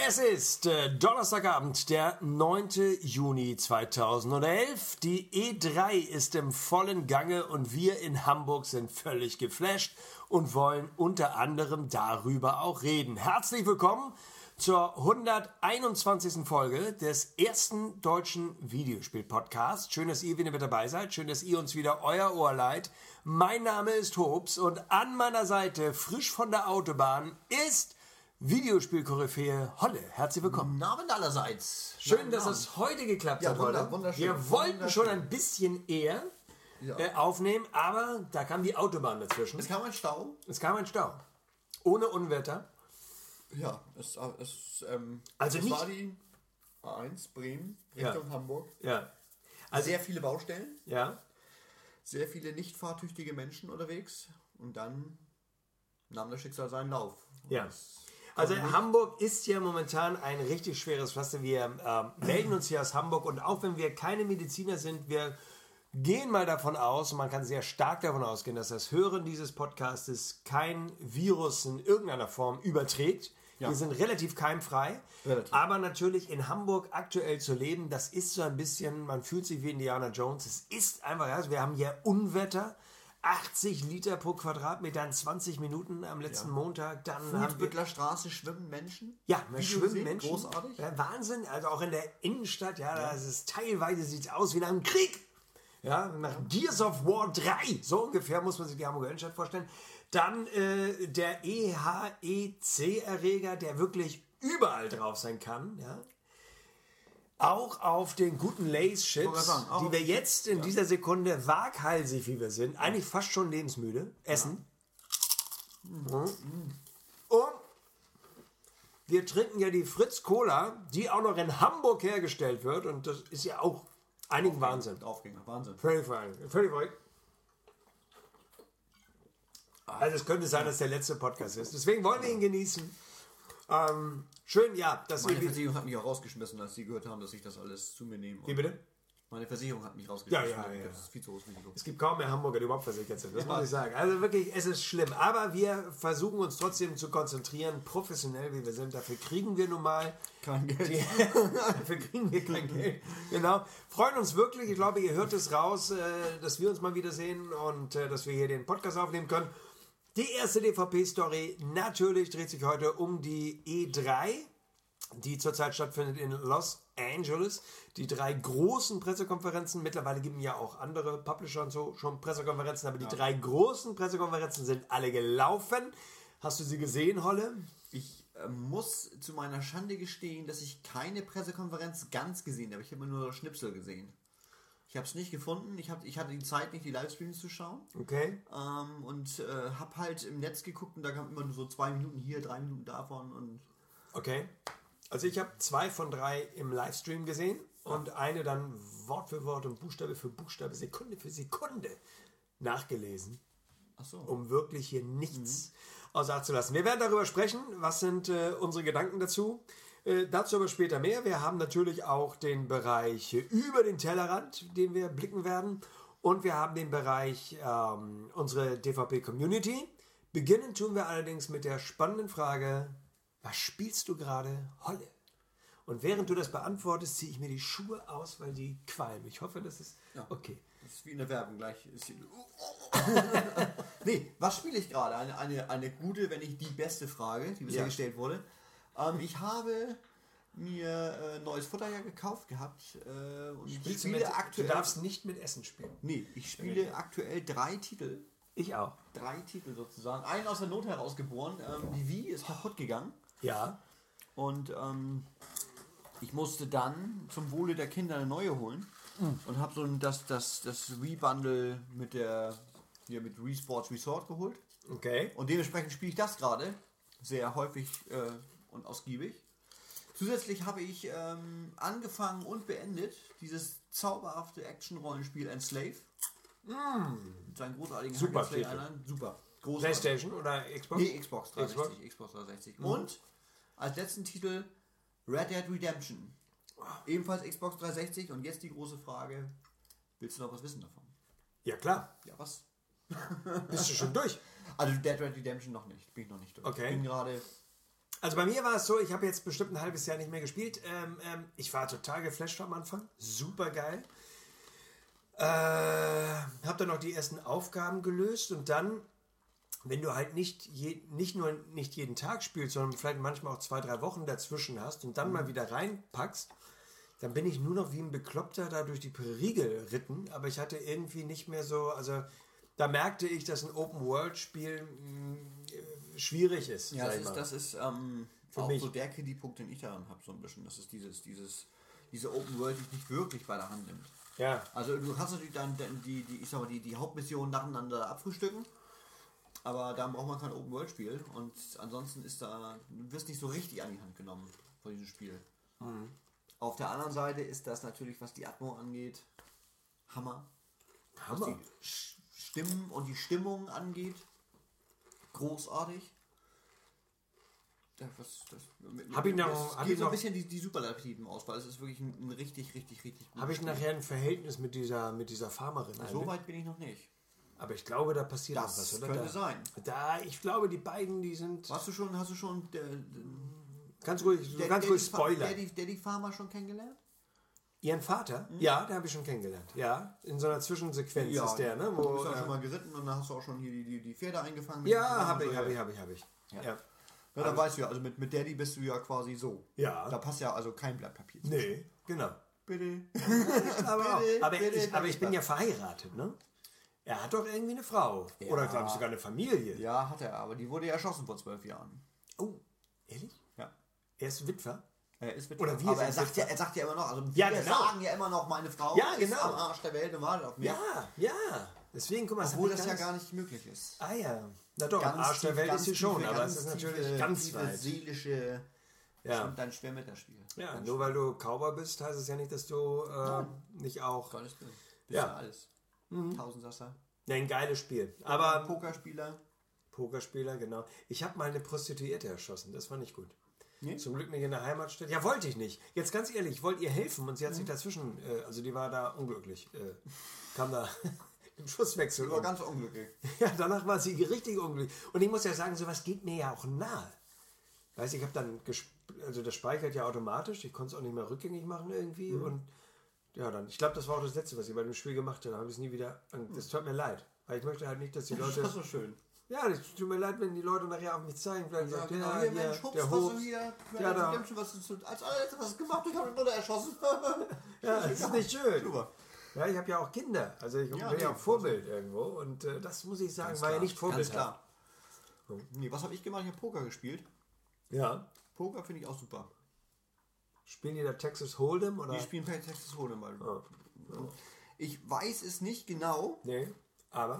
Es ist Donnerstagabend, der 9. Juni 2011. Die E3 ist im vollen Gange und wir in Hamburg sind völlig geflasht und wollen unter anderem darüber auch reden. Herzlich willkommen zur 121. Folge des ersten deutschen Videospiel-Podcasts. Schön, dass ihr wieder mit dabei seid. Schön, dass ihr uns wieder euer Ohr leiht. Mein Name ist Hobbs und an meiner Seite, frisch von der Autobahn, ist Videospiel-Koryphäe Holle. Herzlich willkommen. Guten Abend allerseits. Schön, dass es heute geklappt hat, Holle. Wunderschön. Wir wollten schon ein bisschen eher aufnehmen, aber da kam die Autobahn dazwischen. Es kam ein Stau. Ohne Unwetter. Ja, es war die A1 Bremen Richtung Hamburg. Ja. Also sehr viele Baustellen. Ja. Sehr viele nicht fahrtüchtige Menschen unterwegs. Und dann nahm das Schicksal seinen Lauf. Ja. Also Hamburg ist ja momentan ein richtig schweres Pflaster. Wir melden uns hier aus Hamburg und auch wenn wir keine Mediziner sind, wir gehen mal davon aus, und man kann sehr stark davon ausgehen, dass das Hören dieses Podcastes kein Virus in irgendeiner Form überträgt. Ja. Wir sind relativ keimfrei, aber natürlich in Hamburg aktuell zu leben, das ist so ein bisschen, man fühlt sich wie Indiana Jones. Es ist einfach, also wir haben hier Unwetter. 80 Liter pro Quadratmeter in 20 Minuten am letzten Montag. Dann Fuhlsbüttler Straße schwimmen Menschen. Ja, schwimmen Menschen. Großartig. Ja, Wahnsinn. Also auch in der Innenstadt, das ist teilweise sieht es aus wie nach einem Krieg. Ja, nach Gears of War 3. So ungefähr muss man sich die Hamburger Innenstadt vorstellen. Dann der EHEC-Erreger, der wirklich überall drauf sein kann. Ja. Auch auf den guten Lace-Chips, die wir jetzt in dieser Sekunde waghalsig, wie wir sind, eigentlich fast schon lebensmüde, essen. Ja. Und wir trinken ja die Fritz Cola, die auch noch in Hamburg hergestellt wird. Und das ist ja auch einigen Wahnsinn. Aufgänger, Wahnsinn. Völlig verrückt. Also es könnte sein, dass der letzte Podcast ist. Deswegen wollen wir ihn genießen. Schön, ja. Meine Versicherung hat mich auch rausgeschmissen, als sie gehört haben, dass ich das alles zu mir nehme. Wie bitte? Meine Versicherung hat mich rausgeschmissen. Ja. Das ist viel zu hohes Risiko. Es gibt kaum mehr Hamburger, die überhaupt versichert sind. Das muss ich sagen. Also wirklich, es ist schlimm. Aber wir versuchen uns trotzdem zu konzentrieren, professionell wie wir sind. Dafür kriegen wir nun mal kein Geld. Dafür kriegen wir kein Geld. Genau. Freuen uns wirklich. Ich glaube, ihr hört es raus, dass wir uns mal wiedersehen und dass wir hier den Podcast aufnehmen können. Die erste DVP-Story natürlich dreht sich heute um die E3, die zurzeit stattfindet in Los Angeles. Die 3 großen Pressekonferenzen, mittlerweile geben ja auch andere Publisher und so schon Pressekonferenzen, aber die 3 großen Pressekonferenzen sind alle gelaufen. Hast du sie gesehen, Holle? Ich muss zu meiner Schande gestehen, dass ich keine Pressekonferenz ganz gesehen habe. Ich habe nur Schnipsel gesehen. Ich habe es nicht gefunden. Ich hatte die Zeit nicht, die Livestreams zu schauen. Okay. Und habe halt im Netz geguckt und da kam immer nur so 2 Minuten hier, 3 Minuten davon. Und okay. Also ich habe 2 von 3 im Livestream gesehen und eine dann Wort für Wort und Buchstabe für Buchstabe, Sekunde für Sekunde nachgelesen. Ach so. Um wirklich hier nichts außer Acht zu lassen. Wir werden darüber sprechen. Was sind unsere Gedanken dazu? Dazu aber später mehr. Wir haben natürlich auch den Bereich über den Tellerrand, den wir blicken werden. Und wir haben den Bereich unsere DVP-Community. Beginnen tun wir allerdings mit der spannenden Frage, was spielst du gerade, Holle? Und während du das beantwortest, ziehe ich mir die Schuhe aus, weil die qualmen. Ich hoffe, das ist okay. Das ist wie in der Werbung gleich. Nee, was spiele ich gerade? Eine gute, wenn nicht die beste Frage, die bisher gestellt wurde. Ich habe mir neues Futter gekauft gehabt und ich spiele aktuell. Du darfst nicht mit Essen spielen. Nee, ich spiele aktuell 3 Titel. Ich auch. 3 Titel sozusagen. Einen aus der Not herausgeboren. Die Wii ist kaputt gegangen. Ja. Und ich musste dann zum Wohle der Kinder eine neue holen. Und habe so das Wii-Bundle mit Wii Sports Resort geholt. Okay. Und dementsprechend spiele ich das gerade sehr häufig und ausgiebig. Zusätzlich habe ich angefangen und beendet dieses zauberhafte Action-Rollenspiel Enslave. Mit seinen großartigen Super. Super. Großartig. PlayStation oder Xbox? Nee, Xbox 360. Xbox 360. Und als letzten Titel Red Dead Redemption. Ebenfalls Xbox 360. Und jetzt die große Frage, willst du noch was wissen davon? Ja, klar. Ja, was? Bist du schon durch? Also Dead Red Redemption noch nicht. Bin ich noch nicht durch. Okay. Ich bin gerade Also bei mir war es so, ich habe jetzt bestimmt ein halbes Jahr nicht mehr gespielt. Ich war total geflasht am Anfang. Super geil. Habe dann noch die ersten Aufgaben gelöst und dann, wenn du halt nicht jeden Tag spielst, sondern vielleicht manchmal auch 2-3 Wochen dazwischen hast und dann mal wieder reinpackst, dann bin ich nur noch wie ein Bekloppter da durch die Prärie geritten, aber ich hatte irgendwie nicht mehr so, also da merkte ich, dass ein Open-World-Spiel schwierig ist. Ja, das ist auch mich. so der Kritikpunkt, den ich daran habe, so ein bisschen. Das ist diese Open World, die dich nicht wirklich bei der Hand nimmt. Ja. Also du kannst natürlich dann die Hauptmission nacheinander abfrühstücken, aber da braucht man kein Open World Spiel und ansonsten du wirst nicht so richtig an die Hand genommen von diesem Spiel. Mhm. Auf der anderen Seite ist das natürlich, was die Atmo angeht, Hammer. Was die Stimmen und die Stimmung angeht, großartig. Habe ich noch ein bisschen die Superlativen aus, weil es ist wirklich ein richtig gutes Habe ich nachher ein Verhältnis mit dieser Farmerin? So weit bin ich noch nicht. Aber ich glaube, da passiert noch was, oder? Das könnte sein. Ich glaube, die beiden, die sind... Hast du schon ganz ruhig spoilern. Der die Farmer schon kennengelernt? Ihren Vater? Mhm. Ja, den habe ich schon kennengelernt. Ja, in so einer Zwischensequenz ist der, ne? Du bist auch schon mal geritten und dann hast du auch schon hier die Pferde eingefangen. Ja, habe ich. Ja. Ja, dann weißt du ja, also mit Daddy bist du ja quasi so. Ja. Da passt ja also kein Blatt Papier zu. Nee, genau. Bitte. aber ich bin ja verheiratet, ne? Er hat doch irgendwie eine Frau. Ja. Oder glaube ich sogar eine Familie. Ja, hat er, aber die wurde ja erschossen vor 12 Jahren. Oh, ehrlich? Ja. Er ist Witwer? Er ist Witwer. Oder wie? Aber er sagt ja immer noch, also ja, wir sagen ja immer noch, meine Frau ist am Arsch der Welt und wartet auf mich. Ja. Deswegen, guck mal, obwohl das ja gar nicht möglich ist. Ah ja. Na doch, am Arsch der Welt ist sie schon, aber es ist natürlich ganz weit. Seelische dann schwer mit das Spiel. Ja, nur weil du Cowboy bist, heißt es ja nicht, dass du nicht auch... Gottes Willen. Ja. Alles. Tausendsasser. Ja, ein geiles Spiel. Aber Pokerspieler, genau. Ich habe mal eine Prostituierte erschossen, das fand ich gut. Nee? Zum Glück nicht in der Heimatstadt. Ja, wollte ich nicht. Jetzt ganz ehrlich, ich wollte ihr helfen und sie hat sich dazwischen, also die war da unglücklich, kam da im Schusswechsel. Die war ganz unglücklich. Ja, danach war sie richtig unglücklich. Und ich muss ja sagen, sowas geht mir ja auch nahe. Weißt du, ich habe dann, also das speichert ja automatisch, ich konnte es auch nicht mehr rückgängig machen irgendwie und ja, dann, ich glaube, das war auch das Letzte, was ich bei dem Spiel gemacht habe. Da habe ich es nie wieder, das tut mir leid. Weil ich möchte halt nicht, dass die Leute... Das ist so schön. Ja, das tut mir leid, wenn die Leute nachher auf mich zeigen. Vielleicht sagt, der Hof. Als allerletztes was gemacht, ich habe den Bruder erschossen. Ja, das ist nicht schön. Super. Ja, ich habe ja auch Kinder. Also ich bin ja auch Vorbild irgendwo. Und das muss ich sagen, war ja nicht Vorbild. Ganz klar. Nee, was habe ich gemacht? Ich habe Poker gespielt. Ja. Poker finde ich auch super. Spielen die da Texas Hold'em? Oder? Die spielen per Texas Hold'em. Ich weiß es nicht genau. Nee, aber...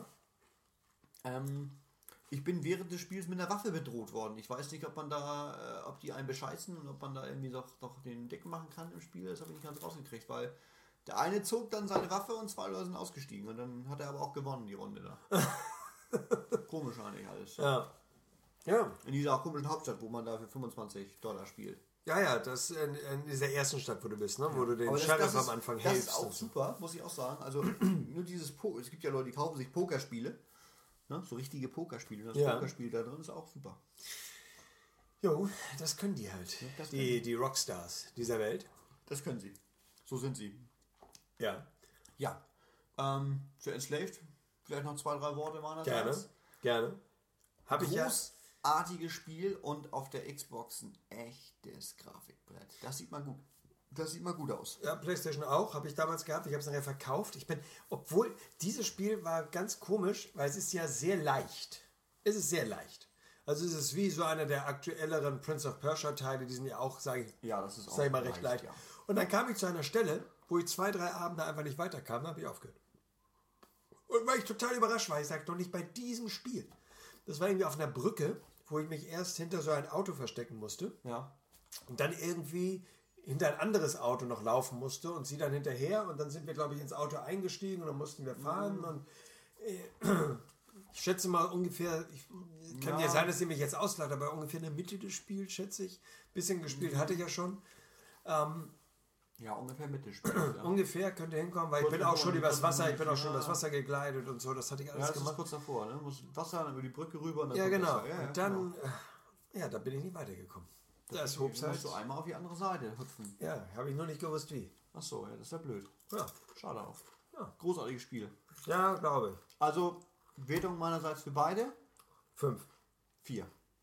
ich bin während des Spiels mit einer Waffe bedroht worden. Ich weiß nicht, ob die einen bescheißen und ob man da irgendwie doch den Dick machen kann im Spiel. Das habe ich nicht ganz rausgekriegt, weil der eine zog dann seine Waffe und 2 Leute sind ausgestiegen und dann hat er aber auch gewonnen, die Runde da. Komisch eigentlich alles. Ja. In dieser komischen Hauptstadt, wo man da für $25 spielt. Ja, das in dieser ersten Stadt, wo du bist, ne? Wo du den Sheriff am Anfang hältst. Das ist auch super, muss ich auch sagen. Also nur dieses es gibt ja Leute, die kaufen sich Pokerspiele. Ne? So richtige Pokerspiele. Das Pokerspiel da drin ist auch super. Jo, das können die halt. Ja, die Rockstars dieser Welt. Das können sie. So sind sie. Ja. Ja. Für Enslaved vielleicht noch 2-3 Worte meinerseits. Gerne. Großartiges Spiel und auf der Xbox ein echtes Grafikbrett. Das sieht man gut. Das sieht mal gut aus. Ja, PlayStation auch, habe ich damals gehabt. Ich habe es nachher verkauft. Obwohl, dieses Spiel war ganz komisch, weil es ist ja sehr leicht. Es ist sehr leicht. Also es ist wie so einer der aktuelleren Prince of Persia Teile, die sind ja auch, sage ich mal, recht leicht. Ja. Und dann kam ich zu einer Stelle, wo ich 2-3 Abende einfach nicht weiterkam, dann habe ich aufgehört. Und weil ich total überrascht war, ich sage, noch nicht bei diesem Spiel. Das war irgendwie auf einer Brücke, wo ich mich erst hinter so ein Auto verstecken musste. Ja. Und dann irgendwie hinter ein anderes Auto noch laufen musste und sie dann hinterher und dann sind wir, glaube ich, ins Auto eingestiegen und dann mussten wir fahren und ich schätze mal ungefähr, kann ja sein, dass sie mich jetzt auslacht, aber ungefähr in der Mitte des Spiels, schätze ich. Bisschen gespielt hatte ich ja schon. Ja, ungefähr Mitte des Spiels. Ja. Ungefähr könnte hinkommen, weil ich bin auch schon übers Wasser gegleitet und so, das hatte ich alles gemacht. Ja, das ist kurz davor, ne? Muss Wasser, dann über die Brücke rüber und dann ja, genau. Und dann Ja, da bin ich nicht weitergekommen. Das Hobbs musst du einmal auf die andere Seite hüpfen. Ja, habe ich nur nicht gewusst, wie. Achso, ja, das ist ja blöd. Ja, Schade auch. Ja. Großartiges Spiel. ja, glaube. Also, Wertung meinerseits für beide? 5. 4.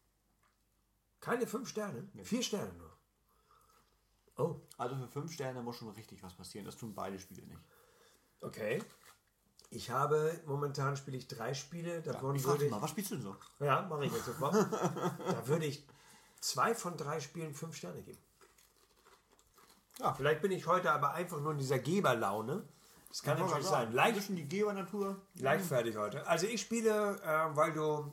Keine 5 Sterne? Nee. 4 Sterne nur. Oh, Also für 5 Sterne muss schon richtig was passieren. Das tun beide Spiele nicht. okay. Momentan spiele ich 3 Spiele. Davon Ich frage würde dich mal, was spielst du denn so? ja, mache ich jetzt sofort. Da würde ich 2 von 3 Spielen 5 Sterne geben. Ja, vielleicht bin ich heute aber einfach nur in dieser Geberlaune. Das kann natürlich sein. Zwischen die Geber-Natur. Leichtfertig heute. Also ich spiele, weil du...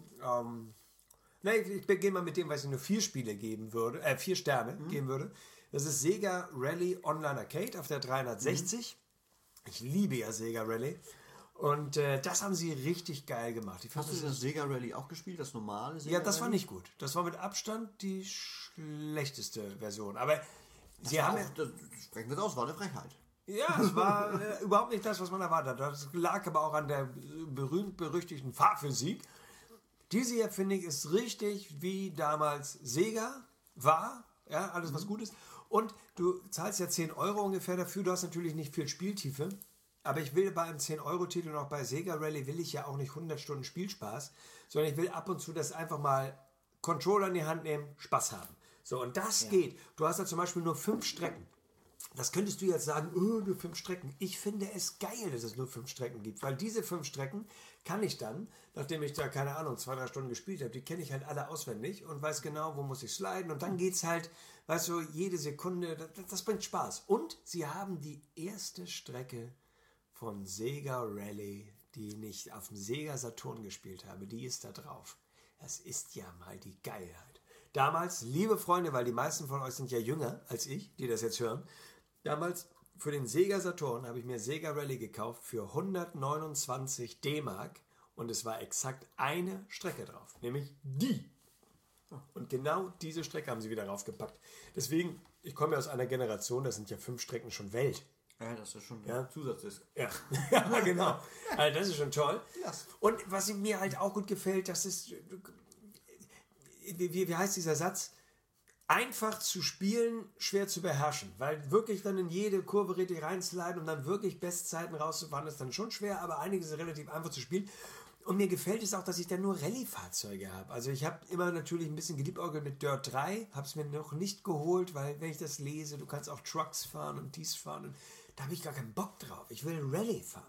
ich beginne mal mit dem, was ich nur 4 Spiele geben würde, 4 Sterne geben würde. Das ist Sega Rally Online Arcade auf der 360. Ich liebe ja Sega Rally. Und das haben sie richtig geil gemacht. Ich fand Hast du das Sega Rally auch gespielt, das normale Sega ja, das war Rally? nicht gut. Das war mit Abstand die schlechteste Version. Aber sie haben... Das sprechen wir es aus, war eine Frechheit. Ja, es war überhaupt nicht das, was man erwartet hat. Das lag aber auch an der berühmt-berüchtigten Fahrphysik. Diese hier, finde ich, ist richtig wie damals Sega war. Ja, alles was gut ist. Und du zahlst ja 10 Euro ungefähr dafür. Du hast natürlich nicht viel Spieltiefe. Aber ich will bei einem 10-Euro-Titel und auch bei Sega Rally will ich ja auch nicht 100 Stunden Spielspaß, sondern ich will ab und zu das einfach mal Controller in die Hand nehmen, Spaß haben. So, und das geht. Du hast da zum Beispiel nur 5 Strecken. Das könntest du jetzt sagen, nur 5 Strecken. Ich finde es geil, dass es nur 5 Strecken gibt, weil diese 5 Strecken kann ich dann, nachdem ich da, keine Ahnung, 2-3 Stunden gespielt habe, die kenne ich halt alle auswendig und weiß genau, wo muss ich sliden und dann geht's halt, weißt du, jede Sekunde, das bringt Spaß. Und sie haben die erste Strecke von Sega Rally, die ich auf dem Sega Saturn gespielt habe, die ist da drauf. Das ist ja mal die Geilheit. Damals, liebe Freunde, weil die meisten von euch sind ja jünger als ich, die das jetzt hören, damals für den Sega Saturn habe ich mir Sega Rally gekauft für 129 D-Mark und es war exakt eine Strecke drauf, nämlich die. Und genau diese Strecke haben sie wieder draufgepackt. Deswegen, ich komme ja aus einer Generation, da sind ja 5 Strecken schon Welt. Ja, das ist schon ein Zusatz ist. Ja, ja genau. Also das ist schon toll. Yes. Und was mir halt auch gut gefällt, das ist, wie heißt dieser Satz? Einfach zu spielen, schwer zu beherrschen. Weil wirklich dann in jede Kurve richtig reinsliden und dann wirklich Bestzeiten rauszufahren, ist dann schon schwer, aber einiges ist relativ einfach zu spielen. Und mir gefällt es auch, dass ich dann nur Rallye-Fahrzeuge habe. Also ich habe immer natürlich ein bisschen geliebäugelt mit Dirt 3, habe es mir noch nicht geholt, weil wenn ich das lese, du kannst auch Trucks fahren und dies fahren und da habe ich gar keinen Bock drauf. Ich will Rallye fahren.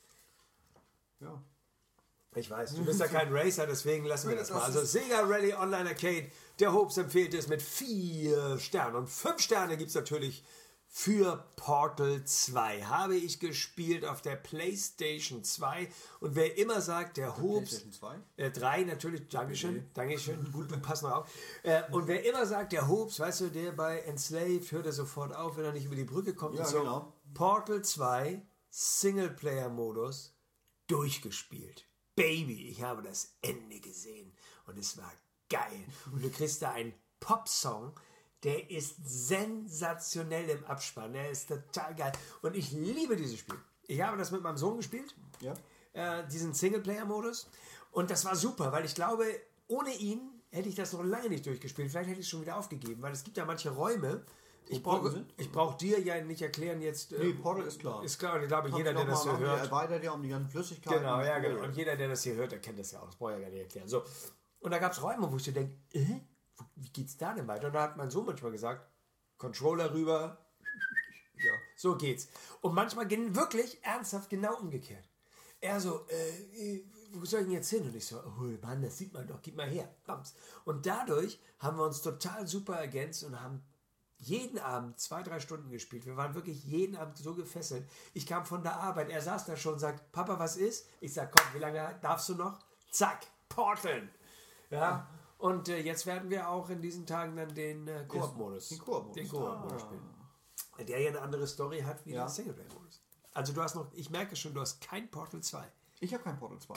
Ja. Ich weiß, du bist ja kein Racer, deswegen lassen wir das mal. Also Sega Rally Online Arcade, der Hobbs empfiehlt es mit 4 Sternen. Und 5 Sterne gibt es natürlich für Portal 2. Habe ich gespielt auf der PlayStation 2. Und wer immer sagt, der Hobbs... PlayStation 2? 3 natürlich, Dankeschön, Dankeschön, gut, du passt noch auf. Und wer immer sagt, der Hobbs, weißt du, der bei Enslaved hört er sofort auf, wenn er nicht über die Brücke kommt. Ja, und so. genau. Portal 2, Singleplayer-Modus, durchgespielt. Baby, ich habe das Ende gesehen und es war geil. Und du kriegst da einen Popsong, der ist sensationell im Abspann. Der ist total geil. Und ich liebe dieses Spiel. Ich habe das mit meinem Sohn gespielt, diesen Singleplayer-Modus. Und das war super, weil ich glaube, ohne ihn hätte ich das noch lange nicht durchgespielt. Vielleicht hätte ich es schon wieder aufgegeben, weil es gibt ja manche Räume. Ich brauche dir ja nicht erklären jetzt. Nee, Portal ist klar. Ist klar, und ich glaube, jeder, der das hier hört. Erweitert ja um die ganzen Flüssigkeiten. Genau, ja, genau. Und jeder, der das hier hört, der kennt das ja auch. Das brauche ich ja gar nicht erklären. So. Und da gab es Räume, wo ich so denke, wie geht's da denn weiter? Und da hat mein Sohn manchmal gesagt, Controller rüber. Ja, so geht's. Und manchmal wirklich ernsthaft genau umgekehrt. Er so, wo soll ich denn jetzt hin? Und ich so, oh Mann, das sieht man doch, gib mal her. Bams. Und dadurch haben wir uns total super ergänzt und haben jeden Abend 2-3 Stunden gespielt. Wir waren wirklich jeden Abend so gefesselt. Ich kam von der Arbeit, er saß da schon und sagt, Papa, was ist? Ich sag, komm, wie lange darfst du noch? Zack, Portal. Ja, und jetzt werden wir auch in diesen Tagen dann den Koop-Modus spielen. Der ja eine andere Story hat wie der Singleplayer-Modus. Also du hast noch, ich merke schon, du hast kein Portal 2. Ich habe kein Portal 2.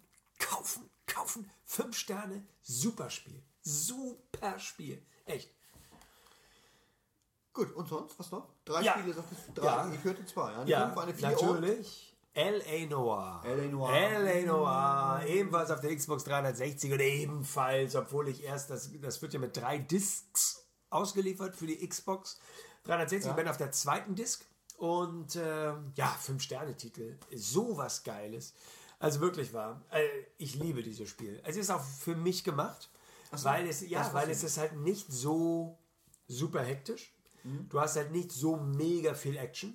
Kaufen. 5 Sterne, super Spiel. Super Spiel. Echt. Gut, und sonst, was noch? 3 Ja. Spiele, sagtest du? 3. Ja. Ich hörte 2. Eine Ja, 5, eine 4 natürlich. L.A. Noire. L.A. Noire. L.A. Noire. Ebenfalls auf der Xbox 360 und ebenfalls, obwohl ich erst, das wird ja mit 3 Discs ausgeliefert für die Xbox 360. Ich bin auf der zweiten Disc und 5-Sterne-Titel. Sowas Geiles. Also wirklich wahr. Ich liebe dieses Spiel. Es ist auch für mich gemacht, weil es ist halt nicht so super hektisch. Du hast halt nicht so mega viel Action.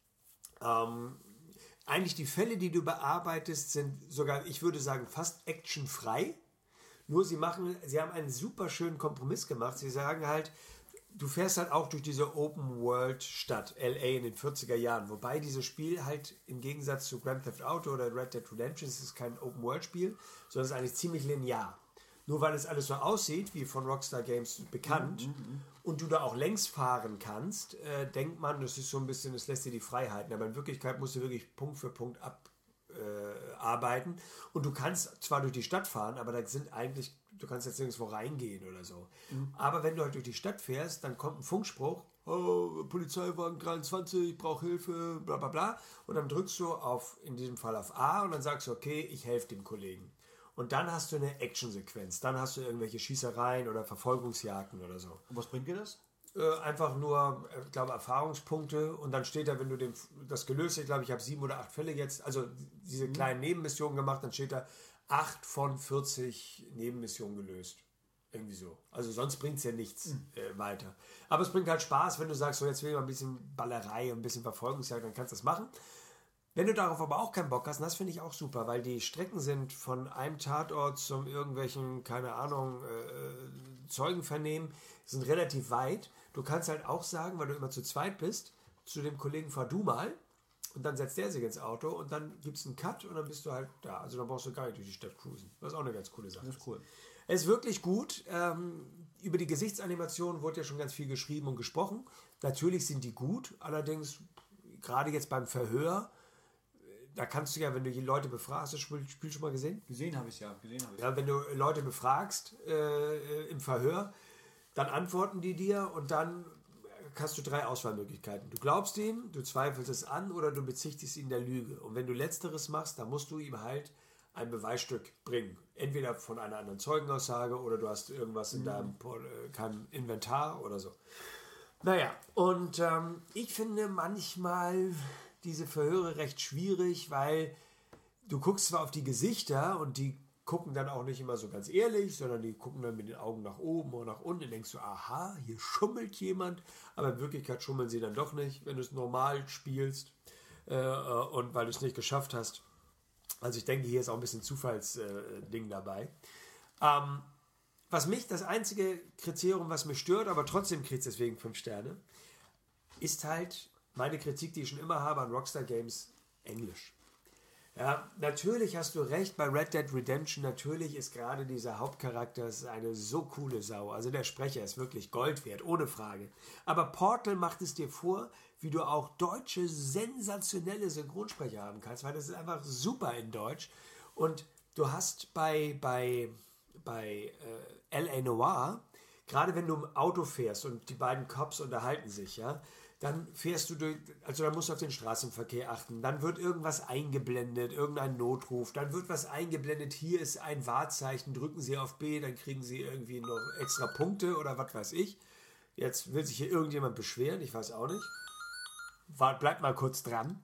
Eigentlich die Fälle, die du bearbeitest, sind sogar, ich würde sagen, fast actionfrei. Nur sie haben einen super schönen Kompromiss gemacht. Sie sagen halt, du fährst halt auch durch diese Open-World-Stadt L.A. in den 40er Jahren. Wobei dieses Spiel halt im Gegensatz zu Grand Theft Auto oder Red Dead Redemption, es ist kein Open-World-Spiel, sondern es ist eigentlich ziemlich linear. Nur weil es alles so aussieht, wie von Rockstar Games bekannt, und du da auch längs fahren kannst, denkt man, das ist so ein bisschen, das lässt dir die Freiheiten. Aber in Wirklichkeit musst du wirklich Punkt für Punkt abarbeiten. Und du kannst zwar durch die Stadt fahren, aber da sind eigentlich, du kannst jetzt nirgendwo reingehen oder so. Aber wenn du halt durch die Stadt fährst, dann kommt ein Funkspruch, Polizeiwagen 23, ich brauche Hilfe, bla bla bla. Und dann drückst du in diesem Fall auf A und dann sagst du, okay, ich helfe dem Kollegen. Und dann hast du eine Actionsequenz. Dann hast du irgendwelche Schießereien oder Verfolgungsjagden oder so. Und was bringt dir das? Einfach nur, ich glaube, Erfahrungspunkte. Und dann steht da, wenn du das gelöst hast, ich glaube, ich habe 7 oder 8 Fälle jetzt, also diese kleinen Nebenmissionen gemacht, dann steht da 8 von 40 Nebenmissionen gelöst. Irgendwie so. Also sonst bringt es ja nichts weiter. Aber es bringt halt Spaß, wenn du sagst, so jetzt will ich mal ein bisschen Ballerei und ein bisschen Verfolgungsjagd, dann kannst du das machen. Wenn du darauf aber auch keinen Bock hast, das finde ich auch super, weil die Strecken sind von einem Tatort zum irgendwelchen, keine Ahnung, Zeugen vernehmen, sind relativ weit. Du kannst halt auch sagen, weil du immer zu zweit bist, zu dem Kollegen, fahr du mal, und dann setzt der sich ins Auto und dann gibt es einen Cut und dann bist du halt da. Also dann brauchst du gar nicht durch die Stadt cruisen. Das ist auch eine ganz coole Sache. Das ist cool. Es ist wirklich gut. Über die Gesichtsanimation wurde ja schon ganz viel geschrieben und gesprochen. Natürlich sind die gut, allerdings gerade jetzt beim Verhör, da kannst du ja, wenn du die Leute befragst, hast du das Spiel schon mal gesehen? Gesehen habe ich es ja. Ja, wenn du Leute befragst im Verhör, dann antworten die dir und dann hast du 3 Auswahlmöglichkeiten. Du glaubst ihnen, du zweifelst es an oder du bezichtigst ihn der Lüge. Und wenn du Letzteres machst, dann musst du ihm halt ein Beweisstück bringen. Entweder von einer anderen Zeugenaussage oder du hast irgendwas in deinem Inventar oder so. Naja, und ich finde manchmal diese Verhöre recht schwierig, weil du guckst zwar auf die Gesichter und die gucken dann auch nicht immer so ganz ehrlich, sondern die gucken dann mit den Augen nach oben oder nach unten und denkst du, aha, hier schummelt jemand, aber in Wirklichkeit schummeln sie dann doch nicht, wenn du es normal spielst und weil du es nicht geschafft hast. Also ich denke, hier ist auch ein bisschen Zufallsding dabei. Das einzige Kriterium, was mich stört, aber trotzdem kriegt es deswegen 5 Sterne, ist halt meine Kritik, die ich schon immer habe an Rockstar Games, Englisch. Ja, natürlich hast du recht, bei Red Dead Redemption, natürlich ist gerade dieser Hauptcharakter eine so coole Sau. Also der Sprecher ist wirklich Gold wert, ohne Frage. Aber Portal macht es dir vor, wie du auch deutsche, sensationelle Synchronsprecher haben kannst, weil das ist einfach super in Deutsch. Und du hast bei L.A. Noire, gerade wenn du im Auto fährst und die beiden Cops unterhalten sich, ja, dann fährst du dann musst du auf den Straßenverkehr achten, dann wird irgendwas eingeblendet, irgendein Notruf, dann wird was eingeblendet, hier ist ein Wahrzeichen, drücken Sie auf B, dann kriegen Sie irgendwie noch extra Punkte oder was weiß ich. Jetzt will sich hier irgendjemand beschweren, ich weiß auch nicht. Bleib mal kurz dran.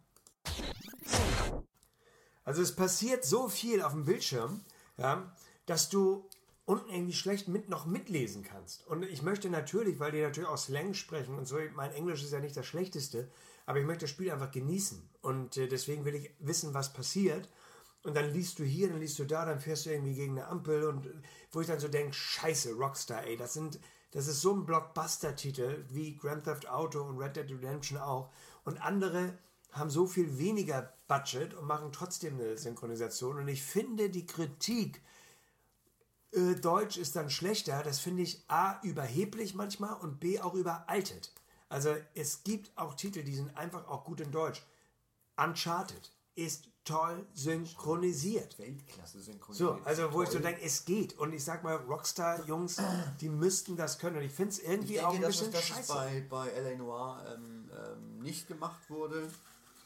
Also es passiert so viel auf dem Bildschirm, ja, dass du unten irgendwie schlecht noch mitlesen kannst. Und ich möchte natürlich, weil die natürlich auch Slang sprechen und so, mein Englisch ist ja nicht das Schlechteste, aber ich möchte das Spiel einfach genießen. Und deswegen will ich wissen, was passiert. Und dann liest du hier, dann liest du da, dann fährst du irgendwie gegen eine Ampel und wo ich dann so denke, scheiße, Rockstar, ey, das ist so ein Blockbuster-Titel wie Grand Theft Auto und Red Dead Redemption auch. Und andere haben so viel weniger Budget und machen trotzdem eine Synchronisation. Und ich finde die Kritik, Deutsch ist dann schlechter, das finde ich A, überheblich manchmal und B, auch überaltet. Also es gibt auch Titel, die sind einfach auch gut in Deutsch. Uncharted ist toll synchronisiert. Weltklasse synchronisiert. So, also wo ich so denke, es geht. Und ich sag mal, Rockstar-Jungs, die müssten das können. Und ich finde es irgendwie auch ein bisschen scheiße. Das bei L.A. Noire nicht gemacht wurde.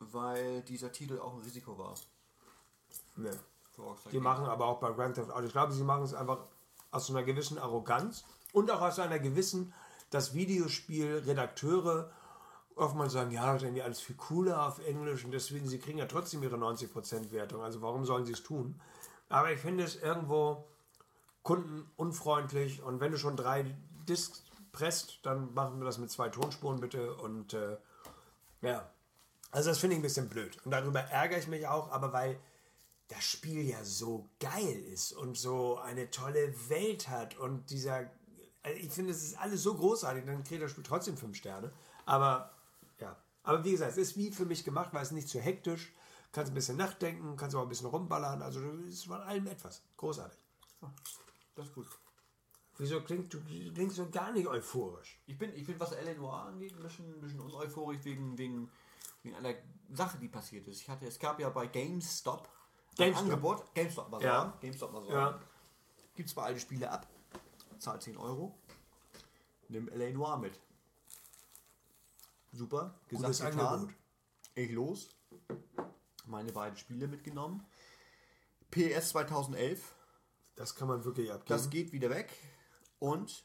weil dieser Titel auch ein Risiko war. Nee. Die machen aber auch bei Grand Theft Auto. Ich glaube, sie machen es einfach aus so einer gewissen Arroganz und auch aus einer gewissen, dass Videospielredakteure oftmals sagen, ja, das ist irgendwie alles viel cooler auf Englisch und deswegen, sie kriegen ja trotzdem ihre 90% Wertung. Also warum sollen sie es tun? Aber ich finde es irgendwo kundenunfreundlich und wenn du schon 3 Discs presst, dann machen wir das mit 2 Tonspuren bitte und ja. Also das finde ich ein bisschen blöd. Und darüber ärgere ich mich auch, aber weil das Spiel ja so geil ist und so eine tolle Welt hat und dieser, also ich finde, es ist alles so großartig, dann kriegt das Spiel trotzdem 5 Sterne. Aber ja, aber wie gesagt, es ist wie für mich gemacht, weil es nicht zu hektisch, kannst ein bisschen nachdenken, kannst auch ein bisschen rumballern, also es ist von allem etwas. Großartig. Das ist gut. Wieso du klingst so gar nicht euphorisch? Ich bin was L.A. Noire angeht, ein bisschen uneuphorisch wegen einer Sache, die passiert ist. Es gab ja bei GameStop ein Angebot. GameStop mal sagen. Ja. Gibt es bei alle Spiele ab. Zahlt 10 Euro. Nimm L.A. Noire mit. Super. Gesagt, getan. Ich los. Meine beiden Spiele mitgenommen. PS 2011. Das kann man wirklich abgeben. Das geht wieder weg. Und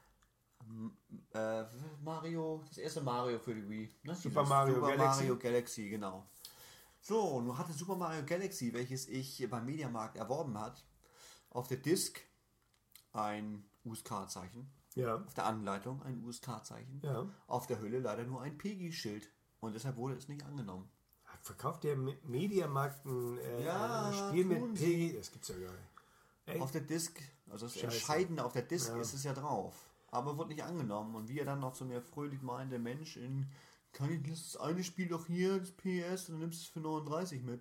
Mario, das erste Mario für die Wii. Ne? Super Mario Galaxy, genau. So, nun hatte Super Mario Galaxy, welches ich beim Mediamarkt erworben hat, auf der Disc ein USK-Zeichen. Ja. Auf der Anleitung ein USK-Zeichen. Ja. Auf der Hülle leider nur ein PEGI-Schild. Und deshalb wurde es nicht angenommen. Verkauft der Mediamarkt ein Spiel mit PEGI? Das gibt's ja gar nicht. Echt? Auf der Disc, also das Entscheidende auf der Disc ist es ja drauf. Aber wird nicht angenommen. Und wie er dann noch zu mir fröhlich meinte, Mensch, kann ich das eine Spiel doch hier, das PS, und dann nimmst du es für 39 mit.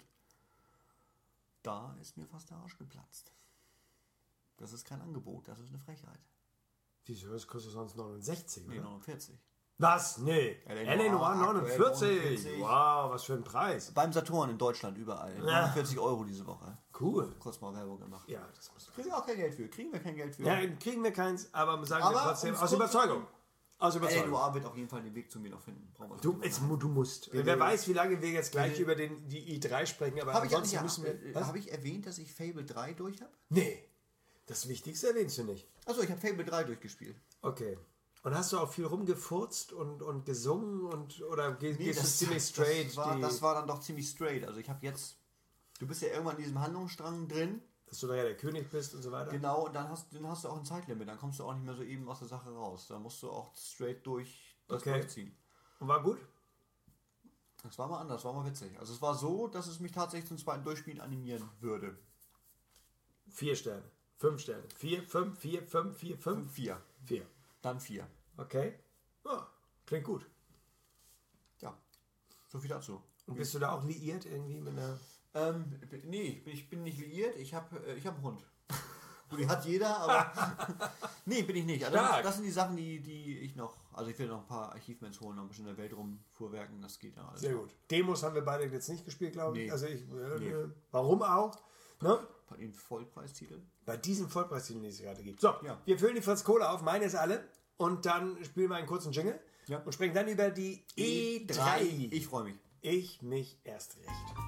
Da ist mir fast der Arsch geplatzt. Das ist kein Angebot, das ist eine Frechheit. Wieso, das kostet sonst 69, Nee, oder? 49. Was? Nee. L.A. Noire 49. 49. Wow, was für ein Preis. Beim Saturn in Deutschland überall. 49 Euro diese Woche. Cool. Kurz mal Werbung gemacht. Ja, das muss Kriegen wir auch kein Geld für. Kriegen wir kein Geld für. Ja, kriegen wir keins, aber sagen wir trotzdem aus Überzeugung. Aus L.A. Überzeugung. Noire wird auf jeden Fall den Weg zu mir noch finden. Du musst. Wer weiß, wie lange wir jetzt gleich über die i3 sprechen, aber ansonsten müssen wir... Habe ich erwähnt, dass ich Fable 3 durch habe? Nee, das Wichtigste erwähnst du nicht. Achso, ich habe Fable 3 durchgespielt. Okay. Und hast du auch viel rumgefurzt und gesungen oder gehst du ziemlich straight? Das war dann doch ziemlich straight. Also ich habe jetzt... Du bist ja irgendwann in diesem Handlungsstrang drin. Dass du nachher der König bist und so weiter. Genau, und dann hast du auch ein Zeitlimit. Dann kommst du auch nicht mehr so eben aus der Sache raus. Da musst du auch straight durchziehen. Und war gut? Das war mal anders, war mal witzig. Also es war so, dass es mich tatsächlich zum zweiten Durchspielen animieren würde. 4 Sterne. 5 Sterne. 4, 5, 4, 5, 4, 5? 4. 4. Dann 4. Okay. Ja, klingt gut. Ja, so viel dazu. Und bist du da auch liiert irgendwie mit einer... Nee, ich bin nicht liiert. Ich hab einen Hund. Gut, die hat jeder, aber... nee, bin ich nicht. Also das sind die Sachen, die ich noch... Also ich will noch ein paar Archivments holen, noch ein bisschen in der Welt rumfuhrwerken. Das geht ja alles. Sehr gut. Demos haben wir beide jetzt nicht gespielt, glaube ich. Nee. Also warum auch? Ne? Bei den Vollpreistiteln? Bei diesen Vollpreistiteln, die es gerade gibt. So, Ja. wir füllen die Fritz Kohle auf. Meine ist alle. Und dann spielen wir einen kurzen Jingle. Ja. Und sprechen dann über die E3. Ich freue mich. Ich mich erst recht.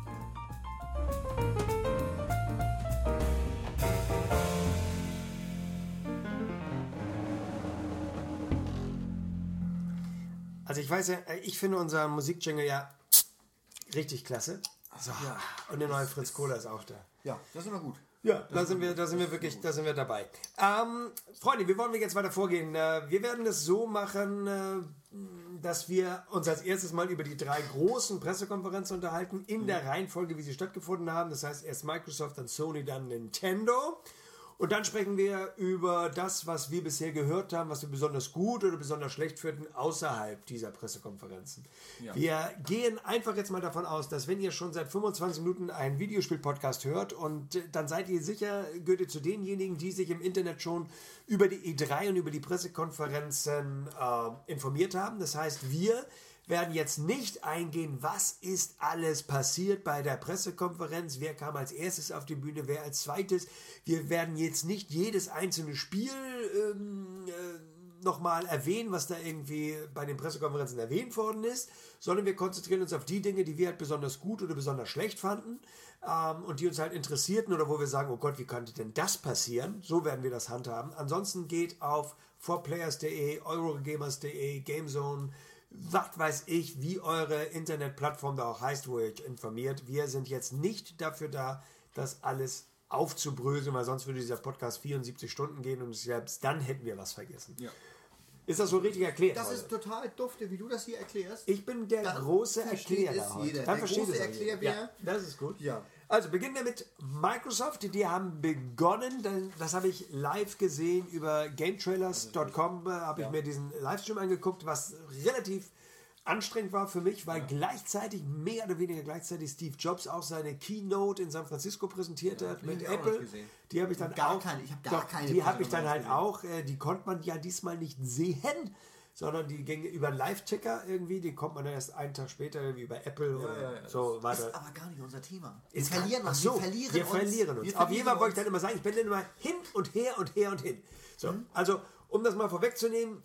Also ich weiß ja, ich finde unser Musikjingle ja richtig klasse. So. Ja. Und der neue Fritz Kohler ist auch da. Ja, das ist immer gut. Ja, da sind wir dabei. Freunde, wie wollen wir jetzt weiter vorgehen? Wir werden das so machen, dass wir uns als erstes mal über die 3 großen Pressekonferenzen unterhalten, in der Reihenfolge, wie sie stattgefunden haben. Das heißt, erst Microsoft, dann Sony, dann Nintendo. Und dann sprechen wir über das, was wir bisher gehört haben, was wir besonders gut oder besonders schlecht finden, außerhalb dieser Pressekonferenzen. Ja. Wir gehen einfach jetzt mal davon aus, dass wenn ihr schon seit 25 Minuten einen Videospiel-Podcast hört und dann seid ihr sicher, gehört ihr zu denjenigen, die sich im Internet schon über die E3 und über die Pressekonferenzen informiert haben. Das heißt, wir werden jetzt nicht eingehen, was ist alles passiert bei der Pressekonferenz, wer kam als erstes auf die Bühne, wer als zweites. Wir werden jetzt nicht jedes einzelne Spiel nochmal erwähnen, was da irgendwie bei den Pressekonferenzen erwähnt worden ist, sondern wir konzentrieren uns auf die Dinge, die wir halt besonders gut oder besonders schlecht fanden und die uns halt interessierten oder wo wir sagen, oh Gott, wie könnte denn das passieren? So werden wir das handhaben. Ansonsten geht auf 4players.de, eurogamers.de, Gamezone, was weiß ich, wie eure Internetplattform da auch heißt, wo ihr euch informiert. Wir sind jetzt nicht dafür da, das alles aufzubröseln, weil sonst würde dieser Podcast 74 Stunden gehen und selbst dann hätten wir was vergessen. Ja. Ist das so richtig erklärt? Das ist total dufte, wie du das hier erklärst. Ich bin der große Erklärer heute. Der große Erklärbär. Ja, das ist gut. Ja. Also beginnen wir mit Microsoft. Die haben begonnen, das habe ich live gesehen über gametrailers.com, habe ich mir diesen Livestream angeguckt, was relativ anstrengend war für mich, weil gleichzeitig, mehr oder weniger gleichzeitig, Steve Jobs auch seine Keynote in San Francisco präsentiert hat mit Apple. Die habe ich dann auch. Die habe ich dann halt auch. Die konnte man ja diesmal nicht sehen, sondern die ging über einen Live-Ticker irgendwie. Die kommt man dann erst einen Tag später irgendwie über Apple oder so weiter. Das ist aber gar nicht unser Thema. Wir verlieren uns. Auf jeden Fall wollte ich dann immer sagen, ich bin dann immer hin und her und her und hin. So, also, um das mal vorwegzunehmen,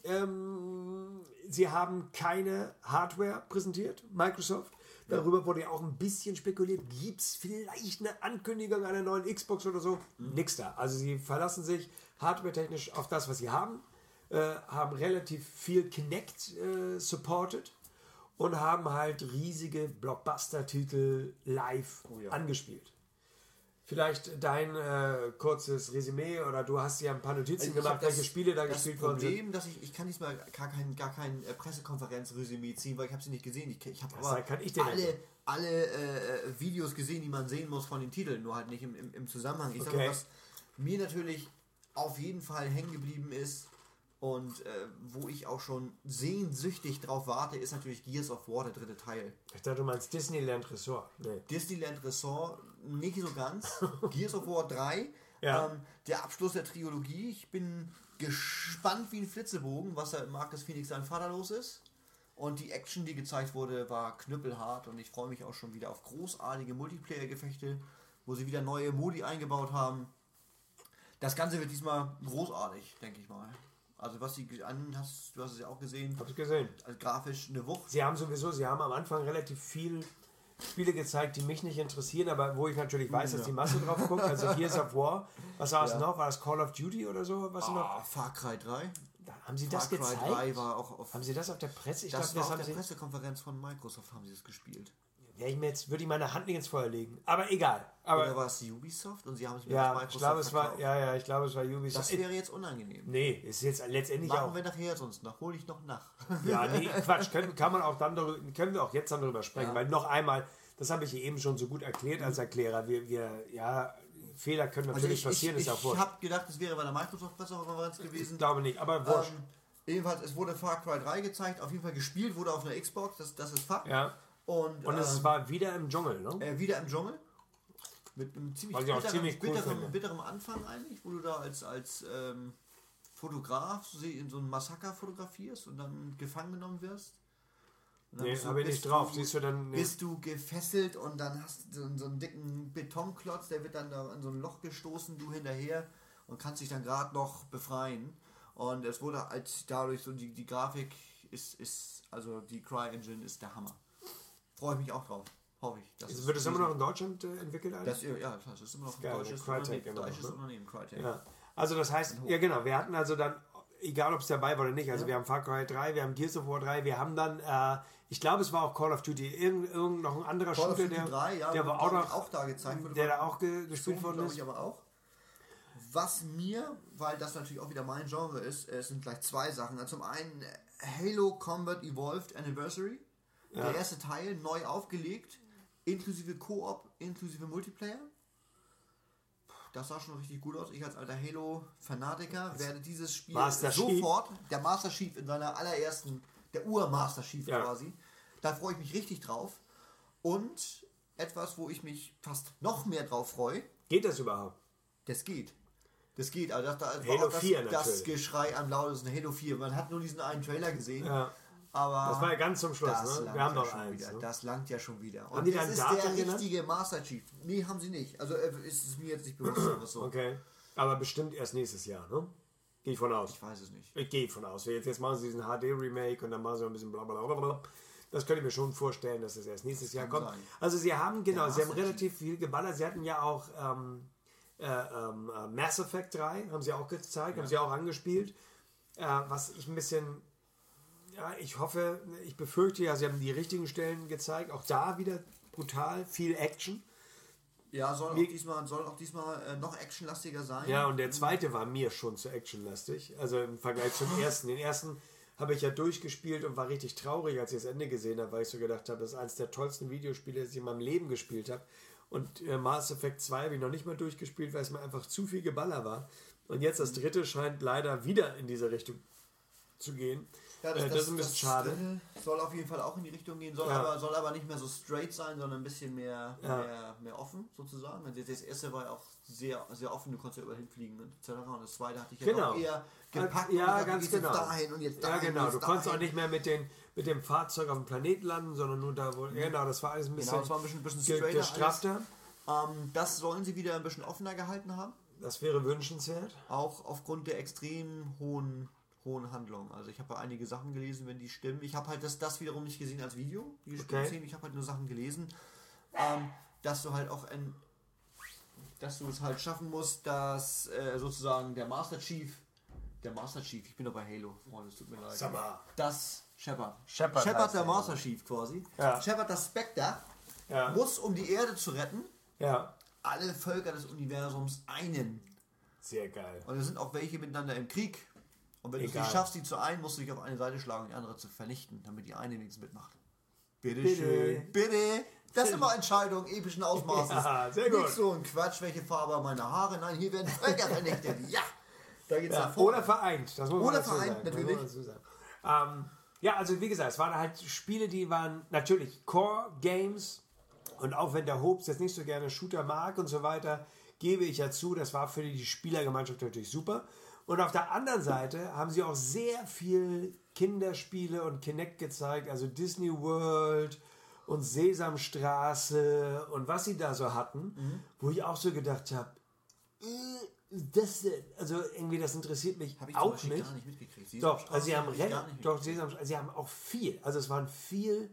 sie haben keine Hardware präsentiert, Microsoft. Darüber wurde ja auch ein bisschen spekuliert. Gibt es vielleicht eine Ankündigung einer neuen Xbox oder so? Nix da. Also sie verlassen sich hardware-technisch auf das, was sie haben. Haben relativ viel Kinect supported und haben halt riesige Blockbuster-Titel live angespielt. Vielleicht dein kurzes Resümee oder du hast ja ein paar Notizen gemacht, welche Spiele da gespielt worden sind. Das Problem, dass ich kann diesmal gar kein Pressekonferenz-Resümee ziehen, weil ich habe sie nicht gesehen. Ich habe aber alle Videos gesehen, die man sehen muss von den Titeln, nur halt nicht im Zusammenhang. Ich sag mal, was mir natürlich auf jeden Fall hängen geblieben ist und wo ich auch schon sehnsüchtig drauf warte, ist natürlich Gears of War, der 3. Teil. Ich dachte, du meinst Disneyland Resort. Nee. Disneyland Resort, nicht so ganz. Gears of War 3, der Abschluss der Trilogie. Ich bin gespannt wie ein Flitzebogen, was da im Marcus Phoenix sein Vater los ist. Und die Action, die gezeigt wurde, war knüppelhart und ich freue mich auch schon wieder auf großartige Multiplayer-Gefechte, wo sie wieder neue Modi eingebaut haben. Das Ganze wird diesmal großartig, denke ich mal. Also was sie anhast, du hast es ja auch gesehen. Hab ich gesehen. Also grafisch eine Wucht. Sie haben am Anfang relativ viel Spiele gezeigt, die mich nicht interessieren, aber wo ich natürlich weiß, dass die Masse drauf guckt. Also Gears of War. Was war es noch? War das Call of Duty oder so? Was noch? Far Cry 3. Haben Sie das gezeigt? Far Cry 3 war auch auf... Haben Sie das auf der Presse? Das war auf der Pressekonferenz von Microsoft haben sie das gespielt. Würde ich meine Hand nicht ins Feuer legen. Aber egal. Oder war es Ubisoft und sie haben es mit Microsoft verkauft? Ich glaube, es war Ubisoft. Das wäre jetzt unangenehm. Nee, ist jetzt letztendlich Machen auch... Machen wir nachher sonst noch. Hol ich noch nach. Ja, nee, Quatsch. Können wir auch jetzt dann darüber sprechen. Weil noch einmal, das habe ich eben schon so gut erklärt als Erklärer. Fehler können natürlich passieren, ist auch wurscht. Ich habe gedacht, es wäre bei der Microsoft-Pressekonferenz gewesen. Ich glaube nicht, aber wurscht. Jedenfalls, es wurde Far Cry 3 gezeigt. Auf jeden Fall gespielt wurde auf einer Xbox. Das ist Fakt. Ja. Und es war wieder im Dschungel, ne? Wieder im Dschungel. Mit einem ziemlich bitterem Anfang eigentlich, wo du da als Fotograf in so ein Massaker fotografierst und dann gefangen genommen wirst. Nee, habe ich nicht drauf. Siehst du dann... Nee. Bist du gefesselt und dann hast du so einen dicken Betonklotz, der wird dann da in so ein Loch gestoßen, du hinterher und kannst dich dann gerade noch befreien. Und es wurde halt dadurch so, die Grafik ist, also die Cry-Engine ist der Hammer. Freue ich mich auch drauf. Hoffe ich. Wird es immer noch in Deutschland entwickelt? Das ist immer noch ein deutsches Unternehmen. Crytek. Ja. Also das heißt, ja genau, wir hatten also dann, egal ob es dabei war oder nicht, also wir haben Far Cry 3, wir haben Gears of War 3, wir haben dann, ich glaube es war auch Call of Duty, irgend noch ein anderer Shooter, der war auch da gezeigt wurde. Der da auch gespielt worden ist. Ich aber auch. Was mir, weil das natürlich auch wieder mein Genre ist, es sind gleich zwei Sachen. Also zum einen Halo Combat Evolved Anniversary. Ja. Der erste Teil neu aufgelegt, inklusive Koop, inklusive Multiplayer. Das sah schon richtig gut aus. Ich als alter Halo-Fanatiker werde dieses Spiel sofort, der Master Chief in seiner allerersten, der Ur-Master Chief quasi, da freue ich mich richtig drauf. Und etwas, wo ich mich fast noch mehr drauf freue. Geht das überhaupt? Das geht. Also Halo 4 das Geschrei am lautesten. Halo 4. Man hat nur diesen einen Trailer gesehen. Ja. Aber das war ja ganz zum Schluss, ne? Wir haben noch eins. Ne? Das langt ja schon wieder. Und das ist der richtige Master Chief. Nee, haben sie nicht. Also ist es mir jetzt nicht bewusst. So. Okay. Aber bestimmt erst nächstes Jahr, ne? Gehe ich von aus. Ich weiß es nicht. Ich gehe von aus. Jetzt machen sie diesen HD-Remake und dann machen sie ein bisschen blablabla. Das könnte ich mir schon vorstellen, dass das erst nächstes Jahr kommt. sein. Also sie haben, sie haben Master relativ viel geballert. Sie hatten ja auch Mass Effect 3, haben sie auch gezeigt, haben sie auch angespielt. Was ich ein bisschen, ich hoffe, ich befürchte ja, sie haben die richtigen Stellen gezeigt. Auch da wieder brutal, viel Action. Ja, soll auch diesmal noch actionlastiger sein. Ja, und der zweite war mir schon zu actionlastig. Also im Vergleich zum ersten. Den ersten habe ich ja durchgespielt und war richtig traurig, als ich das Ende gesehen habe, weil ich so gedacht habe, das ist eines der tollsten Videospiele, das ich in meinem Leben gespielt habe. Und Mass Effect 2 habe ich noch nicht mal durchgespielt, weil es mir einfach zu viel Geballer war. Und jetzt das dritte scheint leider wieder in diese Richtung zu gehen. Ja, das ist ein bisschen schade. Soll auf jeden Fall auch in die Richtung gehen, soll aber nicht mehr so straight sein, sondern ein bisschen mehr offen sozusagen. Also das erste war ja auch sehr, sehr offen, du konntest ja überall hinfliegen und etc. Und das zweite hatte ich ja auch eher gepackt. Ja, ganz genau. Jetzt dahin und jetzt dahin. Ja, genau. Du konntest auch nicht mehr mit dem Fahrzeug auf dem Planeten landen, sondern nur da, wo. Genau, das war alles ein bisschen, das war ein bisschen straighter. Gestrafter. Das sollen sie wieder ein bisschen offener gehalten haben. Das wäre wünschenswert. Auch aufgrund der extrem hohen Handlung. Also ich habe einige Sachen gelesen, wenn die stimmen. Ich habe halt das wiederum nicht gesehen als Video, die Spielszenen. Ich habe halt nur Sachen gelesen, dass du halt auch dass du es halt schaffen musst, dass sozusagen der Master Chief, ich bin doch bei Halo, Freunde, es tut mir leid. Sag mal. Das Shepard der der Master Chief quasi. Ja. Shepard das Spectre muss, um die Erde zu retten, alle Völker des Universums einen. Sehr geil. Und es sind auch welche miteinander im Krieg. Und wenn du es nicht schaffst, die zu einen, musst du dich auf eine Seite schlagen und die andere zu vernichten, damit die eine wenigstens mitmacht. Bitte schön. Bitte. Das sind immer Entscheidungen epischen Ausmaßes. Ja, sehr gut. Nicht so ein Quatsch, welche Farbe haben meine Haare. Nein, hier werden Völker vernichtet. Ja. Da geht's nach vorne. Oder vereint. Das muss man dazu vereint, sagen. natürlich. Ja, also wie gesagt, es waren halt Spiele, die waren natürlich Core-Games. Und auch wenn der Hobbs jetzt nicht so gerne Shooter mag und so weiter, gebe ich ja zu, das war für die Spielergemeinschaft natürlich super. Und auf der anderen Seite haben sie auch sehr viel Kinderspiele und Kinect gezeigt, also Disney World und Sesamstraße und was sie da so hatten, wo ich auch so gedacht habe, also irgendwie das interessiert mich Hab ich auch zum Beispiel nicht. gar nicht mitgekriegt. Doch, also sie haben Sesamstraße sie haben auch viel, also es waren viel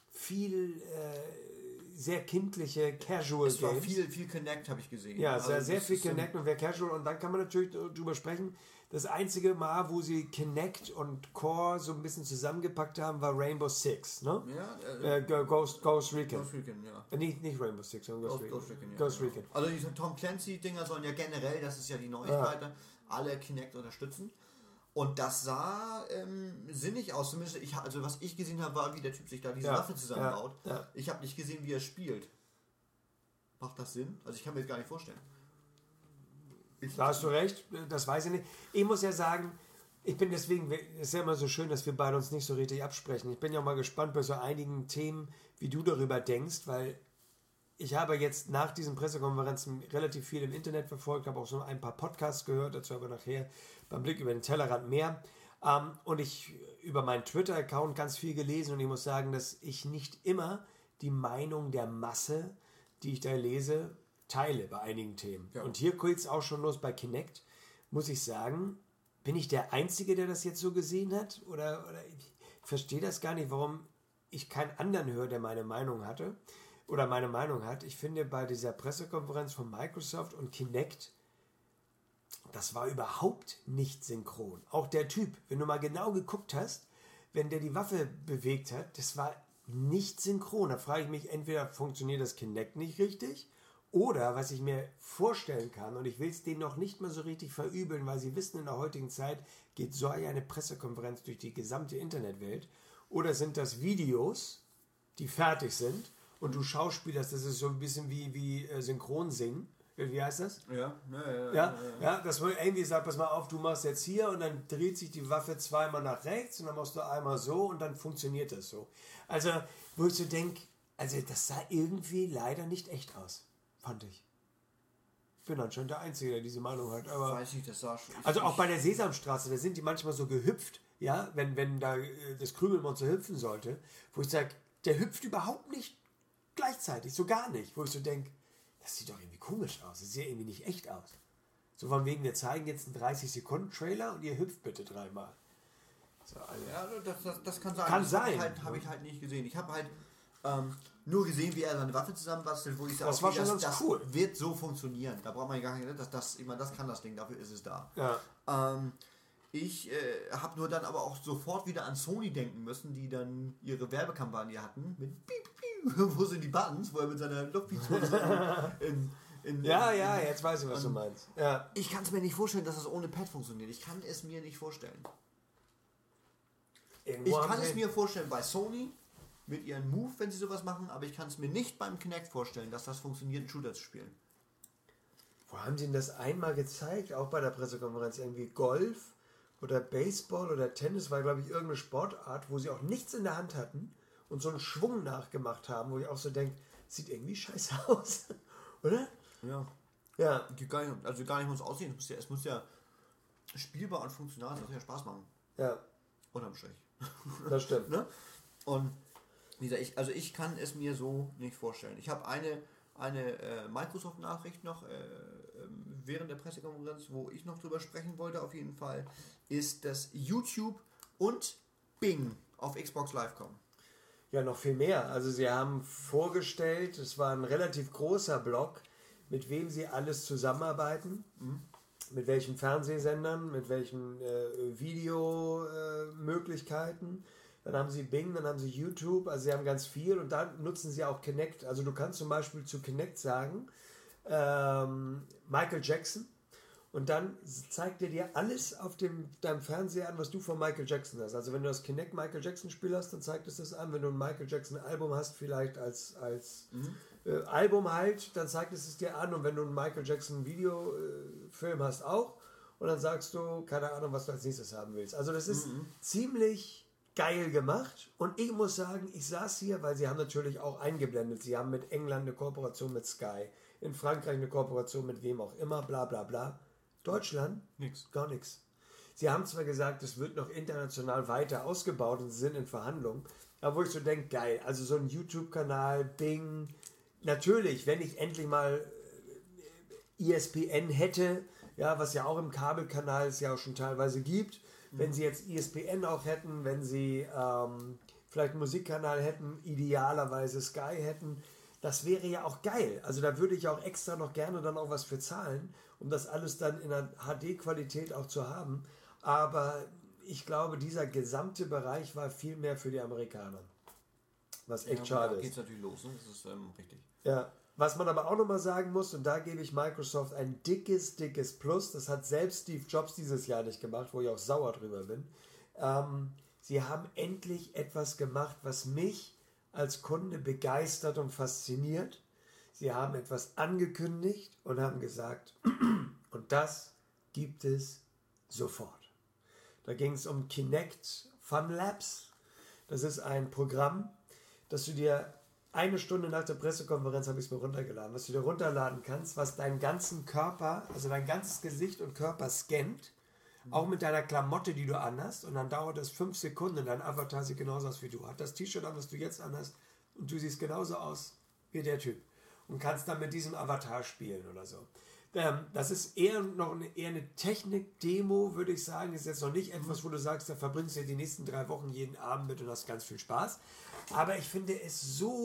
sehr kindliche Casual Es war Games. viel Connect, habe ich gesehen. Ja, Also sehr das viel ist Connect und wer Casual. Und dann kann man natürlich drüber sprechen. Das einzige Mal, wo sie Connect und Core so ein bisschen zusammengepackt haben, war Rainbow Six, ne? Ja, Ghost Recon. Ghost Recon, ja. Nicht Rainbow Six, sondern Ghost Recon. Ja. Ghost Recon. Also diese Tom Clancy-Dinger sollen ja generell, das ist ja die Neuigkeit, alle Kinect unterstützen. Und das sah sinnig aus. Zumindest also was ich gesehen habe, war, wie der Typ sich da diese Waffe zusammenbaut. Ja. Ich habe nicht gesehen, wie er spielt. Macht das Sinn? Also ich kann mir das gar nicht vorstellen. Da hast du recht, das weiß ich nicht. Ich muss ja sagen, ich bin deswegen, es ist ja immer so schön, dass wir beide uns nicht so richtig absprechen. Ich bin ja mal gespannt bei so einigen Themen, wie du darüber denkst, weil ich habe jetzt nach diesen Pressekonferenzen relativ viel im Internet verfolgt, habe auch so ein paar Podcasts gehört, dazu aber nachher beim Blick über den Tellerrand mehr. Und ich über meinen Twitter-Account ganz viel gelesen und ich muss sagen, dass ich nicht immer die Meinung der Masse, die ich da lese, teile bei einigen Themen. Ja. Und hier geht es auch schon los bei Kinect, muss ich sagen, bin ich der Einzige, der das jetzt so gesehen hat? Oder ich verstehe das gar nicht, warum ich keinen anderen höre, der meine Meinung hatte oder meine Meinung hat. Ich finde, bei dieser Pressekonferenz von Microsoft und Kinect, das war überhaupt nicht synchron. Auch der Typ, wenn du mal genau geguckt hast, wenn der die Waffe bewegt hat, das war nicht synchron. Da frage ich mich, entweder funktioniert das Kinect nicht richtig oder, was ich mir vorstellen kann, und ich will es denen noch nicht mal so richtig verübeln, weil sie wissen, in der heutigen Zeit geht so eine Pressekonferenz durch die gesamte Internetwelt, oder sind das Videos, die fertig sind und du schauspielerst, das ist so ein bisschen wie Synchronsingen. Wie heißt das? Ja, dass man irgendwie sagt, pass mal auf, du machst jetzt hier und dann dreht sich die Waffe zweimal nach rechts und dann machst du einmal so und dann funktioniert das so. Also, wo ich so denke, also das sah irgendwie leider nicht echt aus, fand ich. Ich bin anscheinend der Einzige, der diese Meinung hat. Aber weiß ich, das sah schon. Also auch bei der Sesamstraße, da sind die manchmal so gehüpft, ja, wenn da das Krümelmonster hüpfen sollte, wo ich sage, der hüpft überhaupt nicht gleichzeitig, so gar nicht, wo ich so denke, das sieht doch irgendwie komisch aus. Das sieht ja irgendwie nicht echt aus. So von wegen, wir zeigen jetzt einen 30-Sekunden-Trailer und ihr hüpft bitte 3-mal. So, also ja, das kann sein. Kann sein. Habe ich halt nicht gesehen. Ich habe halt nur gesehen, wie er seine Waffe zusammenbastelt, wo ich sage, das war schon ganz cool. Wird so funktionieren. Da braucht man gar nicht, das kann das Ding, dafür ist es da. Ja. Ich habe nur dann aber auch sofort wieder an Sony denken müssen, die dann ihre Werbekampagne hatten mit Piep, Piep, wo sind die Buttons, wo er mit seiner Luftpistole jetzt weiß ich, was du meinst. Ja. Ich kann es mir nicht vorstellen, dass es ohne Pad funktioniert. Ich kann es mir nicht vorstellen. Ich kann es mir vorstellen bei Sony mit ihren Move, wenn sie sowas machen, aber ich kann es mir nicht beim Kinect vorstellen, dass das funktioniert, einen Shooter zu spielen. Wo haben sie denn das einmal gezeigt? Auch bei der Pressekonferenz. Irgendwie Golf oder Baseball oder Tennis war, glaube ich, irgendeine Sportart, wo sie auch nichts in der Hand hatten und so einen Schwung nachgemacht haben, wo ich auch so denke, sieht irgendwie scheiße aus. Oder? Ja. Ja. Gar nicht muss aussehen. Es muss ja spielbar und funktional, es muss ja Spaß machen. Ja. Unterm Strich. Das stimmt. Ne? Und wie gesagt, ich kann es mir so nicht vorstellen. Ich habe eine Microsoft-Nachricht noch während der Pressekonferenz, wo ich noch drüber sprechen wollte, auf jeden Fall, ist, dass YouTube und Bing auf Xbox Live kommen. Ja, noch viel mehr. Also sie haben vorgestellt, es war ein relativ großer Block, mit wem sie alles zusammenarbeiten, mit welchen Fernsehsendern, mit welchen Videomöglichkeiten. Dann haben sie Bing, dann haben sie YouTube, also sie haben ganz viel und dann nutzen sie auch Kinect. Also du kannst zum Beispiel zu Kinect sagen, Michael Jackson, und dann zeigt er dir alles auf deinem Fernseher an, was du von Michael Jackson hast. Also wenn du das Kinect Michael Jackson Spiel hast, dann zeigt es das an. Wenn du ein Michael Jackson Album hast, vielleicht als Album halt, dann zeigt es dir an. Und wenn du einen Michael Jackson Videofilm hast auch, und dann sagst du, keine Ahnung, was du als nächstes haben willst. Also das ist ziemlich geil gemacht. Und ich muss sagen, ich saß hier, weil sie haben natürlich auch eingeblendet. Sie haben mit England eine Kooperation mit Sky, in Frankreich eine Kooperation mit wem auch immer, bla bla bla. Deutschland? Nix. Gar nichts. Sie haben zwar gesagt, es wird noch international weiter ausgebaut und sie sind in Verhandlungen, aber wo ich so denke, geil, also so ein YouTube-Kanal, Bing, natürlich, wenn ich endlich mal ESPN hätte, ja, was ja auch im Kabelkanal es ja auch schon teilweise gibt, wenn sie jetzt ESPN auch hätten, wenn sie vielleicht einen Musikkanal hätten, idealerweise Sky hätten, das wäre ja auch geil. Also da würde ich auch extra noch gerne dann auch was für zahlen, um das alles dann in einer HD-Qualität auch zu haben. Aber ich glaube, dieser gesamte Bereich war viel mehr für die Amerikaner. Was echt schade ist. Da geht es natürlich los, ne? Das ist richtig. Ja. Was man aber auch nochmal sagen muss, und da gebe ich Microsoft ein dickes Plus, das hat selbst Steve Jobs dieses Jahr nicht gemacht, wo ich auch sauer drüber bin. Sie haben endlich etwas gemacht, was mich als Kunde begeistert und fasziniert. Sie haben etwas angekündigt und haben gesagt, und das gibt es sofort. Da ging es um Kinect Fun Labs. Das ist ein Programm, das du dir eine Stunde nach der Pressekonferenz habe ich es mir runtergeladen, was du dir runterladen kannst, was deinen ganzen Körper, also dein ganzes Gesicht und Körper scannt, auch mit deiner Klamotte, die du anhast, und dann dauert es 5 Sekunden und dein Avatar sieht genauso aus wie du. Hat das T-Shirt an, was du jetzt anhast, und du siehst genauso aus wie der Typ und kannst dann mit diesem Avatar spielen oder so. Das ist eher eine Technik-Demo, würde ich sagen. Ist jetzt noch nicht etwas, wo du sagst, da verbringst du die nächsten 3 Wochen jeden Abend mit und hast ganz viel Spaß. Aber ich finde es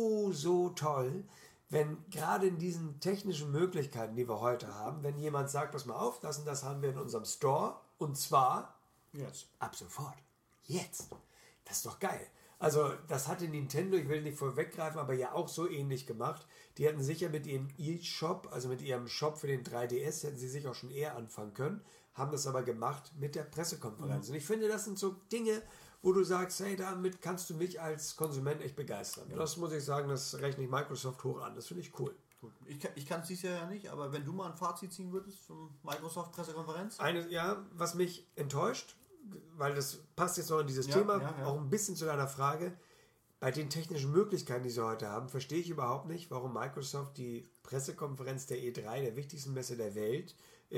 so toll, wenn gerade in diesen technischen Möglichkeiten, die wir heute haben, wenn jemand sagt, pass mal auf, das und das haben wir in unserem Store, und zwar jetzt. Ab sofort. Jetzt. Das ist doch geil. Also das hatte Nintendo, ich will nicht vorweggreifen, aber ja auch so ähnlich gemacht. Die hätten sicher mit ihrem eShop, also mit ihrem Shop für den 3DS, hätten sie sich auch schon eher anfangen können, haben das aber gemacht mit der Pressekonferenz. Und ich finde, das sind so Dinge, wo du sagst, hey, damit kannst du mich als Konsument echt begeistern. Ja. Das muss ich sagen, das rechne ich Microsoft hoch an. Das finde ich cool. Gut. Ich kann es dieses Jahr ja nicht, aber wenn du mal ein Fazit ziehen würdest zum Microsoft-Pressekonferenz? Was mich enttäuscht, weil das passt jetzt noch in dieses Thema, auch ein bisschen zu deiner Frage. Bei den technischen Möglichkeiten, die sie heute haben, verstehe ich überhaupt nicht, warum Microsoft die Pressekonferenz der E3, der wichtigsten Messe der Welt,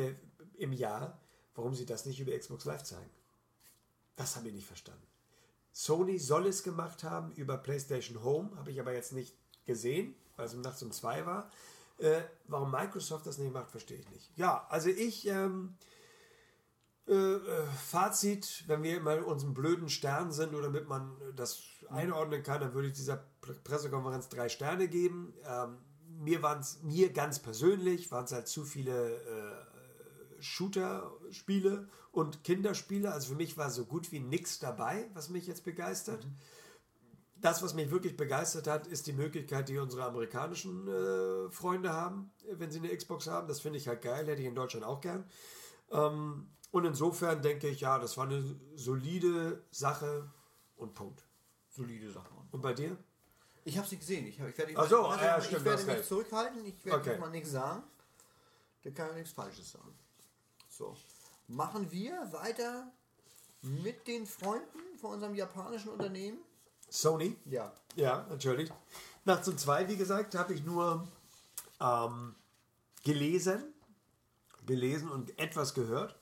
im Jahr, warum sie das nicht über Xbox Live zeigen. Das habe ich nicht verstanden. Sony soll es gemacht haben über PlayStation Home, habe ich aber jetzt nicht gesehen, weil es nachts um 2 war. Warum Microsoft das nicht macht, verstehe ich nicht. Ja, also Fazit, wenn wir mal unseren blöden Stern sind oder damit man das einordnen kann, dann würde ich dieser Pressekonferenz 3 Sterne geben. Mir ganz persönlich waren es halt zu viele Shooter-Spiele und Kinderspiele. Also für mich war so gut wie nichts dabei, was mich jetzt begeistert. Das, was mich wirklich begeistert hat, ist die Möglichkeit, die unsere amerikanischen Freunde haben, wenn sie eine Xbox haben. Das finde ich halt geil, hätte ich in Deutschland auch gern. Und insofern denke ich, ja, das war eine solide Sache und Punkt. Solide Sache. Und bei dir? Ich habe sie gesehen. Ich werde mich zurückhalten. Ich werde mal nichts sagen. Da kann ich nichts Falsches sagen. So. Machen wir weiter mit den Freunden von unserem japanischen Unternehmen. Sony? Ja. Ja, natürlich. Nachts um 2, wie gesagt, habe ich nur gelesen und etwas gehört.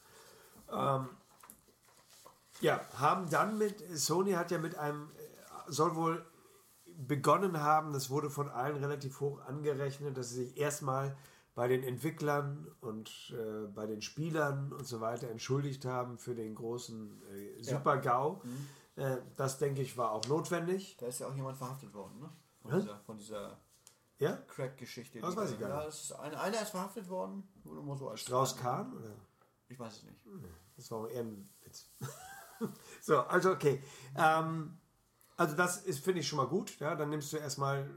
Haben dann Sony hat ja mit einem, soll wohl begonnen haben, das wurde von allen relativ hoch angerechnet, dass sie sich erstmal bei den Entwicklern und bei den Spielern und so weiter entschuldigt haben für den großen Super-GAU. Das, denke ich, war auch notwendig. Da ist ja auch jemand verhaftet worden, ne? Von dieser Crack-Geschichte. Das weiß ich gar nicht. Einer ist verhaftet worden. Nur mal so als Strauss-Kahn? Oder? Ich weiß es nicht. Das war eher ein Witz. So, also okay. Also das ist, finde ich, schon mal gut. Ja, dann nimmst du erstmal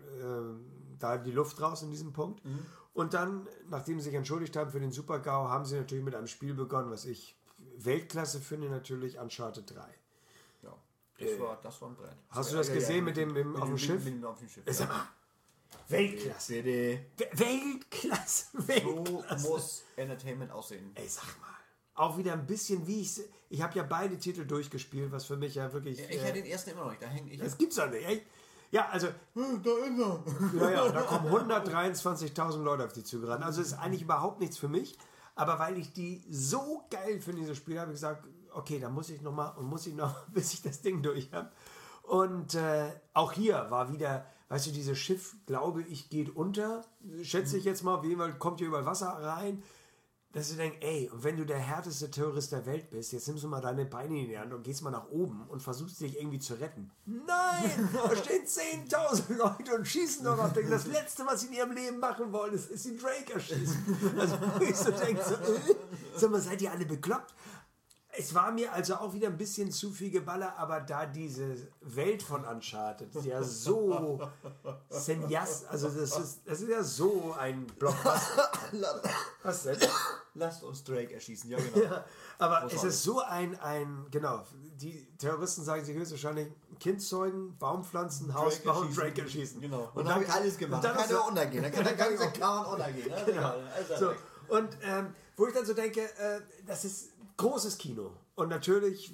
da die Luft raus in diesem Punkt. Und dann, nachdem sie sich entschuldigt haben für den Super-GAU, haben sie natürlich mit einem Spiel begonnen, was ich Weltklasse finde, natürlich Uncharted 3. Ja, das war ein Brett. Hast du das gesehen mit dem auf dem Schiff? Mit dem auf dem Schiff. Ist aber Weltklasse. Weltklasse. So muss Entertainment aussehen. Ey, sag mal. Auch wieder ein bisschen wie ich habe ja beide Titel durchgespielt, was für mich ja wirklich... Ich hätte den ersten immer noch nicht, da hänge ich... Das gibt's doch nicht, ey. Ja, also... Da ist er. Ja, da kommen 123.000 Leute auf die Züge ran. Also ist eigentlich überhaupt nichts für mich. Aber weil ich die so geil finde, diese Spiele, habe ich gesagt, okay, da muss ich noch, bis ich das Ding durch habe. Und auch hier war wieder, weißt du, dieses Schiff, glaube ich, geht unter. Schätze ich jetzt mal, wie jemand kommt hier über Wasser rein. Dass du denkst, ey, und wenn du der härteste Terrorist der Welt bist, jetzt nimmst du mal deine Beine in die Hand und gehst mal nach oben und versuchst dich irgendwie zu retten. Nein! Da stehen 10.000 Leute und schießen noch auf dich. Das Letzte, was sie in ihrem Leben machen wollen, ist die Drake erschießen. Also ich so denke, sag mal, seid ihr alle bekloppt? Es war mir also auch wieder ein bisschen zu viel Geballer, aber da diese Welt von Uncharted ja so Senjas, also das ist ja so ein Blockbuster. Was denn? Lasst uns Drake erschießen, ja genau. Ja, aber es ist so genau, die Terroristen sagen sich höchstwahrscheinlich Kind zeugen, Baum pflanzen, Haus bauen, Drake erschießen. Genau. Und dann habe ich alles gemacht. Dann kann er untergehen. Dann kann der ganze Clan untergehen. Ne? Genau. So. Und wo ich dann so denke, das ist großes Kino. Und natürlich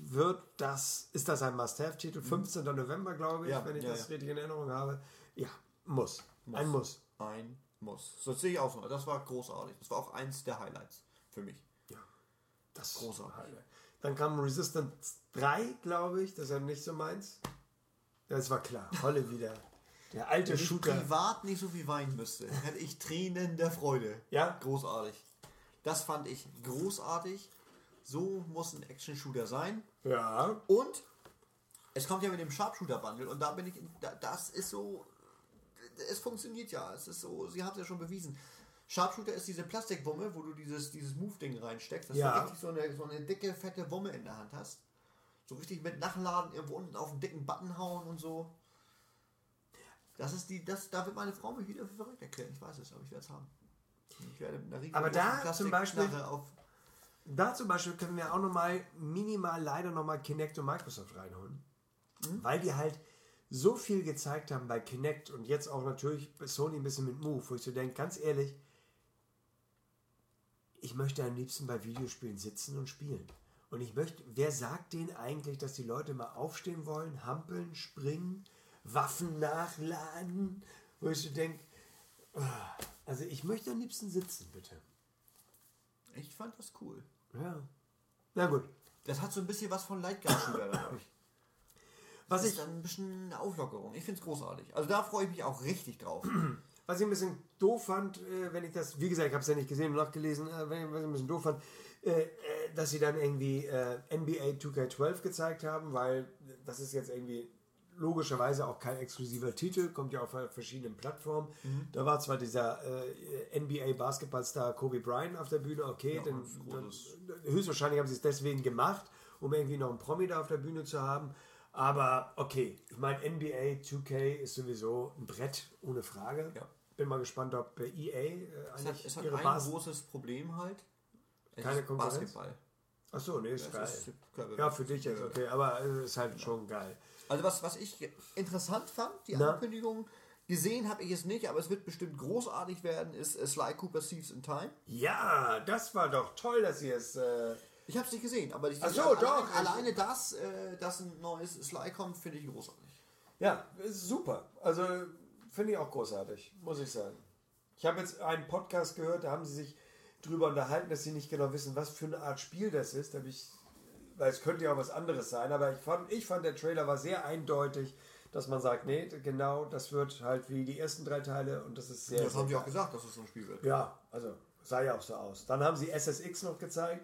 ist das ein Must-Have-Titel, 15. November, glaube ich, wenn ich das richtig in Erinnerung habe. Ja, muss. Ein Muss. Ein Muss. Das sehe ich auch so. Das war großartig. Das war auch eins der Highlights für mich. Ja. Das großartig. Highlight. Dann kam Resistance 3, glaube ich. Das ist ja nicht so meins. Das war klar. Holle wieder. Der alte Wenn Shooter. Wenn ich privat nicht so viel weinen müsste, hätte ich Tränen der Freude. Ja? Großartig. Das fand ich großartig. So muss ein Action-Shooter sein. Ja. Und es kommt ja mit dem Sharpshooter-Bundle und da bin ich, das ist so, es funktioniert ja. Es ist so, sie haben es ja schon bewiesen. Sharpshooter ist diese Plastikwumme, wo du dieses Move-Ding reinsteckst, dass du richtig so eine dicke, fette Wumme in der Hand hast. So richtig mit Nachladen irgendwo unten auf einen dicken Button hauen und so. Da wird meine Frau mich wieder für verrückt erklären. Ich weiß es, aber ich werde es haben. Ich werde mit einer riesigen aber da zum Beispiel auf können wir auch nochmal leider nochmal Kinect und Microsoft reinholen. Weil die halt so viel gezeigt haben bei Kinect und jetzt auch natürlich bei Sony ein bisschen mit Move, wo ich so denke, ganz ehrlich, ich möchte am liebsten bei Videospielen sitzen und spielen. Und wer sagt denen eigentlich, dass die Leute mal aufstehen wollen, hampeln, springen, Waffen nachladen, wo ich so denke, also ich möchte am liebsten sitzen, bitte. Ich fand das cool. Ja. Na gut. Das hat so ein bisschen was von Lightgun-Shooter dadurch. Das ist dann ein bisschen eine Auflockerung. Ich finde es großartig. Also da freue ich mich auch richtig drauf. Was ich ein bisschen doof fand, wenn ich das, wie gesagt, ich habe es ja nicht gesehen und nachgelesen, was ich ein bisschen doof fand, dass sie dann irgendwie NBA 2K12 gezeigt haben, weil das ist jetzt irgendwie logischerweise auch kein exklusiver Titel, kommt ja auf verschiedenen Plattformen. Da war zwar dieser NBA-Basketballstar Kobe Bryant auf der Bühne, okay, dann höchstwahrscheinlich haben sie es deswegen gemacht, um irgendwie noch einen Promi da auf der Bühne zu haben. Aber okay, ich meine, NBA 2K ist sowieso ein Brett, ohne Frage. Ja. Bin mal gespannt, ob EA es hat ein großes Problem halt. Keine Konkurrenz? Basketball. Achso, nee, ist geil. Ja, für dich jetzt, okay, aber es ist halt schon geil. Also was ich interessant fand, die Ankündigung, gesehen habe ich es nicht, aber es wird bestimmt großartig werden, ist Sly Cooper Thieves in Time. Ja, das war doch toll, dass ihr es... Ich habe es nicht gesehen, aber alleine dass ein neues Sly kommt, finde ich großartig. Ja, ist super. Also finde ich auch großartig, muss ich sagen. Ich habe jetzt einen Podcast gehört, da haben sie sich drüber unterhalten, dass sie nicht genau wissen, was für eine Art Spiel das ist. Weil es könnte ja auch was anderes sein, aber ich fand, der Trailer war sehr eindeutig, dass man sagt, nee, genau, das wird halt wie die ersten 3 Teile und das ist sehr... Das haben die auch gesagt, dass es so ein Spiel wird. Ja, also sah ja auch so aus. Dann haben sie SSX noch gezeigt.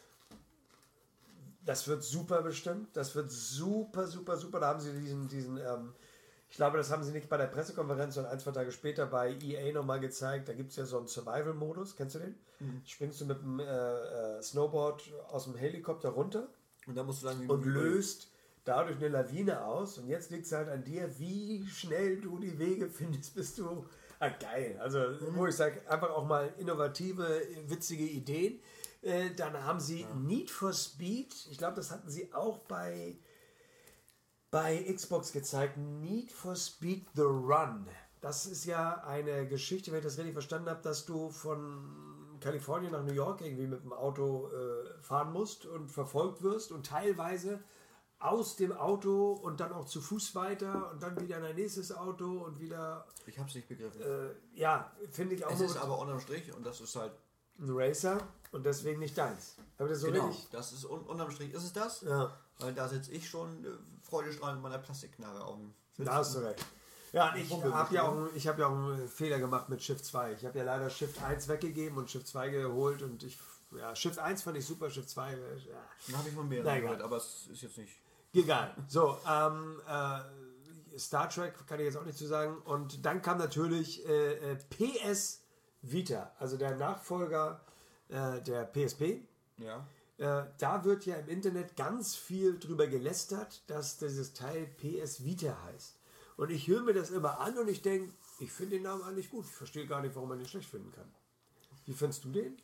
Das wird super bestimmt. Das wird super, super, super. Da haben sie diesen ich glaube, das haben sie nicht bei der Pressekonferenz, sondern 1, 2 Tage später bei EA nochmal gezeigt. Da gibt es ja so einen Survival-Modus. Kennst du den? Springst du mit dem Snowboard aus dem Helikopter runter und dann musst du dann und löst dadurch eine Lawine aus. Und jetzt liegt es halt an dir, wie schnell du die Wege findest, bis du... geil. Also, wo ich sage, einfach auch mal innovative, witzige Ideen. Dann haben sie Need for Speed. Ich glaube, das hatten sie auch bei Xbox gezeigt. Need for Speed The Run. Das ist ja eine Geschichte, wenn ich das richtig verstanden habe, dass du von Kalifornien nach New York irgendwie mit dem Auto fahren musst und verfolgt wirst und teilweise aus dem Auto und dann auch zu Fuß weiter und dann wieder in ein nächstes Auto und wieder... Ich habe es nicht begriffen. Ja, finde ich auch... Es ist aber unterm Strich und das ist halt... ein Racer und deswegen nicht deins. Aber das ist so genau, richtig. Das ist unterm Strich ist es das. Ja. Weil da sitze ich schon freudestrahlend mit meiner Plastikknarre auf dem Sitz. Da hast du recht. Ja, und ich habe ja auch einen Fehler gemacht mit Shift 2. Ich habe ja leider Shift 1 weggegeben und Shift 2 geholt und Shift 1 fand ich super, Shift 2... Dann habe ich mal mehr gehört, aber es ist jetzt nicht... Egal. So, Star Trek kann ich jetzt auch nicht zu sagen. Und dann kam natürlich PS Vita, also der Nachfolger der PSP. Ja. Da wird ja im Internet ganz viel drüber gelästert, dass dieses Teil PS Vita heißt. Und ich höre mir das immer an und ich denke, ich finde den Namen eigentlich gut. Ich verstehe gar nicht, warum man den schlecht finden kann. Wie findest du den?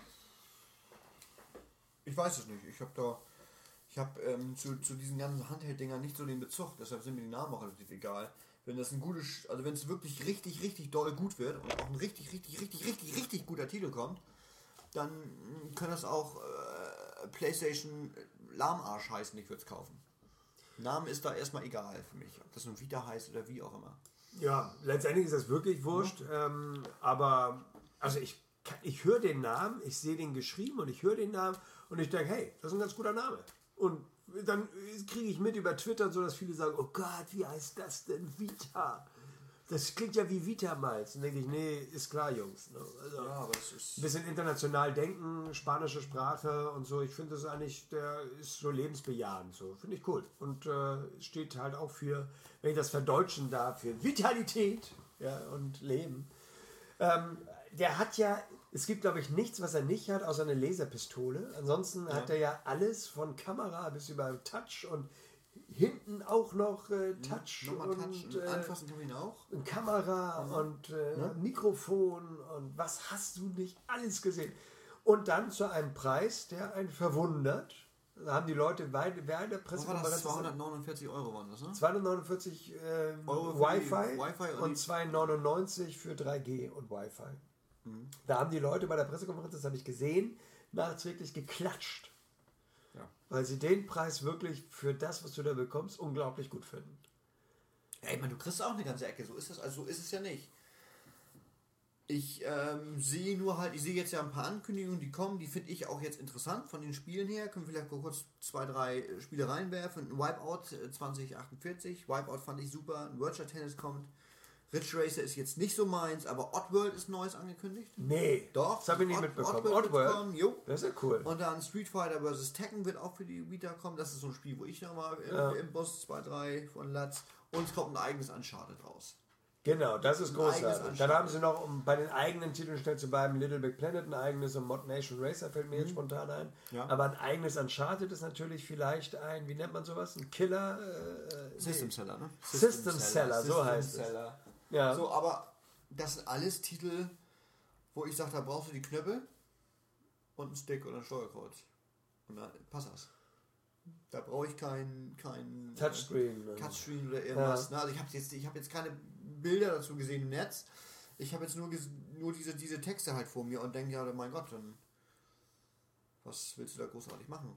Ich weiß es nicht. Ich habe zu diesen ganzen Handheld-Dingern nicht so den Bezug, deshalb sind mir die Namen auch relativ egal. Wenn das wenn es wirklich richtig, richtig doll gut wird und auch ein richtig, richtig, richtig, richtig, richtig guter Titel kommt, dann kann das auch PlayStation Lahmarsch heißen, ich würde es kaufen. Name ist da erstmal egal für mich, ob das nun Vita heißt oder wie auch immer. Ja, letztendlich ist das wirklich wurscht, aber also ich höre den Namen, ich sehe den geschrieben und ich höre den Namen und ich denke, hey, das ist ein ganz guter Name. Und dann kriege ich mit über Twitter so, dass viele sagen, oh Gott, wie heißt das denn Vita? Das klingt ja wie Vita-Malz. Und denke ich, nee, ist klar, Jungs. Ne? Also ja, aber es ist... ein bisschen international denken, spanische Sprache und so. Ich finde das eigentlich, der ist so lebensbejahend. So. Finde ich cool. Und steht halt auch für, wenn ich das verdeutschen darf, für Vitalität, ja, und Leben. Der hat ja, es gibt glaube ich nichts, was er nicht hat, außer eine Laserpistole. Ansonsten hat er ja alles von Kamera bis über Touch und hinten auch noch Touch. Nochmal Touch. Anfassen kann ich ihn auch. Kamera und Mikrofon und was hast du nicht alles gesehen. Und dann zu einem Preis, der einen verwundert. Da haben die Leute während der Pressekonferenz... 249 Euro waren das, ne? 249 Euro Wi-Fi und 2,99 für 3G und Wi-Fi. Da haben die Leute bei der Pressekonferenz, das habe ich gesehen, nachträglich geklatscht. Ja. Weil sie den Preis wirklich für das, was du da bekommst, unglaublich gut finden. Ja, ich meine, du kriegst auch eine ganze Ecke, so ist das, also so ist es ja nicht. Ich sehe jetzt ja ein paar Ankündigungen, die kommen, die finde ich auch jetzt interessant von den Spielen her. Können wir vielleicht kurz 2, 3 Spiele reinwerfen. Ein Wipeout 2048, Wipeout fand ich super, ein Virtual Tennis kommt. Ridge Racer ist jetzt nicht so meins, aber Oddworld ist Neues angekündigt. Nee, Doch. das habe ich nicht mitbekommen. Oddworld? Jo. Das ist ja cool. Und dann Street Fighter vs. Tekken wird auch für die Vita kommen. Das ist so ein Spiel, wo ich nochmal im Boss 2, 3 von Latz. Und es kommt ein eigenes Uncharted raus. Genau, das ist großartig. Dann haben sie noch, um bei den eigenen Titeln schnell zu bleiben, Little Big Planet, ein eigenes und Mod Nation Racer fällt mir jetzt spontan ein. Ja. Aber ein eigenes Uncharted ist natürlich vielleicht ein, wie nennt man sowas? Ein Killer? System Seller, ne? System Seller, so heißt es. Ja. So, aber das sind alles Titel, wo ich sage, da brauchst du die Knöpfe und einen Stick oder ein Steuerkreuz. Und dann passt das. Da brauche ich kein Touchscreen oder irgendwas. Ja. Also ich habe jetzt keine Bilder dazu gesehen im Netz. Ich habe jetzt nur diese Texte halt vor mir und denke, ja, mein Gott, dann was willst du da großartig machen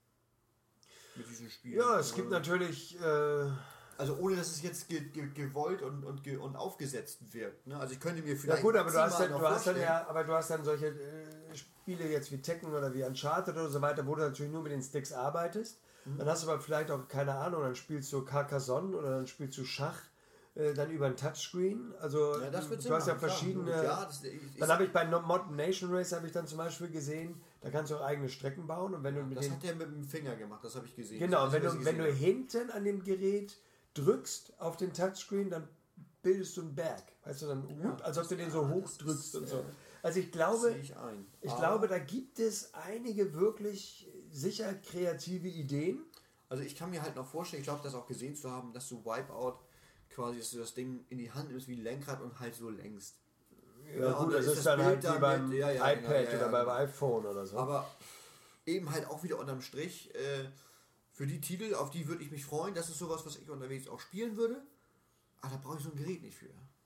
mit diesem Spiel? Ja, es gibt natürlich... Also ohne, dass es jetzt gewollt und aufgesetzt wirkt. Ne? Also ich könnte mir vielleicht... Ja gut, aber du hast dann solche Spiele jetzt wie Tekken oder wie Uncharted oder so weiter, wo du natürlich nur mit den Sticks arbeitest. Dann hast du aber vielleicht auch, keine Ahnung, dann spielst du Carcassonne oder dann spielst du Schach dann über ein Touchscreen. Also ja, das wird du hast ja verschiedene... Ja, dann habe ich bei Mod Nation Race habe ich dann zum Beispiel gesehen, da kannst du auch eigene Strecken bauen. Und wenn du das hat der mit dem Finger gemacht, das habe ich gesehen. Genau, und wenn du hinten an dem Gerät drückst auf den Touchscreen, dann bildest du einen Berg. Weißt du, dann, als ob du den so hoch drückst und so. Also ich glaube, da gibt es einige wirklich sicher kreative Ideen. Also ich kann mir halt noch vorstellen, ich glaube, das auch gesehen zu haben, dass du Wipeout quasi, dass du das Ding in die Hand nimmst wie ein Lenkrad und halt so lenkst. Ja gut, das ist dann halt wie beim iPad oder beim iPhone oder so. Aber eben halt auch wieder unterm Strich, für die Titel, auf die würde ich mich freuen, das ist sowas, was ich unterwegs auch spielen würde. Aber da brauche ich so ein Gerät nicht für.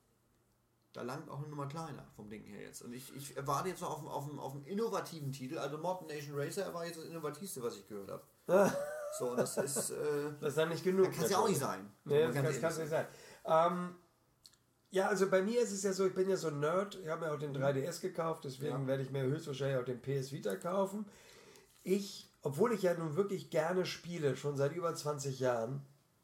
Da langt auch eine Nummer kleiner vom Ding her jetzt. Und ich erwarte jetzt noch auf einen innovativen Titel. Also Mod Nation Racer war jetzt das innovativste, was ich gehört habe. So, und das ist... das ist dann nicht genug. Das kann es ja auch nicht sein. Nee, das kann es nicht sein. Ja, also bei mir ist es ja so, ich bin ja so ein Nerd. Ich habe mir auch den 3DS gekauft, deswegen werde ich mir höchstwahrscheinlich auch den PS Vita kaufen. Obwohl ich ja nun wirklich gerne spiele, schon seit über 20 Jahren,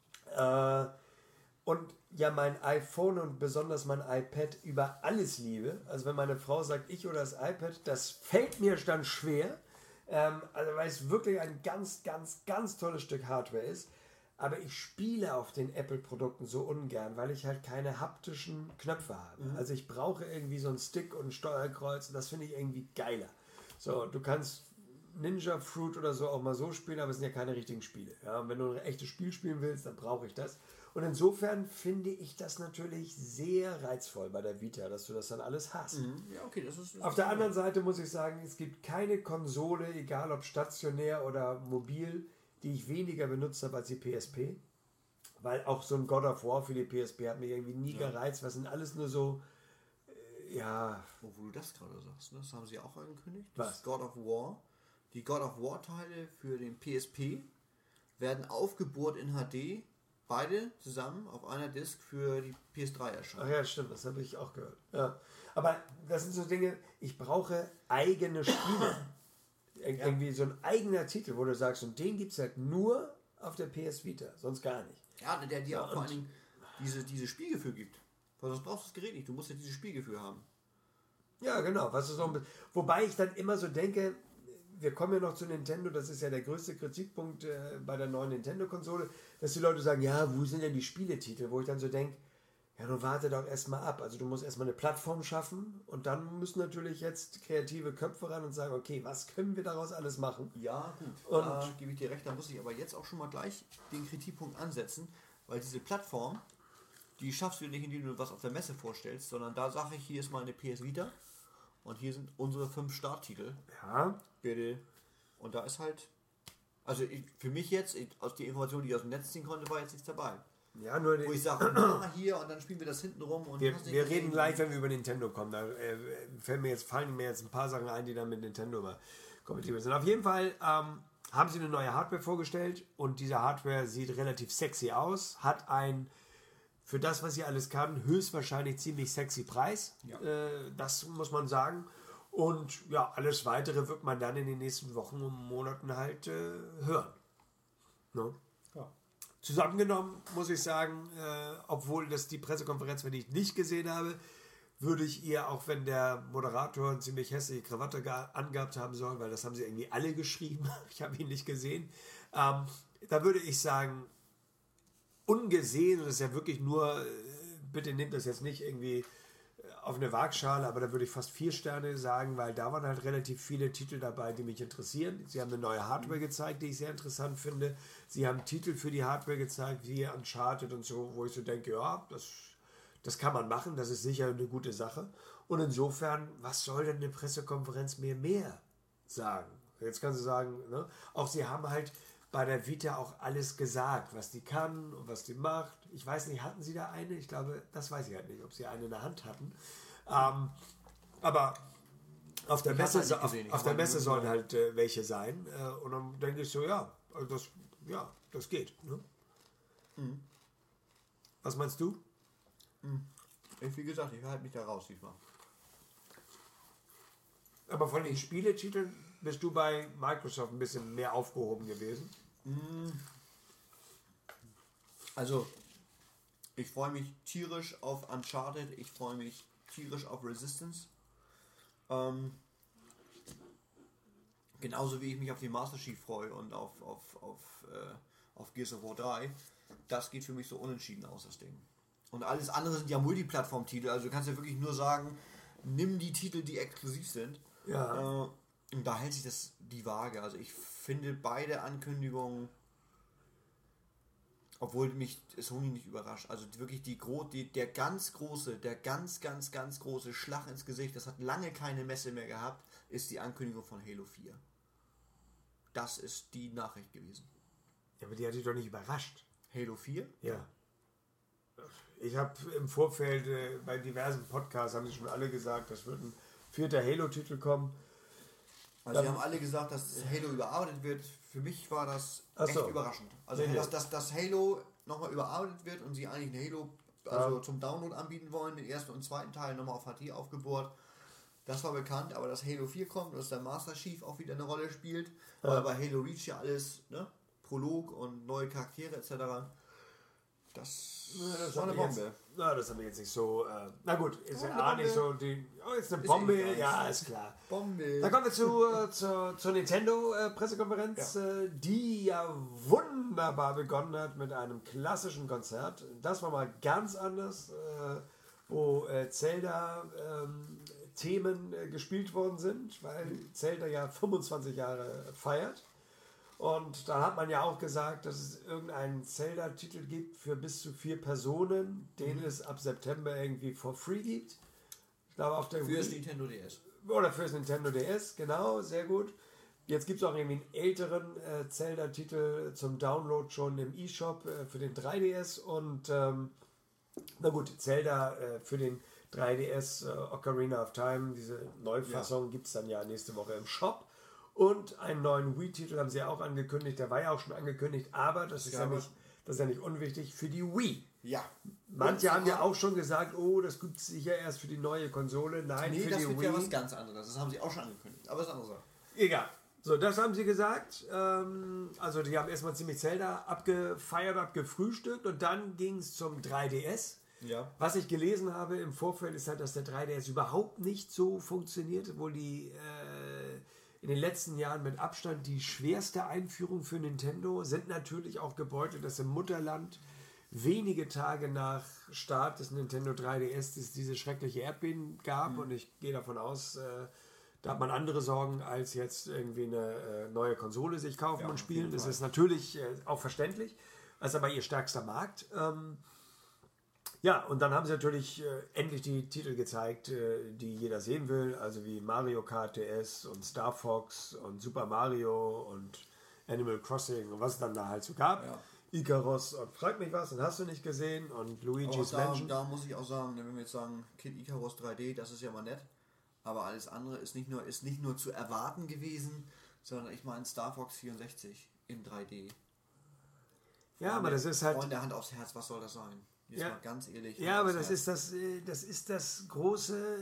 und ja mein iPhone und besonders mein iPad über alles liebe, also wenn meine Frau sagt, ich oder das iPad, das fällt mir dann schwer, also weil es wirklich ein ganz, ganz, ganz tolles Stück Hardware ist, aber ich spiele auf den Apple-Produkten so ungern, weil ich halt keine haptischen Knöpfe habe. Also ich brauche irgendwie so einen Stick und ein Steuerkreuz und das finde ich irgendwie geiler. So, du kannst Ninja Fruit oder so auch mal so spielen, aber es sind ja keine richtigen Spiele. Ja, und wenn du ein echtes Spiel spielen willst, dann brauche ich das. Und insofern finde ich das natürlich sehr reizvoll bei der Vita, dass du das dann alles hast. Ja, okay, das ist auf der anderen Seite muss ich sagen, es gibt keine Konsole, egal ob stationär oder mobil, die ich weniger benutzt habe als die PSP. Weil auch so ein God of War für die PSP hat mich irgendwie nie gereizt. Was sind alles nur so, Wo du das gerade sagst, ne? Das haben sie auch angekündigt. Was? God of War. Die God of War Teile für den PSP werden aufgebohrt in HD, beide zusammen auf einer Disc für die PS3 erscheinen. Ach ja, stimmt, das habe ich auch gehört. Ja. Aber das sind so Dinge, ich brauche eigene Spiele. Irgendwie so ein eigener Titel, wo du sagst, und den gibt es halt nur auf der PS Vita, sonst gar nicht. Ja, der dir auch vor allen Dingen dieses Spielgefühl gibt. Weil sonst brauchst du das Gerät nicht, du musst ja dieses Spielgefühl haben. Ja, genau. Wobei ich dann immer so denke, wir kommen ja noch zu Nintendo, das ist ja der größte Kritikpunkt bei der neuen Nintendo-Konsole, dass die Leute sagen, ja, wo sind denn die Spieletitel? Wo ich dann so denke, ja, nun warte doch erstmal ab. Also du musst erstmal eine Plattform schaffen und dann müssen natürlich jetzt kreative Köpfe ran und sagen, okay, was können wir daraus alles machen? Ja, gut. Und da gebe ich dir recht, da muss ich aber jetzt auch schon mal gleich den Kritikpunkt ansetzen, weil diese Plattform, die schaffst du nicht, indem du was auf der Messe vorstellst, sondern da sage ich, hier ist mal eine PS Vita und hier sind unsere 5 Starttitel. Ja. Bitte. Und da ist halt, also für mich jetzt, aus der Information, die ich aus dem Netz ziehen konnte, war jetzt nichts dabei. Ja, nur wo ich sage, hier und dann spielen wir das hinten rum. Und wir reden gleich, wenn wir über Nintendo kommen. Da fallen mir jetzt ein paar Sachen ein, die dann mit Nintendo kompatibel sind. Auf jeden Fall haben sie eine neue Hardware vorgestellt und diese Hardware sieht relativ sexy aus, hat für das, was sie alles kann, höchstwahrscheinlich ziemlich sexy Preis. Ja. Das muss man sagen. Und ja, alles Weitere wird man dann in den nächsten Wochen und Monaten halt hören. No? Ja. Zusammengenommen muss ich sagen, obwohl das die Pressekonferenz, wenn ich nicht gesehen habe, würde ich ihr, auch wenn der Moderator eine ziemlich hässliche Krawatte angehabt haben soll, weil das haben sie irgendwie alle geschrieben, ich habe ihn nicht gesehen, da würde ich sagen, ungesehen, und das ist ja wirklich nur, bitte nehmt das jetzt nicht irgendwie auf eine Waagschale, aber da würde ich fast 4 Sterne sagen, weil da waren halt relativ viele Titel dabei, die mich interessieren. Sie haben eine neue Hardware gezeigt, die ich sehr interessant finde. Sie haben Titel für die Hardware gezeigt, wie Uncharted und so, wo ich so denke, ja, das kann man machen, das ist sicher eine gute Sache. Und insofern, was soll denn eine Pressekonferenz mehr sagen? Jetzt kannst du sagen, ne? Auch sie haben halt bei der Vita auch alles gesagt, was die kann und was die macht. Ich weiß nicht, hatten sie da eine? Ich glaube, das weiß ich halt nicht, ob sie eine in der Hand hatten. Aber auf der Messe, sollen halt welche sein. Und dann denke ich so, ja, das geht. Ne? Mhm. Was meinst du? Wie gesagt, ich halte mich da raus diesmal. Aber von den Spieletiteln bist du bei Microsoft ein bisschen mehr aufgehoben gewesen? Also, ich freue mich tierisch auf Uncharted, ich freue mich tierisch auf Resistance. Genauso wie ich mich auf die Master Chief freue und auf Gears of War 3. Das geht für mich so unentschieden aus, das Ding. Und alles andere sind ja Multiplattform-Titel, also du kannst ja wirklich nur sagen, nimm die Titel, die exklusiv sind. Ja. Und da hält sich die Waage. Also ich finde beide Ankündigungen, obwohl mich Sony nicht überrascht, also wirklich der ganz große Schlag ins Gesicht, das hat lange keine Messe mehr gehabt, ist die Ankündigung von Halo 4. Das ist die Nachricht gewesen. Ja, aber die hat dich doch nicht überrascht. Halo 4? Ja. Ich habe im Vorfeld bei diversen Podcasts, haben sie schon alle gesagt, das wird ein 4. Halo-Titel kommen. Also, sie haben alle gesagt, dass Halo überarbeitet wird. Für mich war das echt überraschend. Also, dass Halo nochmal überarbeitet wird und sie eigentlich ein Halo zum Download anbieten wollen, den ersten und zweiten Teil nochmal auf HD aufgebohrt. Das war bekannt, aber dass Halo 4 kommt, dass der Master Chief auch wieder eine Rolle spielt, weil bei Halo Reach ja alles, ne, Prolog und neue Charaktere etc. Das war eine Bombe. Das haben wir jetzt nicht so. Na gut, ist ja nicht so. Ist eine Bombe, ja, ist klar. Bombe. Dann kommen wir zur Nintendo-Pressekonferenz, die ja wunderbar begonnen hat mit einem klassischen Konzert. Das war mal ganz anders, wo Zelda-Themen gespielt worden sind, weil Zelda ja 25 Jahre feiert. Und da hat man ja auch gesagt, dass es irgendeinen Zelda-Titel gibt für bis zu 4 Personen, den es ab September irgendwie for free gibt. Ich glaube auf der Fürs Nintendo DS. Oder fürs Nintendo DS, genau, sehr gut. Jetzt gibt es auch irgendwie einen älteren Zelda-Titel zum Download schon im eShop für den 3DS. Und na gut, Zelda für den 3DS Ocarina of Time, diese Neufassung, gibt es dann ja nächste Woche im Shop. Und einen neuen Wii-Titel haben sie ja auch angekündigt, der war ja auch schon angekündigt, aber das ist ja nicht unwichtig für die Wii. Ja. Manche haben ja auch schon gesagt, oh, das gibt es sicher erst für die neue Konsole. Nein, für die Wii. Das wird ja was ganz anderes, das haben sie auch schon angekündigt, aber das ist eine andere Sache. Egal. So, das haben sie gesagt. Also die haben erstmal ziemlich Zelda abgefeiert, abgefrühstückt und dann ging es zum 3DS. Ja. Was ich gelesen habe im Vorfeld ist halt, dass der 3DS überhaupt nicht so funktioniert, obwohl die in den letzten Jahren mit Abstand die schwerste Einführung für Nintendo, sind natürlich auch gebeutelt, dass im Mutterland wenige Tage nach Start des Nintendo 3DS es diese schreckliche Erdbeben gab und ich gehe davon aus, da hat man andere Sorgen, als jetzt irgendwie eine neue Konsole sich kaufen und spielen. Das ist natürlich auch verständlich, das ist aber ihr stärkster Markt. Ja, und dann haben sie natürlich endlich die Titel gezeigt, die jeder sehen will, also wie Mario Kart DS und Star Fox und Super Mario und Animal Crossing und was es dann da halt so gab. Ja. Icarus und frag mich was, den hast du nicht gesehen und Luigi's Mansion. Da muss ich auch sagen, wenn wir jetzt sagen, Kid Icarus 3D, das ist ja mal nett, aber alles andere ist nicht nur zu erwarten gewesen, sondern ich meine Star Fox 64 in 3D. Ja, aber das ist halt... Freunde, Hand aufs Herz, was soll das sein? Jetzt mal ganz ehrlich. Ja, aber das ist das große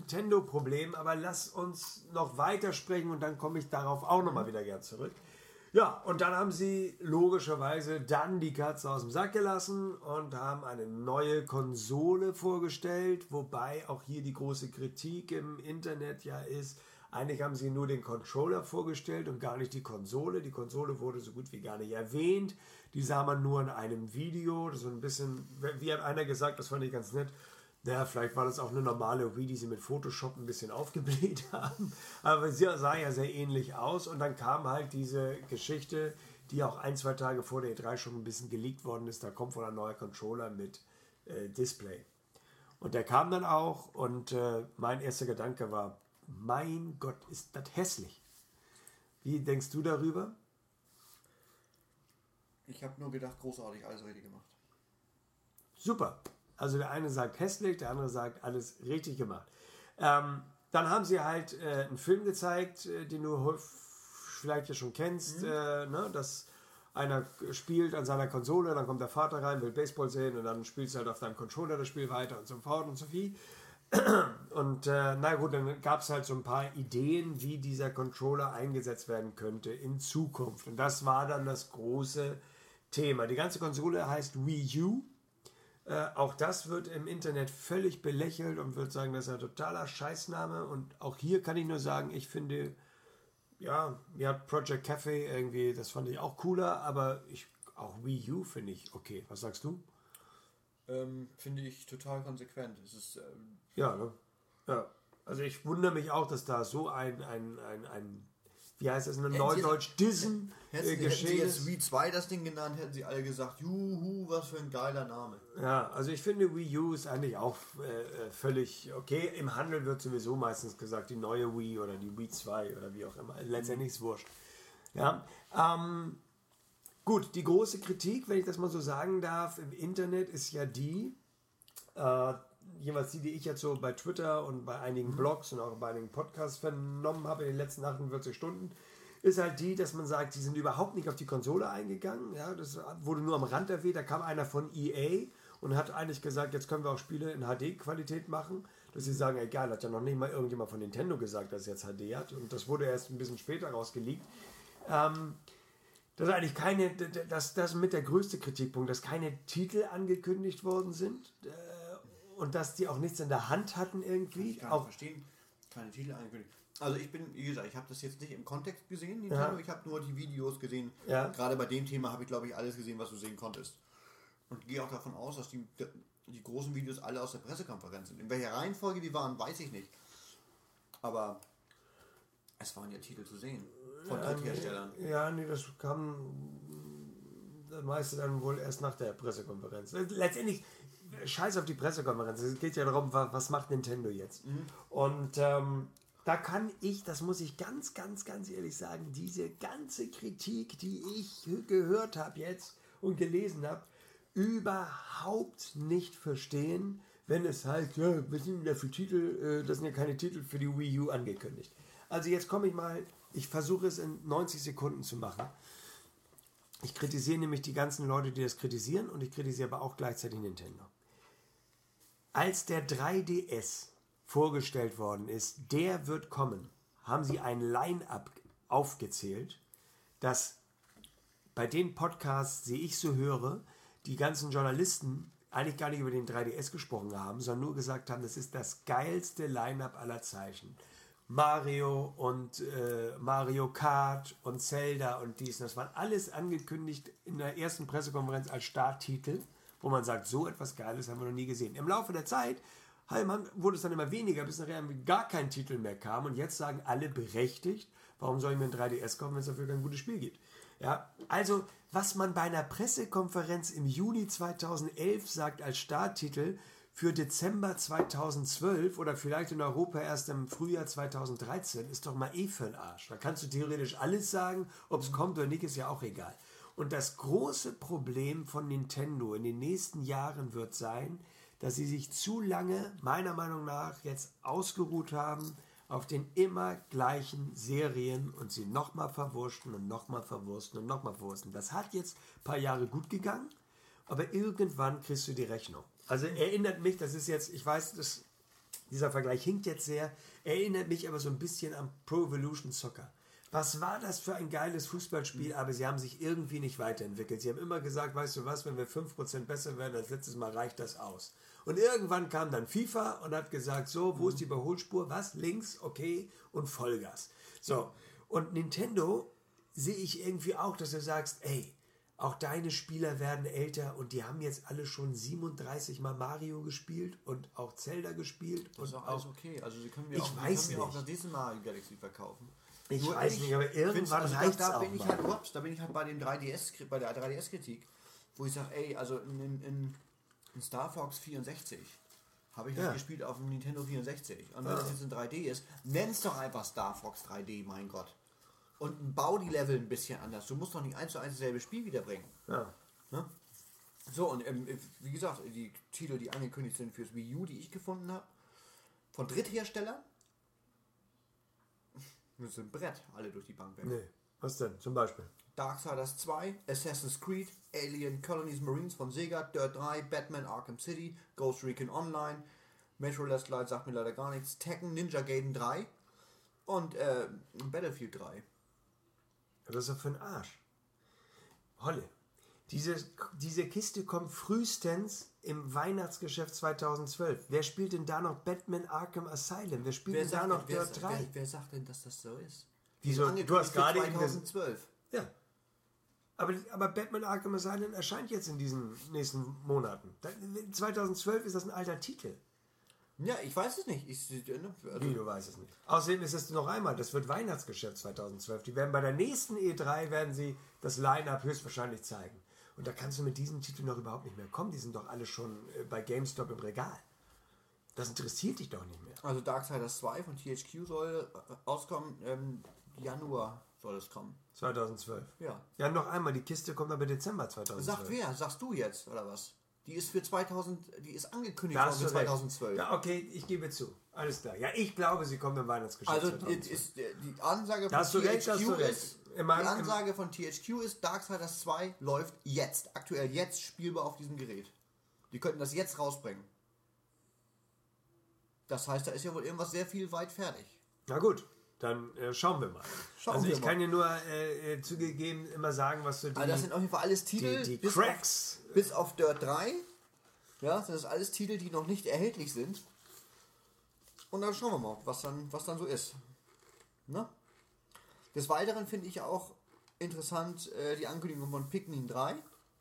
Nintendo-Problem. Aber lass uns noch weiter sprechen und dann komme ich darauf auch nochmal wieder gern zurück. Ja, und dann haben sie logischerweise dann die Katze aus dem Sack gelassen und haben eine neue Konsole vorgestellt, wobei auch hier die große Kritik im Internet ja ist, eigentlich haben sie nur den Controller vorgestellt und gar nicht die Konsole. Die Konsole wurde so gut wie gar nicht erwähnt. Die sah man nur in einem Video. Das ist so ein bisschen, wie hat einer gesagt, das fand ich ganz nett. Ja, vielleicht war das auch eine normale Wii, die sie mit Photoshop ein bisschen aufgebläht haben. Aber sie sah ja sehr ähnlich aus. Und dann kam halt diese Geschichte, die auch 1-2 Tage vor der E3 schon ein bisschen geleakt worden ist. Da kommt wohl ein neuer Controller mit Display. Und der kam dann auch. Und mein erster Gedanke war, mein Gott, ist das hässlich. Wie denkst du darüber? Ich habe nur gedacht, großartig, alles richtig gemacht. Super. Also der eine sagt hässlich, der andere sagt alles richtig gemacht. Dann haben sie halt einen Film gezeigt, den du vielleicht ja schon kennst, ne? Dass einer spielt an seiner Konsole, dann kommt der Vater rein, will Baseball sehen und dann spielst du halt auf deinem Controller das Spiel weiter und so fort und so viel. Und na gut, dann gab es halt so ein paar Ideen, wie dieser Controller eingesetzt werden könnte in Zukunft. Und das war dann das große Thema. Die ganze Konsole heißt Wii U. Auch das wird im Internet völlig belächelt und wird sagen, das ist ein totaler Scheißname. Und auch hier kann ich nur sagen, ich finde, ja, mir hat Project Cafe irgendwie, das fand ich auch cooler, aber auch Wii U finde ich okay. Was sagst du? Finde ich total konsequent. Es ist, ja, ne? Ja. Also ich wundere mich auch, dass da so ein wie heißt das, eine Neudeutsch-Dissen geschehen. Hätten sie jetzt Wii 2 das Ding genannt, hätten sie alle gesagt, juhu, was für ein geiler Name. Ja, also ich finde Wii U ist eigentlich auch völlig okay. Im Handel wird sowieso meistens gesagt, die neue Wii oder die Wii 2 oder wie auch immer. Letztendlich ist es wurscht. Ja, gut, die große Kritik, wenn ich das mal so sagen darf, im Internet ist ja die, jeweils die ich jetzt so bei Twitter und bei einigen Blogs und auch bei einigen Podcasts vernommen habe in den letzten 48 Stunden, ist halt die, dass man sagt, die sind überhaupt nicht auf die Konsole eingegangen. Ja, das wurde nur am Rand erwähnt. Da kam einer von EA und hat eigentlich gesagt, jetzt können wir auch Spiele in HD-Qualität machen. Dass sie sagen, egal, hat ja noch nicht mal irgendjemand von Nintendo gesagt, dass es jetzt HD hat. Und das wurde erst ein bisschen später rausgelegt. Das ist eigentlich das ist mit der größte Kritikpunkt, dass keine Titel angekündigt worden sind. Und dass die auch nichts in der Hand hatten irgendwie. Ich kann auch verstehen, keine Titel angekündigt. Also ich bin, wie gesagt, ich habe das jetzt nicht im Kontext gesehen, Nintendo. Ja. Ich habe nur die Videos gesehen. Ja. Gerade bei dem Thema habe ich, glaube ich, alles gesehen, was du sehen konntest. Und gehe auch davon aus, dass die großen Videos alle aus der Pressekonferenz sind. In welcher Reihenfolge die waren, weiß ich nicht. Aber es waren ja Titel zu sehen von Drittherstellern. Ja, nee, das kam das meiste dann wohl erst nach der Pressekonferenz. Letztendlich scheiß auf die Pressekonferenz. Es geht ja darum, was macht Nintendo jetzt. Und da kann ich, das muss ich ganz, ganz, ganz ehrlich sagen, diese ganze Kritik, die ich gehört habe jetzt und gelesen habe, überhaupt nicht verstehen, wenn es heißt, ja, was sind denn da für Titel, das sind ja keine Titel für die Wii U angekündigt. Also jetzt komme ich mal, ich versuche es in 90 Sekunden zu machen. Ich kritisiere nämlich die ganzen Leute, die das kritisieren, und ich kritisiere aber auch gleichzeitig Nintendo. Als der 3DS vorgestellt worden ist, der wird kommen, haben sie ein Line-Up aufgezählt, das bei den Podcasts, die ich so höre, die ganzen Journalisten eigentlich gar nicht über den 3DS gesprochen haben, sondern nur gesagt haben, das ist das geilste Line-Up aller Zeiten. Mario und Mario Kart und Zelda und dies. Das waren alles angekündigt in der ersten Pressekonferenz als Starttitel, wo man sagt, so etwas Geiles haben wir noch nie gesehen. Im Laufe der Zeit wurde es dann immer weniger, bis nachher gar kein Titel mehr kam, und jetzt sagen alle berechtigt, warum soll ich mir ein 3DS kaufen, wenn es dafür kein gutes Spiel gibt. Ja, also was man bei einer Pressekonferenz im Juni 2011 sagt als Starttitel für Dezember 2012 oder vielleicht in Europa erst im Frühjahr 2013, ist doch mal für den Arsch. Da kannst du theoretisch alles sagen, ob es kommt oder nicht, ist ja auch egal. Und das große Problem von Nintendo in den nächsten Jahren wird sein, dass sie sich zu lange, meiner Meinung nach, jetzt ausgeruht haben auf den immer gleichen Serien und sie nochmal verwursten und nochmal verwursten und nochmal verwursten. Das hat jetzt ein paar Jahre gut gegangen, aber irgendwann kriegst du die Rechnung. Also erinnert mich, das ist jetzt, ich weiß, dieser Vergleich hinkt jetzt sehr, erinnert mich aber so ein bisschen an Pro Evolution Soccer. was war das für ein geiles Fußballspiel, aber sie haben sich irgendwie nicht weiterentwickelt. Sie haben immer gesagt, weißt du was, wenn wir 5% besser werden als letztes Mal, reicht das aus. Und irgendwann kam dann FIFA und hat gesagt, so, wo ist die Überholspur? Was? Links, okay, und Vollgas. So, und Nintendo sehe ich irgendwie auch, dass du sagst, ey, auch deine Spieler werden älter und die haben jetzt alle schon 37 Mal Mario gespielt und auch Zelda gespielt. Das ist und auch alles okay. Also sie können mir ich weiß nicht. auch das nächste Mario Galaxy verkaufen. Ich Nur weiß nicht, aber irgendwann reicht es auch bin ich mal. halt, da bin ich halt bei dem 3DS, bei der 3DS-Kritik, wo ich sage, ey, also in Star Fox 64 habe ich halt gespielt auf dem Nintendo 64. Und wenn das jetzt in 3D ist, nenn's doch einfach Star Fox 3D, mein Gott. Und bau die Level ein bisschen anders. Du musst doch nicht 1:1 dasselbe Spiel wiederbringen. Ja. Ne? So, und wie gesagt, die Titel, die angekündigt sind fürs Wii U, die ich gefunden habe, von Drittherstellern, das ist ein Brett, alle durch die Bank weg. Nee, was denn? Zum Beispiel? Darksiders 2, Assassin's Creed, Alien Colonies Marines von Sega, Dirt 3, Batman Arkham City, Ghost Recon Online, Metro Last Light sagt mir leider gar nichts, Tekken, Ninja Gaiden 3 und Battlefield 3. Das ist doch für den Arsch. Holle, diese Kiste kommt frühestens im Weihnachtsgeschäft 2012. Wer spielt denn da noch Batman Arkham Asylum? Wer spielt denn da noch Dirt 3? Wer sagt denn, dass das so ist? Wieso? Du hast gerade 2012. Ja. Aber Batman Arkham Asylum erscheint jetzt in diesen nächsten Monaten. 2012 ist das ein alter Titel. Ja, ich weiß es nicht. Wie, du weißt es nicht. Außerdem ist es noch einmal, das wird Weihnachtsgeschäft 2012. Die werden bei der nächsten E3 werden sie das Line-Up höchstwahrscheinlich zeigen. Und da kannst du mit diesen Titeln noch überhaupt nicht mehr kommen. Die sind doch alle schon bei GameStop im Regal. Das interessiert dich doch nicht mehr. Also Darksiders 2 von THQ soll rauskommen. Januar soll es kommen. 2012. Ja. Ja, noch einmal, die Kiste kommt aber Dezember 2012. Sagt wer? Sagst du jetzt, oder was? Die ist für 2000, die ist angekündigt Da worden für 2012. Ja, okay, ich gebe zu. Alles klar. Ja, ich glaube, sie kommt im Weihnachtsgeschäft. Also 2012. ist die Ansage Da hast du recht, hast du recht. ist, die Ansage von THQ ist, Darksiders 2 läuft jetzt, aktuell jetzt spielbar auf diesem Gerät. Die könnten das jetzt rausbringen. Das heißt, da ist ja wohl irgendwas sehr viel weit fertig. Na gut, dann schauen wir mal. Ich kann dir nur zugegeben immer sagen, was du Also das sind auf jeden Fall alles Titel, die Cracks. Bis auf Dirt 3. Ja, das ist alles Titel, die noch nicht erhältlich sind. Und dann schauen wir mal, was dann so ist. Ne? Des Weiteren finde ich auch interessant die Ankündigung von Pikmin 3.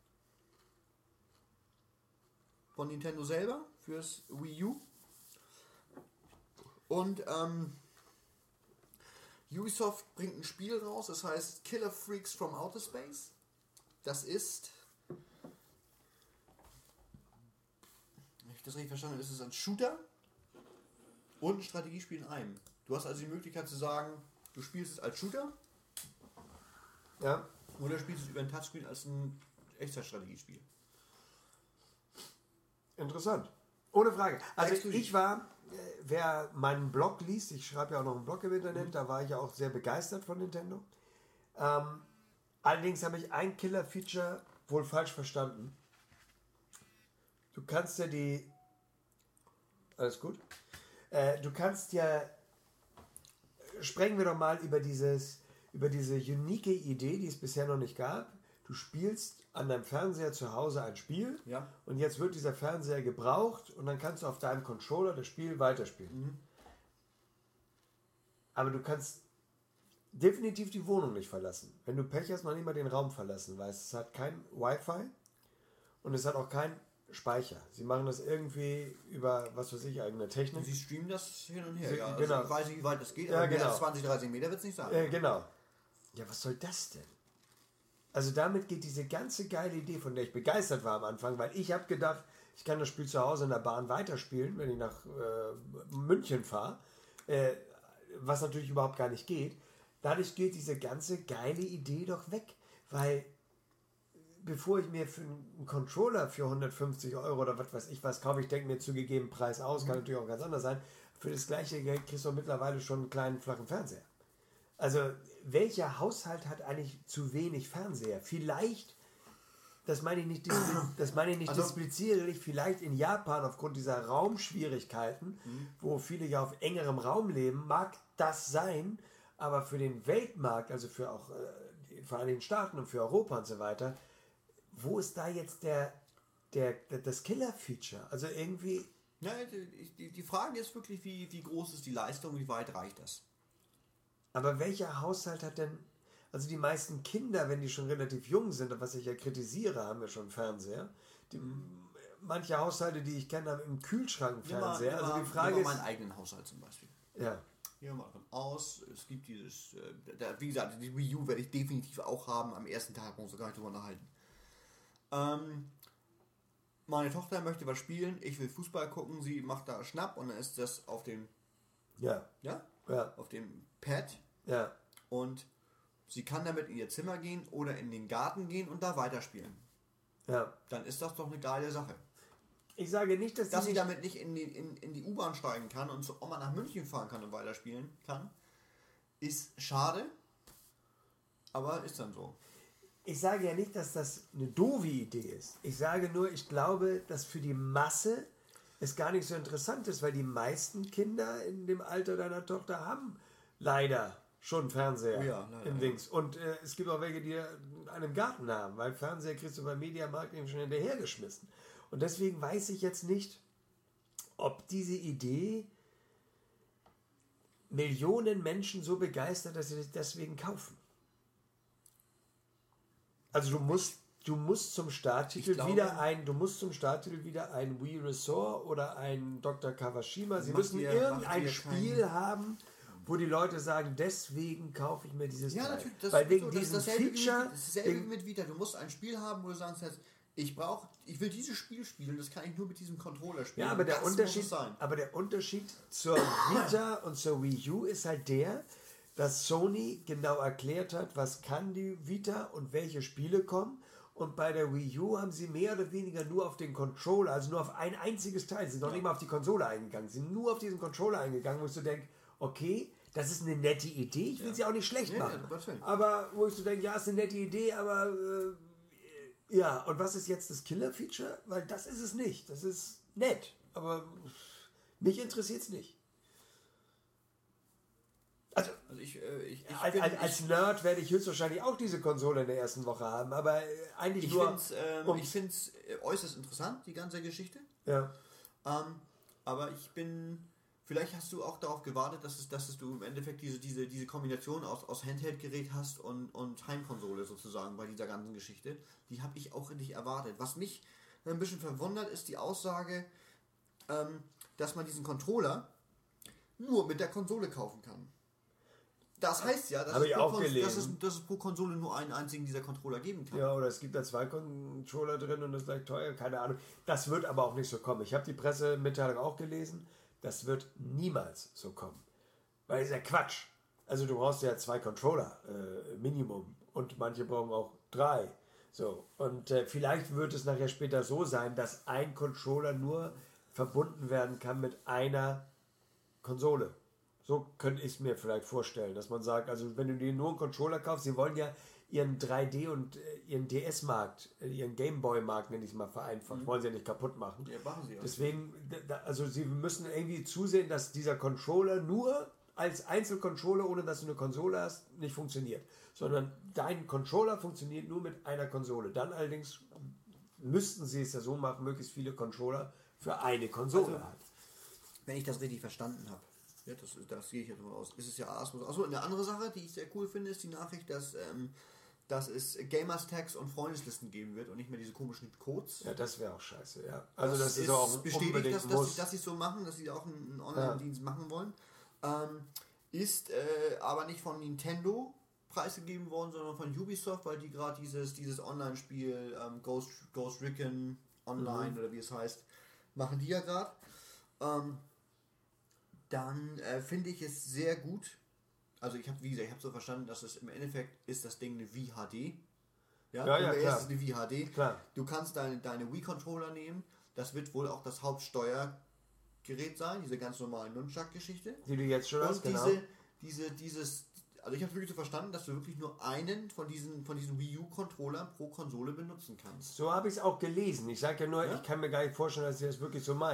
Von Nintendo selber fürs Wii U. Und Ubisoft bringt ein Spiel raus, das heißt Killer Freaks from Outer Space. Das ist, wenn ich das richtig verstanden habe, ist es ein Shooter und ein Strategiespiel in einem. Du hast also die Möglichkeit zu sagen, du spielst es als Shooter, Ja. oder spielst es über ein Touchscreen als ein Echtzeitstrategiespiel. Interessant. Ohne Frage. Also Exklusiv. ich war, wer meinen Blog liest, ich schreibe ja auch noch einen Blog im Internet, da war ich ja auch sehr begeistert von Nintendo. Allerdings habe ich ein Killer-Feature wohl falsch verstanden. Du kannst ja alles gut? Du kannst ja, sprechen wir doch mal über diese unique Idee, die es bisher noch nicht gab. Du spielst an deinem Fernseher zu Hause ein Spiel, Ja. und jetzt wird dieser Fernseher gebraucht und dann kannst du auf deinem Controller das Spiel weiterspielen. Aber du kannst definitiv die Wohnung nicht verlassen. Wenn du Pech hast, noch nicht mal den Raum verlassen, weil es hat kein Wi-Fi und es hat auch keinen Speicher. Sie machen das irgendwie über, was weiß ich, eigene Technik. Sie streamen das hin und her. Sie- Ja. Also genau. ich weiß nicht, wie weit das geht, Ja, aber mehr genau. als 20, 30 Meter wird es nicht sein. Genau. Ja, was soll das denn? Also damit geht diese ganze geile Idee, von der ich begeistert war am Anfang, weil ich habe gedacht, ich kann das Spiel zu Hause in der Bahn weiterspielen, wenn ich nach München fahre, was natürlich überhaupt gar nicht geht. Dadurch geht diese ganze geile Idee doch weg, weil bevor ich mir für einen Controller für 150 € oder was weiß ich was kaufe, ich denke mir zu gegebenen Preis aus, kann natürlich auch ganz anders sein, für das gleiche Geld kriegst du mittlerweile schon einen kleinen flachen Fernseher. Also, welcher Haushalt hat eigentlich zu wenig Fernseher? Vielleicht, das meine ich nicht, displizierlich, vielleicht in Japan aufgrund dieser Raumschwierigkeiten, wo viele ja auf engerem Raum leben, mag das sein, Aber für den Weltmarkt, also für auch die Vereinigten Staaten und für Europa und so weiter, wo ist da jetzt das Killer-Feature? Also irgendwie... Ja, die Frage ist wirklich, wie groß ist die Leistung, wie weit reicht das? Aber welcher Haushalt hat denn... Also die meisten Kinder, wenn die schon relativ jung sind, was ich ja kritisiere, haben wir schon einen Fernseher. Manche Haushalte, die ich kenne, haben im Kühlschrank einen Fernseher. Also die Frage ist... meinen eigenen Haushalt zum Beispiel. Ja. Gehen wir mal davon aus, es gibt dieses... wie gesagt, die Wii U werde ich definitiv auch haben. Am ersten Tag muss ich gar nicht drüber unterhalten. Meine Tochter möchte was spielen, ich will Fußball gucken, sie macht da Schnapp und dann ist das auf dem... Ja. Auf dem Pad. Ja. Und sie kann damit in ihr Zimmer gehen oder in den Garten gehen und da weiterspielen. Ja. Dann ist das doch eine geile Sache. Ich sage nicht, dass sie damit nicht in die U-Bahn steigen kann und zur Oma nach München fahren kann und weiterspielen kann, ist schade, aber ist dann so. Ich sage ja nicht, dass das eine doofe Idee ist. Ich sage nur, ich glaube, dass für die Masse es gar nicht so interessant ist, weil die meisten Kinder in dem Alter deiner Tochter haben leider schon Fernseher im Dings. Und es gibt auch welche, die einen Garten haben, weil Fernseher kriegst du beim Mediamarkt eben schon hinterhergeschmissen. Und deswegen weiß ich jetzt nicht, ob diese Idee Millionen Menschen so begeistert, dass sie das deswegen kaufen. Also du musst zum Starttitel wieder ein Wii Resort oder ein Dr. Kawashima. Sie müssen irgendein Spiel haben, wo die Leute sagen, deswegen kaufe ich mir dieses Teil. Natürlich. Weil wegen diesem Feature... Dasselbe wie mit Vita. Du musst ein Spiel haben, wo du sagst, ich will dieses Spiel spielen, das kann ich nur mit diesem Controller spielen. Ja, aber der Unterschied zur Vita und zur Wii U ist halt dass Sony genau erklärt hat, was kann die Vita und welche Spiele kommen. Und bei der Wii U haben sie mehr oder weniger nur auf den Controller, also nur auf ein einziges Teil, sie sind noch nicht mal auf die Konsole eingegangen, sie sind nur auf diesen Controller eingegangen, wo ich so denke, okay, das ist eine nette Idee, ich will sie auch nicht schlecht machen. Aber wo ich so denke, ja, ist eine nette Idee, aber ja, und was ist jetzt das Killer-Feature? Weil das ist es nicht, das ist nett, aber mich interessiert es nicht. Also als Nerd werde ich höchstwahrscheinlich auch diese Konsole in der ersten Woche haben, aber eigentlich ich finde es äußerst interessant, die ganze Geschichte. Ja. Aber vielleicht hast du auch darauf gewartet, dass du im Endeffekt diese Kombination aus Handheld-Gerät hast und Heimkonsole sozusagen bei dieser ganzen Geschichte. Die habe ich auch nicht erwartet. Was mich ein bisschen verwundert, ist die Aussage, dass man diesen Controller nur mit der Konsole kaufen kann. Das heißt ja, dass es pro Konsole nur einen einzigen dieser Controller geben kann. Ja, oder es gibt da 2 Controller drin und das ist gleich teuer, keine Ahnung. Das wird aber auch nicht so kommen. Ich habe die Pressemitteilung auch gelesen. Das wird niemals so kommen. Weil das ist ja Quatsch. Also du brauchst ja 2 Controller Minimum und manche brauchen auch 3. So. Und vielleicht wird es nachher später so sein, dass ein Controller nur verbunden werden kann mit einer Konsole. So könnte ich es mir vielleicht vorstellen, dass man sagt, also wenn du dir nur einen Controller kaufst, sie wollen ja ihren 3D und ihren DS-Markt, ihren Gameboy-Markt, nenne ich es mal vereinfacht, wollen sie ja nicht kaputt machen. Ja, machen sie auch. Deswegen, also sie müssen irgendwie zusehen, dass dieser Controller nur als Einzelcontroller, ohne dass du eine Konsole hast, nicht funktioniert. Sondern dein Controller funktioniert nur mit einer Konsole. Dann allerdings müssten sie es ja so machen, möglichst viele Controller für eine Konsole halt. Wenn ich das richtig verstanden habe. Ja, das gehe ich jetzt mal aus. Ist es ja achso, eine andere Sache, die ich sehr cool finde, ist die Nachricht, dass es Gamers-Tags und Freundeslisten geben wird und nicht mehr diese komischen Codes. Ja, das wäre auch scheiße, ja. Also das ist auch bestätigt, dass sie es so machen, dass sie auch einen Online-Dienst machen wollen. Ist aber nicht von Nintendo preisgegeben worden, sondern von Ubisoft, weil die gerade dieses Online-Spiel Ghost Recon Online oder wie es heißt, machen die ja gerade. Dann finde ich es sehr gut. Also ich habe so verstanden, dass es im Endeffekt ist das Ding eine VHD. Ja, klar. Es ist eine VHD. Klar. Du kannst deine Wii-Controller nehmen. Das wird wohl auch das Hauptsteuergerät sein, diese ganz normale Nunchuck-Geschichte. Die du jetzt schon hast, genau. Also ich habe wirklich so verstanden, dass du wirklich nur einen von diesen Wii U-Controllern pro Konsole benutzen kannst. So habe ich es auch gelesen. Ich sage ja nur, ich kann mir gar nicht vorstellen, dass sie das wirklich so meinen.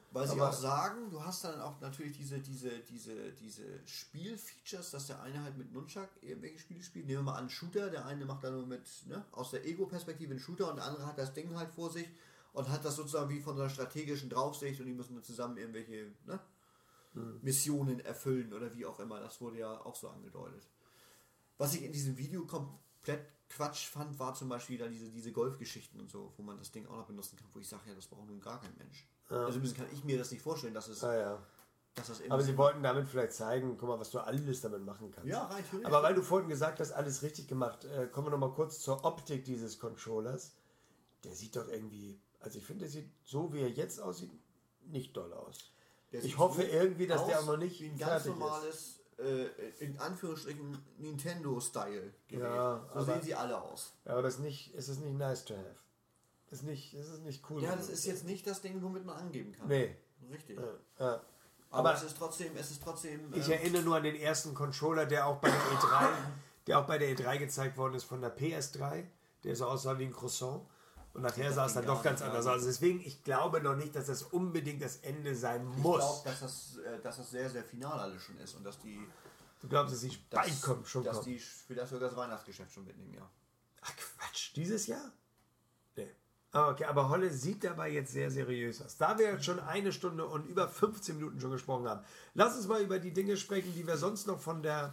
Weil sie auch sagen, du hast dann auch natürlich diese Spielfeatures, dass der eine halt mit Nunchuck irgendwelche Spiele spielt. Nehmen wir mal an, Shooter, der eine macht dann nur mit, ne, aus der Ego-Perspektive einen Shooter und der andere hat das Ding halt vor sich und hat das sozusagen wie von so einer strategischen Draufsicht und die müssen dann zusammen irgendwelche, ne, Missionen erfüllen oder wie auch immer. Das wurde ja auch so angedeutet. Was ich in diesem Video komplett Quatsch fand, war zum Beispiel dann diese Golfgeschichten und so, wo man das Ding auch noch benutzen kann, wo ich sage, ja, das braucht nun gar kein Mensch. Ja. Also kann ich mir das nicht vorstellen, dass es... Dass das aber sie wollten damit vielleicht zeigen, guck mal, was du alles damit machen kannst. Ja, rein theoretisch. Aber weil du vorhin gesagt hast, alles richtig gemacht, kommen wir nochmal kurz zur Optik dieses Controllers. Der sieht doch irgendwie, also ich finde, der sieht so, wie er jetzt aussieht, nicht doll aus. Ich hoffe irgendwie, dass der auch noch nicht wie ein ganz normales, in Anführungsstrichen, Nintendo-Style Gerät. Ja, so sehen sie alle aus. Ja, aber es ist nicht nice to have. Es ist nicht cool. Ja, das ist jetzt nicht das Ding, womit man angeben kann. Nee. Richtig. Ja. Aber es ist trotzdem. Ich erinnere nur an den ersten Controller, der auch bei der E3 gezeigt worden ist von der PS3, der so aussah wie ein Croissant. Und nachher sah es dann doch ganz anders aus. Deswegen, ich glaube noch nicht, dass das unbedingt das Ende sein muss. Ich glaube, dass das sehr, sehr final alles schon ist und dass die. Du glaubst, dass die bald kommt, schon dass kommt? Die vielleicht sogar das Weihnachtsgeschäft schon mitnehmen, ja. Ach Quatsch, dieses Jahr? Nee. Okay, aber Holle sieht dabei jetzt sehr seriös aus. Da wir jetzt schon 1 Stunde und über 15 Minuten schon gesprochen haben, lass uns mal über die Dinge sprechen, die wir sonst noch von der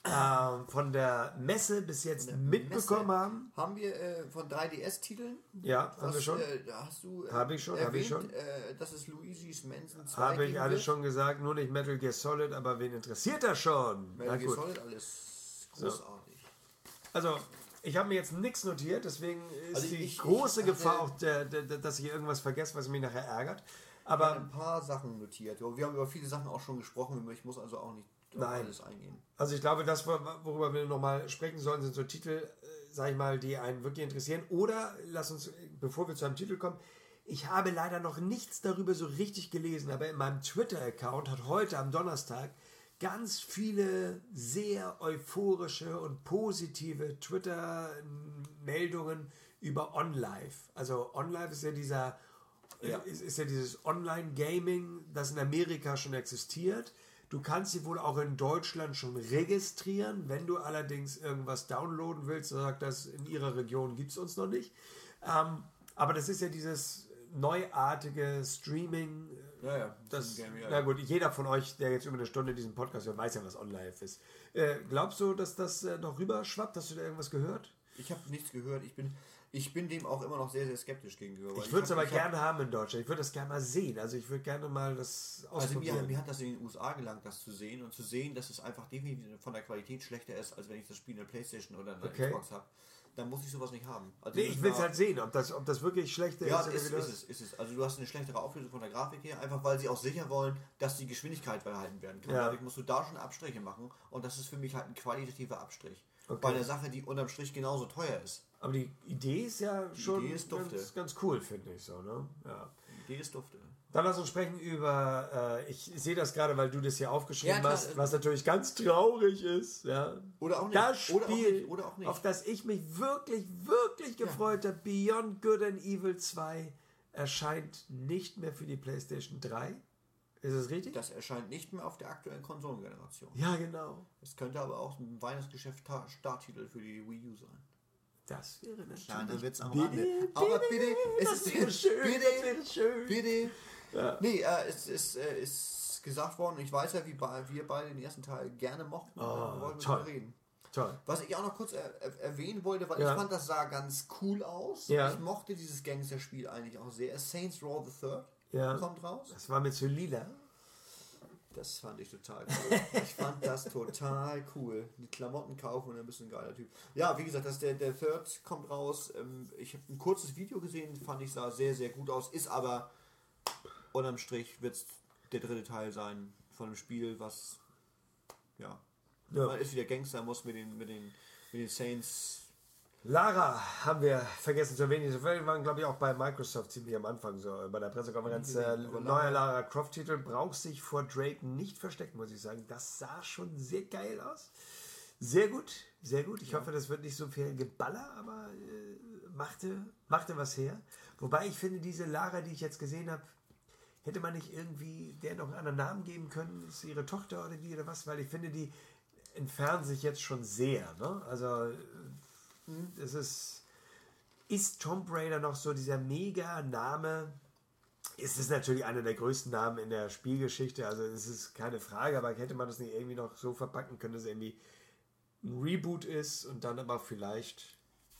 Messe bis jetzt mitbekommen haben. Haben wir von 3DS-Titeln? Ja, haben wir schon. Hast du habe ich schon. Das ist Luigi's Mansion 2. Habe ich alles schon gesagt, nur nicht Metal Gear Solid, aber wen interessiert das schon? Metal Gear Solid, alles großartig. So. Also, ich habe mir jetzt nichts notiert, deswegen ist die große Gefahr auch, dass ich irgendwas vergesse, was mich nachher ärgert. Aber ich habe ein paar Sachen notiert. Wir haben über viele Sachen auch schon gesprochen, ich muss also auch nicht alles eingehen. Also ich glaube, das, worüber wir nochmal sprechen sollen, sind so Titel, sag ich mal, die einen wirklich interessieren. Oder, lass uns, bevor wir zu einem Titel kommen, ich habe leider noch nichts darüber so richtig gelesen, aber in meinem Twitter-Account hat heute am Donnerstag ganz viele sehr euphorische und positive Twitter-Meldungen über OnLive. Also OnLive ist ja ist ja dieses Online-Gaming, das in Amerika schon existiert. Du kannst sie wohl auch in Deutschland schon registrieren. Wenn du allerdings irgendwas downloaden willst, so sagt das, in ihrer Region gibt es uns noch nicht. Aber das ist ja dieses neuartige Streaming. Na gut, jeder von euch, der jetzt über eine Stunde diesen Podcast hört, weiß ja, was OnLive ist. Glaubst du, dass das noch rüberschwappt? Hast du da irgendwas gehört? Ich habe nichts gehört. Ich bin dem auch immer noch sehr, sehr skeptisch gegenüber. Ich würde es aber gerne haben in Deutschland. Ich würde das gerne mal sehen. Also ich würde gerne mal das ausprobieren. Also mir hat das in den USA gelangt, das zu sehen. Und zu sehen, dass es einfach definitiv von der Qualität schlechter ist, als wenn ich das Spiel in der Playstation oder in der Xbox habe. Dann muss ich sowas nicht haben. Also nee, ich will es halt sehen, ob das wirklich schlechter ist. Ja, ist es. Also du hast eine schlechtere Auflösung von der Grafik her, einfach weil sie auch sicher wollen, dass die Geschwindigkeit behalten werden kann. Dadurch musst du da schon Abstriche machen. Und das ist für mich halt ein qualitativer Abstrich. Bei einer Sache, die unterm Strich genauso teuer ist. Aber die Idee ist ja schon ganz cool, finde ich so. Ne? Ja. Die Idee ist dufte. Dann lass uns sprechen über, ich sehe das gerade, weil du das hier aufgeschrieben hast, was natürlich ganz traurig ist. Ja. Oder auch nicht. Das Spiel, oder auch nicht. Auf das ich mich wirklich, wirklich gefreut habe, Beyond Good and Evil 2, erscheint nicht mehr für die PlayStation 3. Ist es richtig? Das erscheint nicht mehr auf der aktuellen Konsolengeneration. Ja, genau. Es könnte aber auch ein Weihnachtsgeschäft Starttitel für die Wii U sein. Das wäre natürlich... Kleiner Witz am Rande. Aber bitte, es ist schön. Bitte. Ja. Nee, es ist gesagt worden, ich weiß ja, wie wir beide den ersten Teil gerne mochten. Wir wollten darüber reden. Toll. Was ich auch noch kurz erwähnen wollte, weil ich fand, das sah ganz cool aus. Ja. Ich mochte dieses Gangster-Spiel eigentlich auch sehr. Saints Row the Third kommt raus. Das war mit so lila. Das fand ich total cool. Ich fand das total cool. Die Klamotten kaufen und ein bisschen geiler Typ. Ja, wie gesagt, der Third kommt raus. Ich habe ein kurzes Video gesehen, fand ich, sah sehr, sehr gut aus. Ist aber unterm Strich wird es der dritte Teil sein von einem Spiel, was man ist wieder Gangster, muss mit den Saints. Lara haben wir vergessen zu erwähnen. Wir waren, glaube ich, auch bei Microsoft ziemlich am Anfang so bei der Pressekonferenz. Neuer Lara Croft-Titel braucht sich vor Drake nicht verstecken, muss ich sagen. Das sah schon sehr geil aus. Sehr gut, sehr gut. Ich hoffe, das wird nicht so viel Geballer, aber machte was her. Wobei ich finde, diese Lara, die ich jetzt gesehen habe, hätte man nicht irgendwie der noch einen anderen Namen geben können? Ist ihre Tochter oder die oder was? Weil ich finde, die entfernen sich jetzt schon sehr. Ne? Also es ist Tomb Raider noch so dieser Mega-Name? Es ist natürlich einer der größten Namen in der Spielgeschichte, also es ist keine Frage, aber hätte man das nicht irgendwie noch so verpacken können, dass es irgendwie ein Reboot ist und dann aber vielleicht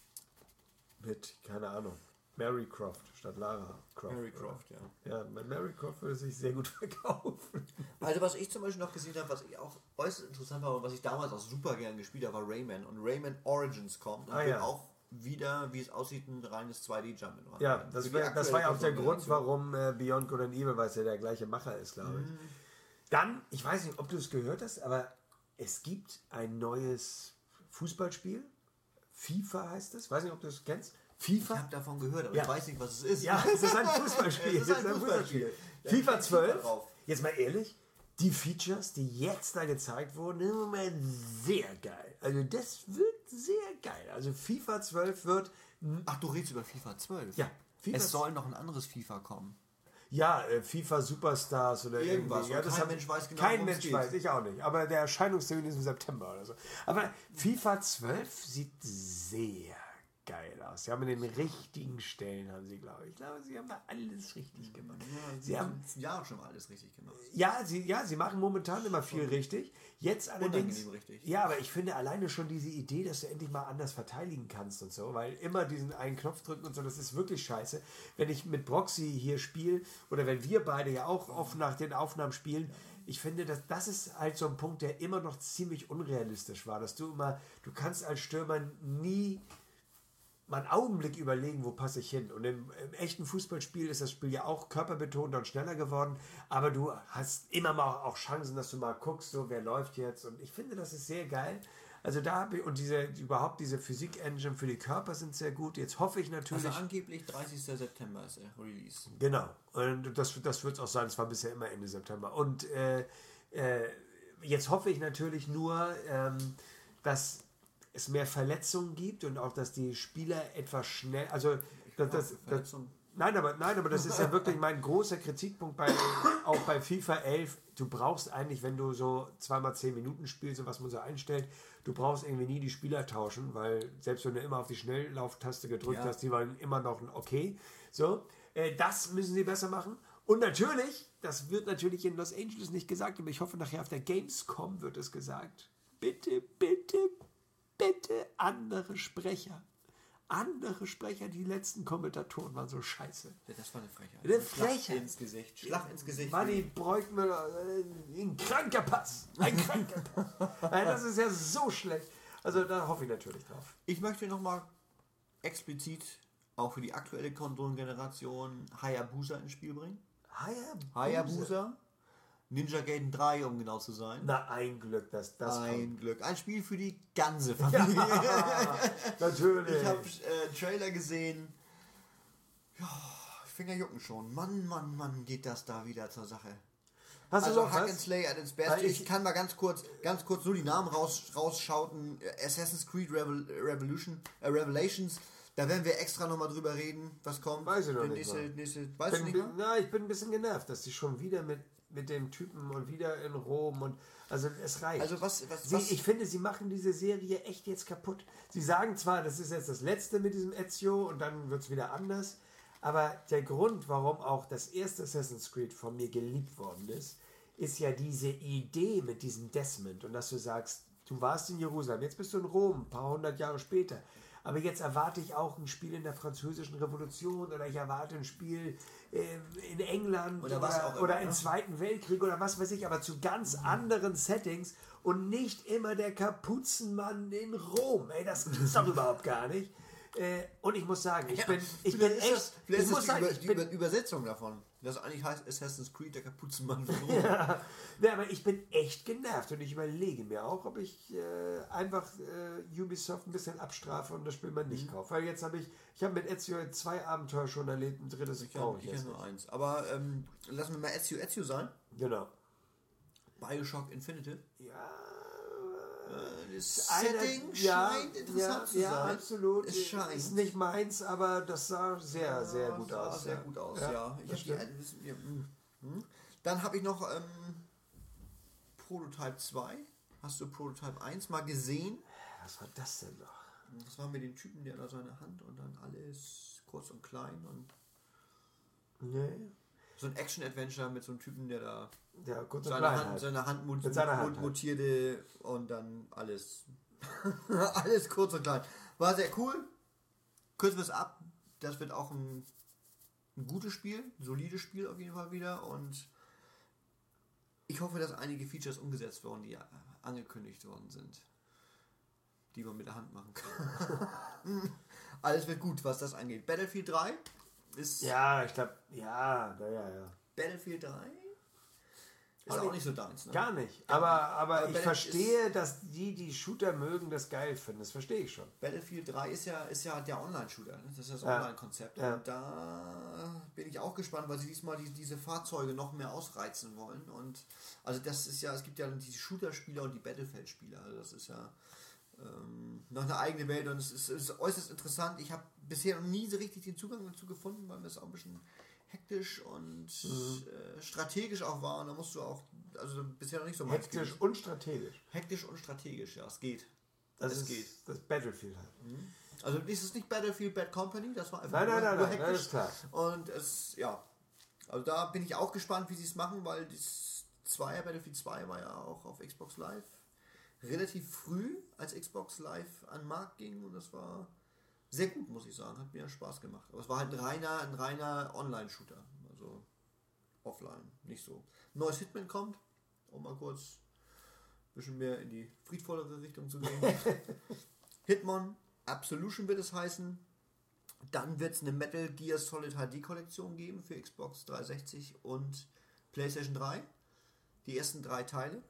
mit, keine Ahnung, Mary Croft statt Lara Croft. Mary Croft, ja. Ja, Mary Croft würde sich sehr gut verkaufen. Also was ich zum Beispiel noch gesehen habe, was ich auch äußerst interessant war und was ich damals auch super gern gespielt habe, war Rayman. Und Rayman Origins kommt und wird auch wieder, wie es aussieht, ein reines 2D-Jump. Ja, das war ja auch der Grund, warum Beyond Good and Evil, weil es ja der gleiche Macher ist, glaube ich. Dann, ich weiß nicht, ob du es gehört hast, aber es gibt ein neues Fußballspiel. FIFA heißt es. Weiß nicht, ob du es kennst. FIFA? Ich habe davon gehört, aber ich weiß nicht, was es ist. Ja, es ist ein Fußballspiel. FIFA 12. Jetzt mal ehrlich, die Features, die jetzt da gezeigt wurden, im Moment sehr geil. Also das wird sehr geil. Also FIFA 12 wird... Ach, du redest über FIFA 12? Ja. Es soll noch ein anderes FIFA kommen. Ja, FIFA Superstars oder irgendwas. Ja, kein Mensch weiß genau, kein Mensch weiß, ich auch nicht. Aber der Erscheinungstermin ist im September oder so. Aber FIFA 12 sieht sehr geil aus. Sie haben in den richtigen Stellen, haben sie, glaube ich. Ich glaube, sie haben da alles richtig gemacht. Ja, sie haben ja schon alles richtig gemacht. Ja, sie machen momentan immer viel richtig. Jetzt allerdings. Richtig. Ja, aber ich finde alleine schon diese Idee, dass du endlich mal anders verteidigen kannst und so, weil immer diesen einen Knopf drücken und so, das ist wirklich scheiße. Wenn ich mit Broxy hier spiele oder wenn wir beide ja auch oft nach den Aufnahmen spielen, ich finde, das ist halt so ein Punkt, der immer noch ziemlich unrealistisch war, dass du kannst als Stürmer nie mal einen Augenblick überlegen, wo passe ich hin. Und im echten Fußballspiel ist das Spiel ja auch körperbetonter und schneller geworden, aber du hast immer mal auch Chancen, dass du mal guckst, so wer läuft jetzt. Und ich finde, das ist sehr geil. Also überhaupt diese Physik-Engine für die Körper sind sehr gut. Jetzt hoffe ich natürlich... Also angeblich 30. September ist der Release. Genau. Und das wird es auch sein. Es war bisher immer Ende September. Und jetzt hoffe ich natürlich nur, dass es mehr Verletzungen gibt und auch, dass die Spieler etwas schnell, nein, aber das ist ja wirklich mein großer Kritikpunkt auch bei FIFA 11. Du brauchst eigentlich, wenn du so 2x10 Minuten spielst und was man so einstellt, du brauchst irgendwie nie die Spieler tauschen, weil selbst wenn du immer auf die Schnelllauftaste gedrückt hast, die waren immer noch ein okay. So, das müssen sie besser machen. Und natürlich, das wird natürlich in Los Angeles nicht gesagt, aber ich hoffe nachher auf der Gamescom wird es gesagt. Bitte, bitte, bitte andere Sprecher. Andere Sprecher, die letzten Kommentatoren waren so scheiße. Ja, das war eine Frechheit. Eine Frechheit. Schlag ins Gesicht. Schlag ins Gesicht. Manni Breukmüller, ein kranker Pass. Ein kranker Pass. Nein, das ist ja so schlecht. Also da hoffe ich natürlich drauf. Ich möchte nochmal explizit auch für die aktuelle Konsolengeneration Hayabusa ins Spiel bringen. Hayabusa. Ninja Gaiden 3, um genau zu sein. Na, ein Glück, dass das ein kommt. Glück. Ein Spiel für die ganze Familie. Ja, natürlich. Ich habe Trailer gesehen. Ja, Finger jucken schon. Mann, geht das da wieder zur Sache. Hast du also Hack and Slay at its best. Ich kann mal ganz kurz nur die Namen rausschauten. Assassin's Creed Revelations. Da werden wir extra nochmal drüber reden, was kommt. Weiß ich noch nicht. Weißt du nicht mehr? Na, ich bin ein bisschen genervt, dass die schon wieder mit dem Typen und wieder in Rom und also es reicht. Also was ich finde, sie machen diese Serie echt jetzt kaputt. Sie sagen zwar, das ist jetzt das Letzte mit diesem Ezio und dann wird es wieder anders, aber der Grund, warum auch das erste Assassin's Creed von mir geliebt worden ist ja diese Idee mit diesem Desmond und dass du sagst, du warst in Jerusalem, jetzt bist du in Rom, ein paar hundert Jahre später. Aber jetzt erwarte ich auch ein Spiel in der Französischen Revolution oder ich erwarte ein Spiel in England oder im Zweiten Weltkrieg oder was weiß ich, aber zu ganz anderen Settings und nicht immer der Kapuzenmann in Rom. Ey, das gibt's doch überhaupt gar nicht. Und ich muss sagen, ich bin echt... Vielleicht ist die Übersetzung davon. Das eigentlich heißt Assassin's Creed, der Kapuzenmann von Rom. Ja, aber ich bin echt genervt und ich überlege mir auch, ob ich einfach Ubisoft ein bisschen abstrafe und das Spiel mal nicht kaufe. Weil jetzt habe ich habe mit Ezio 2 Abenteuer schon erlebt, ein drittes brauche ich jetzt nur eins. Aber lassen wir mal Ezio sein. Genau. Bioshock Infinite. Ja. Das Setting scheint interessant zu sein. Ja, absolut. Es scheint. Ist nicht meins, aber das sah sehr, sehr gut aus. Sehr gut aus, ja. Dann habe ich noch Prototype 2. Hast du Prototype 1 mal gesehen? Was war das denn noch? Das war mit dem Typen, der da seine Hand und dann alles kurz und klein und Nee. so ein Action-Adventure mit so einem Typen, der da Ja, kurz und seine klein Hand, halt. seine Hand, Mit seiner Hand halt. mutierte und dann alles. Alles kurz und klein. War sehr cool. Kürzen wir es ab. Das wird auch ein gutes Spiel, ein solides Spiel auf jeden Fall wieder und ich hoffe, dass einige Features umgesetzt wurden, die angekündigt worden sind, die man mit der Hand machen kann. Alles wird gut, was das angeht. Battlefield 3 ist... Ja, ich glaube, ja. Battlefield 3 ist auch nicht so deins, ne? Gar nicht. Aber ich Battlefield verstehe, dass die Shooter mögen, das geil finden. Das verstehe ich schon. Battlefield 3 ist ja der Online-Shooter. Ne? Das ist das Ja. Online-Konzept. Ja. Und da bin ich auch gespannt, weil sie diesmal diese Fahrzeuge noch mehr ausreizen wollen. Und also das ist ja, es gibt ja die Shooter-Spieler und die Battlefield-Spieler. Also das ist ja noch eine eigene Welt und es ist äußerst interessant. Ich habe bisher noch nie so richtig den Zugang dazu gefunden, weil mir es auch ein bisschen hektisch und strategisch auch war. Und da musst du auch, also bisher noch nicht so meins Hektisch gewesen. und strategisch. Hektisch und strategisch, ja, es geht. Das geht. Das Battlefield halt. Also ist es nicht Battlefield Bad Company, das war einfach Nein, nur das hektisch. ist klar. Und es, ja, also da bin ich auch gespannt, wie sie es machen, weil das Battlefield 2 war ja auch auf Xbox Live relativ früh, als Xbox Live an den Markt ging und das war sehr gut, muss ich sagen, hat mir Spaß gemacht. Aber es war halt ein reiner Online-Shooter, also offline, nicht so. Neues Hitman kommt, um mal kurz ein bisschen mehr in die friedvollere Richtung zu gehen. Hitman Absolution wird es heißen. Dann wird es eine Metal Gear Solid HD Kollektion geben für Xbox 360 und PlayStation 3. Die ersten 3 Teile.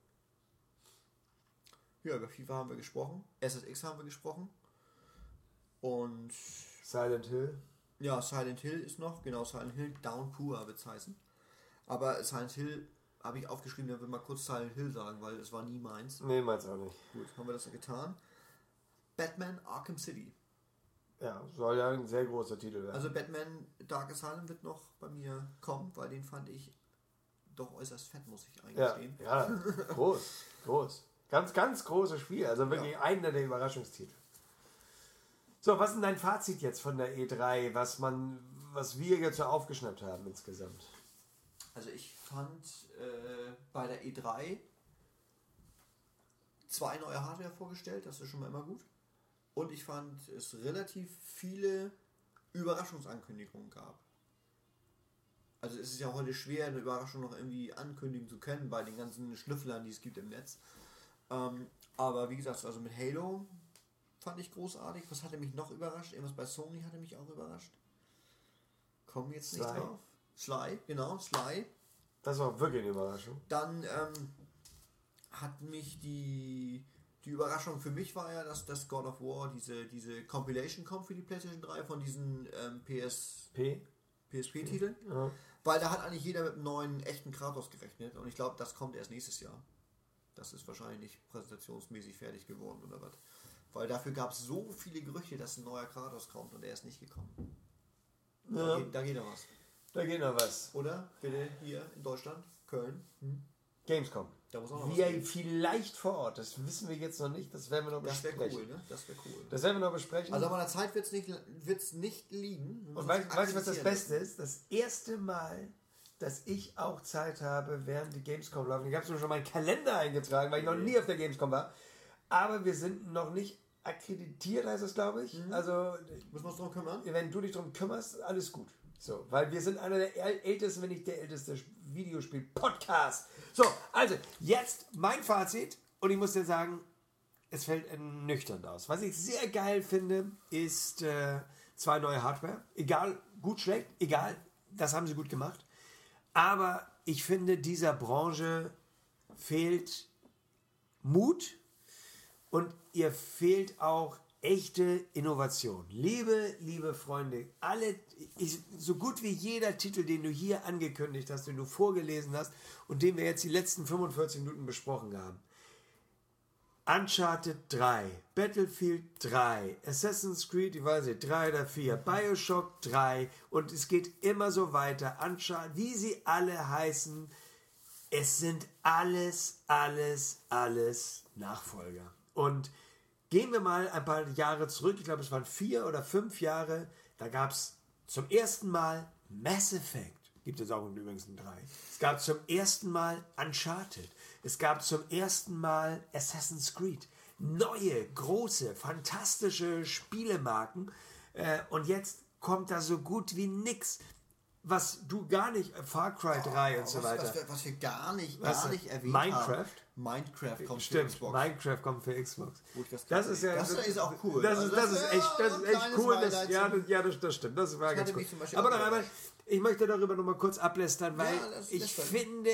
Ja, über FIFA haben wir gesprochen. SSX haben wir gesprochen. Und Silent Hill. ja, Silent Hill ist noch. Genau, Silent Hill Downpour wird es heißen. Aber Silent Hill habe ich aufgeschrieben, da will mal kurz Silent Hill sagen, weil es war nie meins. Nee, meins auch nicht. Gut, haben wir das ja getan. Batman Arkham City. Ja, soll ja ein sehr großer Titel werden. Also Batman Dark Asylum wird noch bei mir kommen, weil den fand ich doch äußerst fett, muss ich eingestehen. Ja, groß. Ganz, ganz großes Spiel. Also wirklich einer der Überraschungstitel. So, was ist denn dein Fazit jetzt von der E3, was wir jetzt so aufgeschnappt haben insgesamt? Also ich fand bei der E3 2 neue Hardware vorgestellt, das ist schon mal immer gut. Und ich fand es relativ viele Überraschungsankündigungen gab. Also es ist ja heute schwer, eine Überraschung noch irgendwie ankündigen zu können bei den ganzen Schnüfflern, die es gibt im Netz. Aber wie gesagt, also mit Halo fand ich großartig. Was hatte mich noch überrascht? Irgendwas bei Sony hatte mich auch überrascht. Kommen jetzt nicht drauf. Sly. Das war wirklich eine Überraschung. Dann hat mich die Überraschung für mich war ja, dass das God of War diese Compilation kommt für die PlayStation 3 von diesen PSP-Titeln. Ja. Weil da hat eigentlich jeder mit einem neuen echten Kratos gerechnet und ich glaube, das kommt erst nächstes Jahr. Das ist wahrscheinlich nicht präsentationsmäßig fertig geworden oder was. Weil dafür gab es so viele Gerüchte, dass ein neuer Kratos kommt und er ist nicht gekommen. Ja. Da geht noch was. Da geht noch was. Oder bitte hier in Deutschland, Köln. Gamescom. Da muss auch noch was Wir gehen. vielleicht vor Ort, das wissen wir jetzt noch nicht, das werden wir noch Das besprechen. wäre cool, ne? Das wäre cool. Das werden wir noch besprechen. Also an meiner Zeit wird's nicht liegen. Und weißt du, was das Beste ist? Das erste Mal, dass ich auch Zeit habe, während die Gamescom laufen. Ich habe schon meinen Kalender eingetragen, weil ich noch nie auf der Gamescom war. Aber wir sind noch nicht akkreditiert, heißt das, glaube ich. Also, Müssen wir uns darum kümmern? wenn du dich darum kümmerst, alles gut. So, weil wir sind einer der ältesten, wenn nicht der älteste Videospiel-Podcast. So, also, jetzt mein Fazit. Und ich muss dir sagen, es fällt ernüchternd aus. Was ich sehr geil finde, ist 2 neue Hardware. Egal, gut, schlecht, egal. Das haben sie gut gemacht. Aber ich finde, dieser Branche fehlt Mut und ihr fehlt auch echte Innovation. Liebe Freunde, so gut wie jeder Titel, den du hier angekündigt hast, den du vorgelesen hast und den wir jetzt die letzten 45 Minuten besprochen haben. Uncharted 3, Battlefield 3, Assassin's Creed, ich weiß nicht, 3 oder 4, Bioshock 3 und es geht immer so weiter. Uncharted, wie sie alle heißen, es sind alles Nachfolger. Und gehen wir mal ein paar Jahre zurück, ich glaube es waren 4 oder 5 Jahre, da gab es zum ersten Mal Mass Effect. Gibt es auch übrigens ein 3. Es gab zum ersten Mal Uncharted. Es gab zum ersten Mal Assassin's Creed. Neue, große, fantastische Spielemarken. Und jetzt kommt da so gut wie nix. Was du gar nicht, Far Cry 3 und so weiter. Was wir gar nicht erwähnt Minecraft? haben. Minecraft kommt Stimmt, für Xbox. Minecraft kommt für Xbox. Das ist auch cool. Das ist echt cool. Das stimmt. Das war ganz cool. Aber noch einmal, ich möchte darüber noch mal kurz ablästern, weil ich finde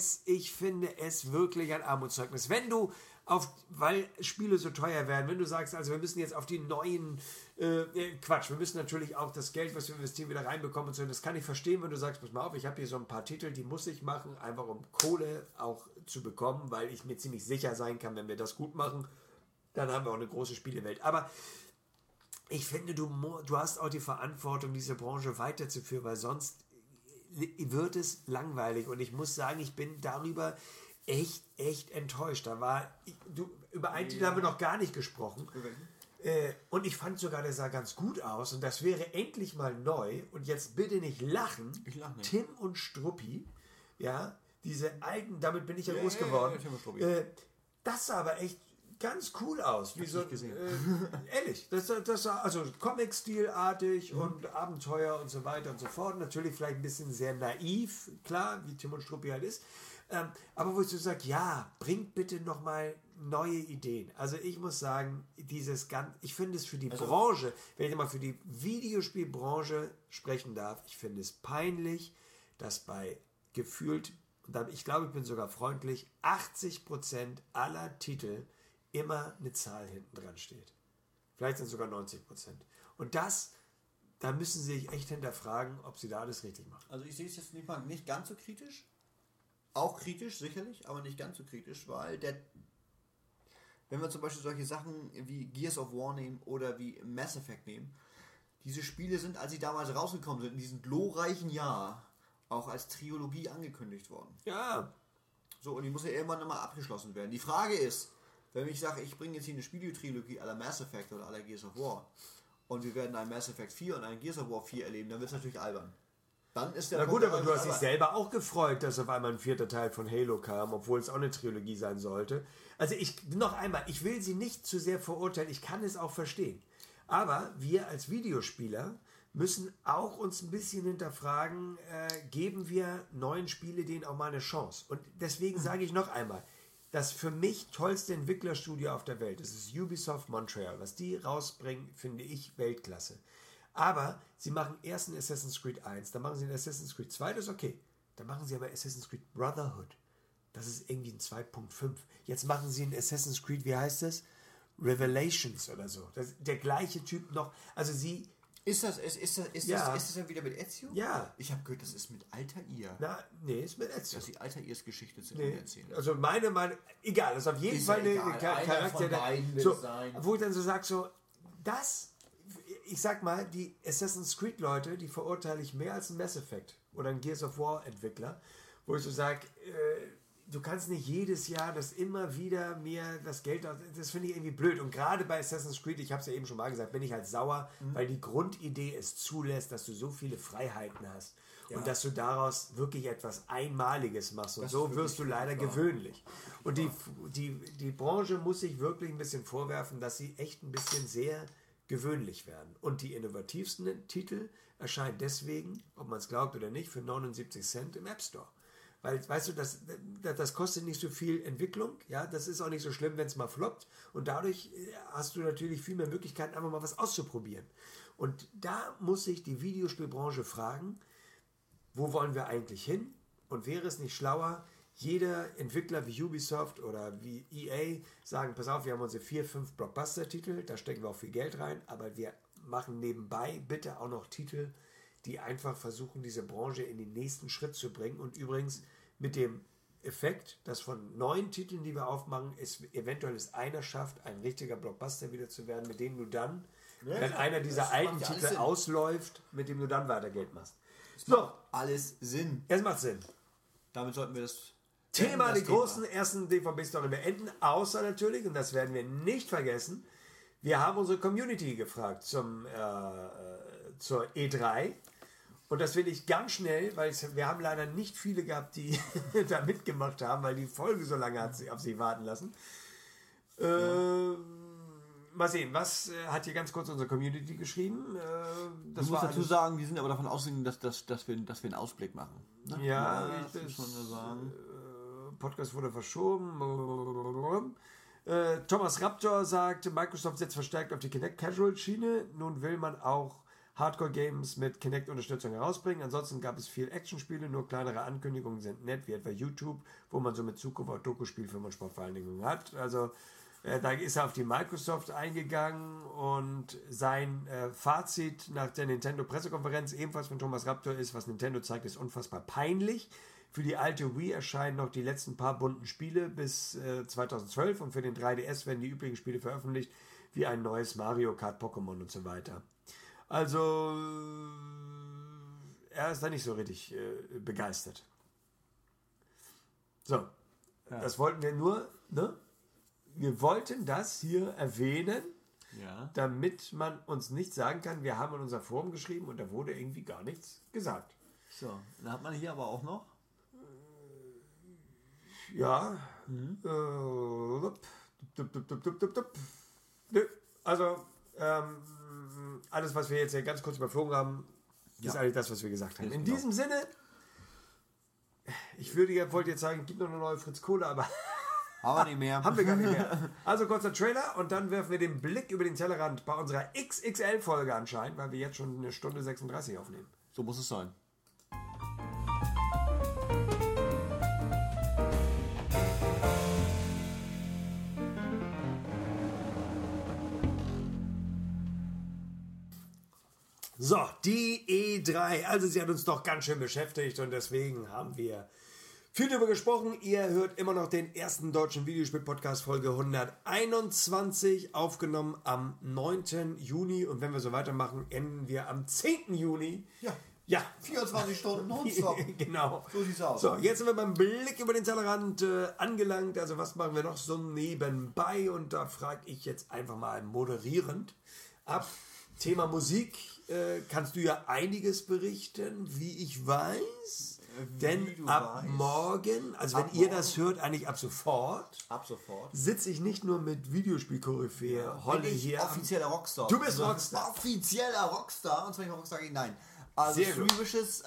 es wirklich ein Armutszeugnis. Wenn du weil Spiele so teuer werden, wenn du sagst, also wir müssen jetzt auf die neuen, wir müssen natürlich auch das Geld, was wir investieren, wieder reinbekommen und so, das kann ich verstehen, wenn du sagst, pass mal auf, ich habe hier so ein paar Titel, die muss ich machen, einfach um Kohle auch zu bekommen, weil ich mir ziemlich sicher sein kann, wenn wir das gut machen, dann haben wir auch eine große Spielewelt. Aber ich finde, du hast auch die Verantwortung, diese Branche weiterzuführen, weil sonst wird es langweilig und ich muss sagen, ich bin darüber echt enttäuscht. Über einen Titel haben wir noch gar nicht gesprochen. Und ich fand sogar, der sah ganz gut aus und das wäre endlich mal neu. Und jetzt bitte nicht lachen. Ich lache nicht. Tim und Struppi, ja, diese alten, damit bin ich ja groß geworden. Das sah aber echt ganz cool aus. Wie so, ehrlich, das sah also Comic-Stilartig und Abenteuer und so weiter und so fort. Natürlich vielleicht ein bisschen sehr naiv, klar, wie Tim und Struppi halt ist. Aber wo ich so sage, ja, bringt bitte nochmal neue Ideen. Also ich muss sagen, ich finde es für die Branche, wenn ich mal für die Videospielbranche sprechen darf, ich finde es peinlich, dass bei gefühlt, ich glaube, ich bin sogar freundlich, 80% aller Titel immer eine Zahl hinten dran steht. Vielleicht sind es sogar 90%. Und da müssen sie sich echt hinterfragen, ob sie da alles richtig machen. Also ich sehe es jetzt nicht ganz so kritisch. Auch kritisch, sicherlich, aber nicht ganz so kritisch, weil wenn wir zum Beispiel solche Sachen wie Gears of War nehmen oder wie Mass Effect nehmen, diese Spiele sind, als sie damals rausgekommen sind, in diesem glorreichen Jahr, auch als Trilogie angekündigt worden. Ja. So, und die muss ja irgendwann nochmal abgeschlossen werden. Die Frage ist, wenn ich sage, ich bringe jetzt hier eine Spieletrilogie à la Mass Effect oder à la Gears of War und wir werden ein Mass Effect 4 und ein Gears of War 4 erleben, dann wird es natürlich albern. Dann ist der Punkt, aber du hast dich selber auch gefreut, dass auf einmal ein 4. Teil von Halo kam, obwohl es auch eine Trilogie sein sollte. Also ich will sie nicht zu sehr verurteilen, ich kann es auch verstehen. Aber wir als Videospieler müssen auch uns ein bisschen hinterfragen, geben wir neuen Spiele denen auch mal eine Chance. Und deswegen sage ich noch einmal, das für mich tollste Entwicklerstudio auf der Welt, das ist Ubisoft Montreal. Was die rausbringen, finde ich Weltklasse. Aber sie machen erst ein Assassin's Creed 1, dann machen sie ein Assassin's Creed 2, das ist okay. Dann machen sie aber Assassin's Creed Brotherhood. Das ist irgendwie ein 2.5. Jetzt machen sie ein Assassin's Creed, wie heißt das? Revelations oder so. Das ist der gleiche Typ noch. Also sie... Ist das dann wieder mit Ezio? Ja. Ich habe gehört, das ist mit Altair. Nee, ist mit Ezio. Dass die Altairs Geschichte zu Ende erzählen. Also meine, egal, das ist auf jeden Fall eine Charakter, wo ich dann so sage, ich sag mal, die Assassin's Creed Leute, die verurteile ich mehr als ein Mass Effect oder ein Gears of War Entwickler, wo ich so sage, du kannst nicht jedes Jahr das immer wieder mehr das Geld, das finde ich irgendwie blöd. Und gerade bei Assassin's Creed, ich habe es ja eben schon mal gesagt, bin ich halt sauer, weil die Grundidee es zulässt, dass du so viele Freiheiten hast und dass du daraus wirklich etwas Einmaliges machst. Und das so wirst du leider gewöhnlich. Und die Branche muss sich wirklich ein bisschen vorwerfen, dass sie echt ein bisschen sehr gewöhnlich werden. Und die innovativsten Titel erscheinen deswegen, ob man es glaubt oder nicht, für 79 Cent im App Store. Weil, weißt du, das kostet nicht so viel Entwicklung, ja, das ist auch nicht so schlimm, wenn es mal floppt. Und dadurch hast du natürlich viel mehr Möglichkeiten, einfach mal was auszuprobieren. Und da muss sich die Videospielbranche fragen, wo wollen wir eigentlich hin? Und wäre es nicht schlauer, jeder Entwickler wie Ubisoft oder wie EA sagen, pass auf, wir haben unsere 4, 5 Blockbuster-Titel, da stecken wir auch viel Geld rein, aber wir machen nebenbei bitte auch noch Titel, die einfach versuchen, diese Branche in den nächsten Schritt zu bringen. Und übrigens mit dem Effekt, dass von 9 Titeln, die wir aufmachen, eventuell einer schafft, ein richtiger Blockbuster wieder zu werden, mit dem du dann, wenn einer dieser alten Titel ausläuft, mit dem du dann weiter Geld machst. So, alles Sinn. Es macht Sinn. Damit sollten wir das Thema, die großen ersten DVB-Story beenden, außer natürlich, und das werden wir nicht vergessen, wir haben unsere Community gefragt zur E3. Und das will ich ganz schnell, weil wir haben leider nicht viele gehabt, die da mitgemacht haben, weil die Folge so lange hat auf sie warten lassen. Mal sehen, was hat hier ganz kurz unsere Community geschrieben? Das muss dazu sagen, die sind aber davon ausgegangen, dass wir einen Ausblick machen. Ne? Ja, das muss schon so sagen. Podcast wurde verschoben. Thomas Raptor sagt, Microsoft setzt verstärkt auf die Kinect Casual Schiene. Nun will man auch Hardcore-Games mit Kinect-Unterstützung herausbringen. Ansonsten gab es viel Actionspiele, nur kleinere Ankündigungen sind nett, wie etwa YouTube, wo man so mit Zukunft auch Doku-Spielfilme und Sportvereinigungen hat. Also da ist er auf die Microsoft eingegangen und sein Fazit nach der Nintendo-Pressekonferenz ebenfalls von Thomas Raptor ist, was Nintendo zeigt, ist unfassbar peinlich. Für die alte Wii erscheinen noch die letzten paar bunten Spiele bis 2012 und für den 3DS werden die übrigen Spiele veröffentlicht, wie ein neues Mario Kart, Pokémon und so weiter. Also, er ist da nicht so richtig begeistert. So, das wollten wir nur, ne? Wir wollten das hier erwähnen, damit man uns nicht sagen kann, wir haben in unser Forum geschrieben und da wurde irgendwie gar nichts gesagt. So, dann hat man hier aber auch noch. Ja. Also, alles, was wir jetzt hier ganz kurz überflogen haben, ist eigentlich das, was wir gesagt haben. In diesem Sinne, wollte jetzt sagen, gibt noch eine neue Fritz Kohle, aber haben wir nicht mehr. Haben wir gar nicht mehr. Also kurzer Trailer und dann werfen wir den Blick über den Tellerrand bei unserer XXL-Folge anscheinend, weil wir jetzt schon 1 Stunde 36 aufnehmen. So muss es sein. So, die E3. Also sie hat uns doch ganz schön beschäftigt und deswegen haben wir viel darüber gesprochen. Ihr hört immer noch den ersten deutschen Videospiel-Podcast, Folge 121, aufgenommen am 9. Juni. Und wenn wir so weitermachen, enden wir am 10. Juni. Ja, 24 Stunden nonstop. Genau. So sieht's aus. So, jetzt sind wir beim Blick über den Tellerrand angelangt. Also was machen wir noch so nebenbei? Und da frage ich jetzt einfach mal moderierend ab. Thema Musik. Kannst du ja einiges berichten, wie ich weiß. Denn ab morgen, also wenn ihr das hört, eigentlich ab sofort, sitze ich nicht nur mit Videospiel-Koryphäe Holle hier. Offizieller Rockstar. Du bist Rockstar. Offizieller Rockstar. Und zwar nicht Rockstar gegen Nein. Also Sehr Three Wishes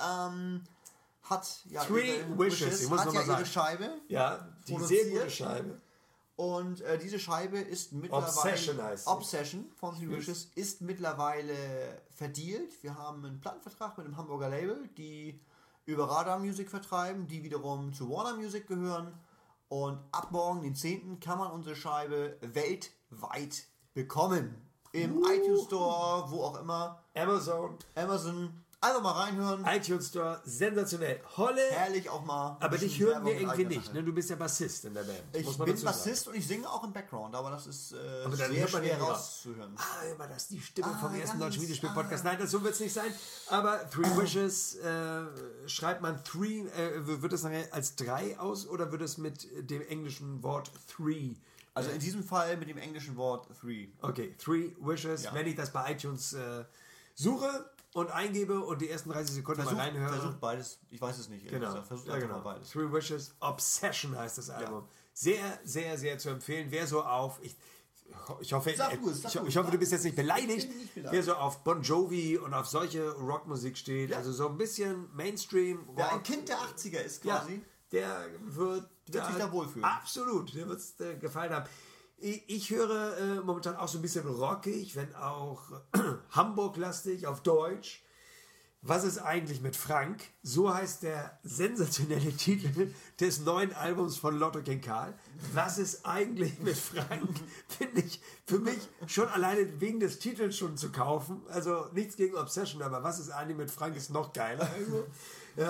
hat ja ihre Scheibe. Ja, die sehr gute Scheibe. Und diese Scheibe ist mittlerweile Obsession von Three Wishes ist mittlerweile verdealt. Wir haben einen Plattenvertrag mit dem Hamburger Label, die über Radar Music vertreiben, die wiederum zu Warner Music gehören. Und ab morgen, den 10., kann man unsere Scheibe weltweit bekommen. Im iTunes Store, wo auch immer. Amazon. Einfach mal reinhören. iTunes Store, sensationell. Holle. Herrlich auch mal. Aber dich hören wir irgendwie nicht. Ne? Du bist ja Bassist in der Band. Ich bin Bassist und ich singe auch im Background, aber das ist sehr schwer rauszuhören. Immer das die Stimme vom ersten deutschen Videospiel-Podcast. Nein, so wird es nicht sein. Aber Three Wishes, schreibt man Three, wird es nachher als 3 aus oder wird es mit dem englischen Wort Three? Also in diesem Fall mit dem englischen Wort Three. Okay, Three Wishes. Ja. Wenn ich das bei iTunes suche und eingebe und die ersten 30 Sekunden mal reinhöre. Versucht beides. Ich weiß es nicht. Genau. Versucht genau. beides. Three Wishes, Obsession heißt das Album. Ja. Sehr, sehr, sehr zu empfehlen. Wer so auf... Ich hoffe, du bist jetzt nicht beleidigt. Wer so auf Bon Jovi und auf solche Rockmusik steht, also so ein bisschen Mainstream. Rock, wer ein Kind der 80er ist quasi. Der wird sich da wohlfühlen. Absolut, der wird es gefallen haben. Ich höre momentan auch so ein bisschen rockig, wenn auch Hamburg-lastig auf Deutsch. Was ist eigentlich mit Frank? So heißt der sensationelle Titel des neuen Albums von Lotto King Karl. Was ist eigentlich mit Frank? Finde ich für mich schon alleine wegen des Titels schon zu kaufen. Also nichts gegen Obsession, aber was ist eigentlich mit Frank ist noch geiler. Ja?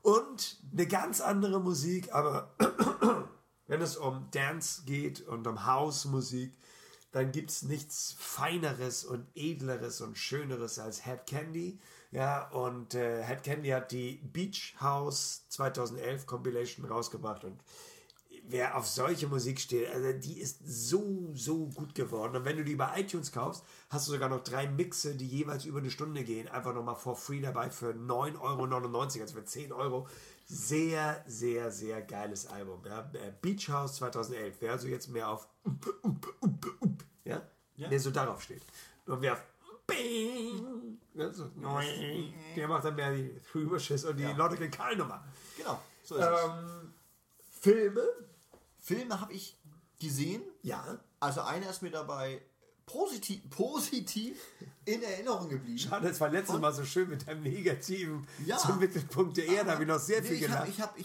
Und eine ganz andere Musik, aber wenn es um Dance geht und um House-Musik, dann gibt es nichts Feineres und Edleres und Schöneres als Head Candy. Ja, und Head Candy hat die Beach House 2011 Compilation rausgebracht und wer auf solche Musik steht, also die ist so gut geworden. Und wenn du die bei iTunes kaufst, hast du sogar noch 3 Mixe, die jeweils über eine Stunde gehen. Einfach nochmal for free dabei für 9,99 €, also für 10 €. Sehr, sehr, sehr geiles Album. Ja. Beach House 2011. Wer also jetzt mehr auf ja? Der so darauf steht. Und wer auf ja, so, der macht dann mehr die Three-Wishes und die Nautical Call-Nummer. Genau, so ist es. Filme habe ich gesehen. Ja. Also einer ist mir dabei positiv in Erinnerung geblieben. Schade, es war letztes Mal so schön mit deinem Negativen zum Mittelpunkt der Erde. Da habe ich noch sehr viel gelacht. Ich habe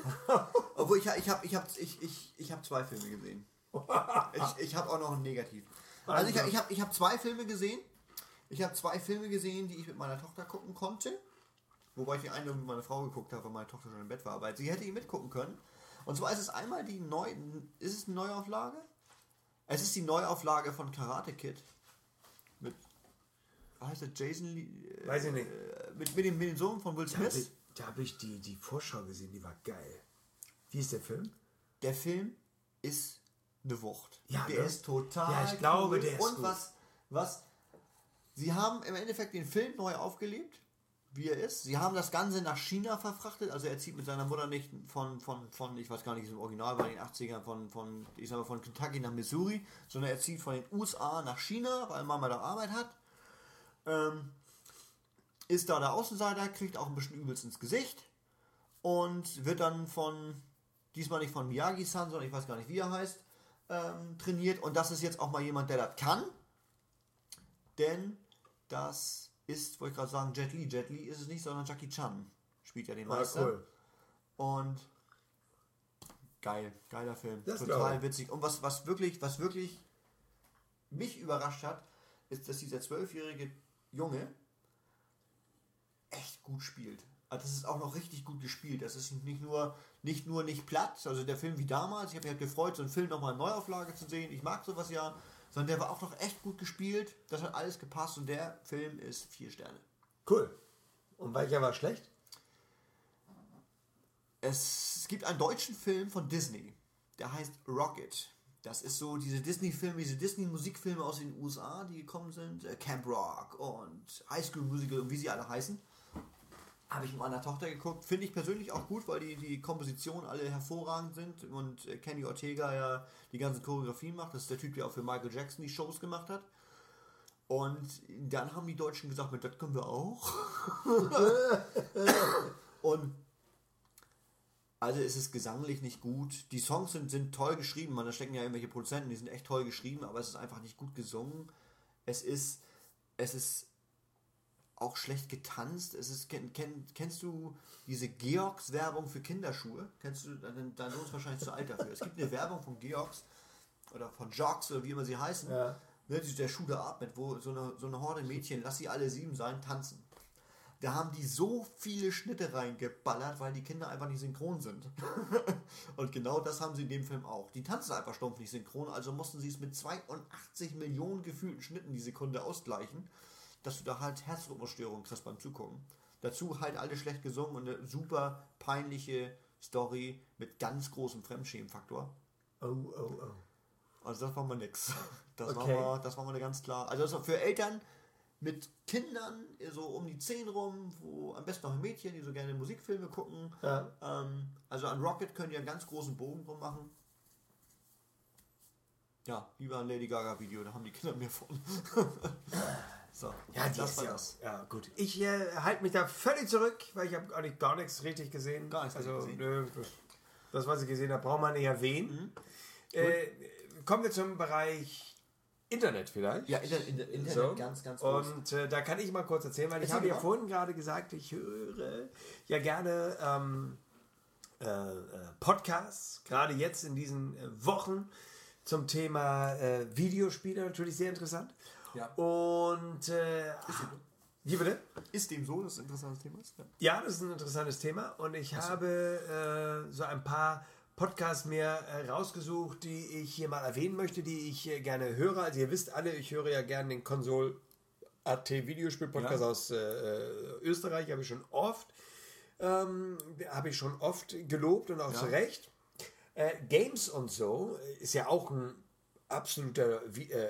2 Filme gesehen. Ich habe auch noch einen Negativen. Also ich habe 2 Filme gesehen. Ich habe 2 Filme gesehen, die ich mit meiner Tochter gucken konnte. Wobei ich die eine mit meiner Frau geguckt habe, weil meine Tochter schon im Bett war. Aber sie hätte ihn mitgucken können. Und zwar ist es einmal ist es eine Neuauflage? Es ist die Neuauflage von Karate Kid. Mit, heißt der Jason Lee? Weiß ich nicht. Mit dem Sohn von Will Smith. Da habe ich die Vorschau gesehen, die war geil. Wie ist der Film? Der Film ist eine Wucht. Ja, der ist total Ja, ich glaube, cool. der ist Und gut. was sie haben im Endeffekt den Film neu aufgelebt, wie er ist. Sie haben das Ganze nach China verfrachtet, also er zieht mit seiner Mutter nicht von ich weiß gar nicht, im Original war in den 80ern, von Kentucky nach Missouri, sondern er zieht von den USA nach China, weil Mama da Arbeit hat. Ist da der Außenseiter, kriegt auch ein bisschen übelst ins Gesicht und wird dann diesmal nicht von Miyagi-san, sondern ich weiß gar nicht, wie er heißt, trainiert. Und das ist jetzt auch mal jemand, der das kann. Denn das ist, wollte ich gerade sagen, Jet Li. Jet Li ist es nicht, sondern Jackie Chan spielt ja den Meister. Cool. Und geiler Film. Das total witzig. Und was wirklich mich überrascht hat, ist, dass dieser 12-jährige Junge echt gut spielt. Also das ist auch noch richtig gut gespielt. Das ist nicht platt, also der Film wie damals. Ich habe mich halt gefreut, so einen Film nochmal in Neuauflage zu sehen. Ich mag sowas ja. Sondern der war auch noch echt gut gespielt. Das hat alles gepasst und der Film ist 4 Sterne. Cool. Und welcher war schlecht? Es gibt einen deutschen Film von Disney, der heißt Rocket. Das ist so diese Disney-Filme, diese Disney-Musikfilme aus den USA, die gekommen sind. Camp Rock und High School Musical und wie sie alle heißen. Habe ich mit meiner Tochter geguckt. Finde ich persönlich auch gut, weil die Kompositionen alle hervorragend sind und Kenny Ortega ja die ganze Choreografie macht. Das ist der Typ, der auch für Michael Jackson die Shows gemacht hat. Und dann haben die Deutschen gesagt, das können wir auch. Und also ist es gesanglich nicht gut. Die Songs sind toll geschrieben. Da stecken ja irgendwelche Produzenten, die sind echt toll geschrieben, aber es ist einfach nicht gut gesungen. Es ist auch schlecht getanzt. Kennst du diese Georgs-Werbung für Kinderschuhe? Kennst du, dein Sohn ist wahrscheinlich zu alt dafür. Es gibt eine Werbung von Georgs oder von Jocks oder wie immer sie heißen. Ja. Der Schuh, der atmet, wo so eine Horde Mädchen, lass sie alle 7 sein, tanzen. Da haben die so viele Schnitte reingeballert, weil die Kinder einfach nicht synchron sind. Und genau das haben sie in dem Film auch. Die tanzen einfach stumpf nicht synchron, also mussten sie es mit 82 Millionen gefühlten Schnitten die Sekunde ausgleichen, dass du da halt Herzrhythmusstörungen kriegst beim Zugucken. Dazu halt alle schlecht gesungen und eine super peinliche Story mit ganz großem Fremdschämenfaktor. Oh. Also das war mal nix. Das war mal ganz klar. Also das war für Eltern mit Kindern so um die 10 rum, wo am besten noch Mädchen, die so gerne Musikfilme gucken. Ja. Also an Rocket könnt ihr einen ganz großen Bogen drum machen. Ja, lieber ein Lady Gaga Video, da haben die Kinder mehr von. So, ja, das war das. Ja, gut. Ich halte mich da völlig zurück, weil ich habe eigentlich gar nichts richtig gesehen. Gar nichts gesehen. Nö, das, was ich gesehen habe, braucht man nicht erwähnen. Kommen wir zum Bereich Internet vielleicht. Ja, Internet so. ganz groß. Und da kann ich mal kurz erzählen, weil ich habe ja vorhin gerade gesagt, ich höre ja gerne Podcasts, gerade jetzt in diesen Wochen zum Thema Videospiele, natürlich sehr interessant. Ja. Und Wie bitte? Ist dem so, dass es ein interessantes Thema ist? Ja, das ist ein interessantes Thema und ich habe so ein paar Podcasts mir rausgesucht, die ich hier mal erwähnen möchte, die ich gerne höre. Also ihr wisst alle, ich höre ja gerne den Konsol.at Videospiel-Podcast aus Österreich, habe ich schon oft gelobt und auch zu Recht. Games und so ist ja auch ein absoluter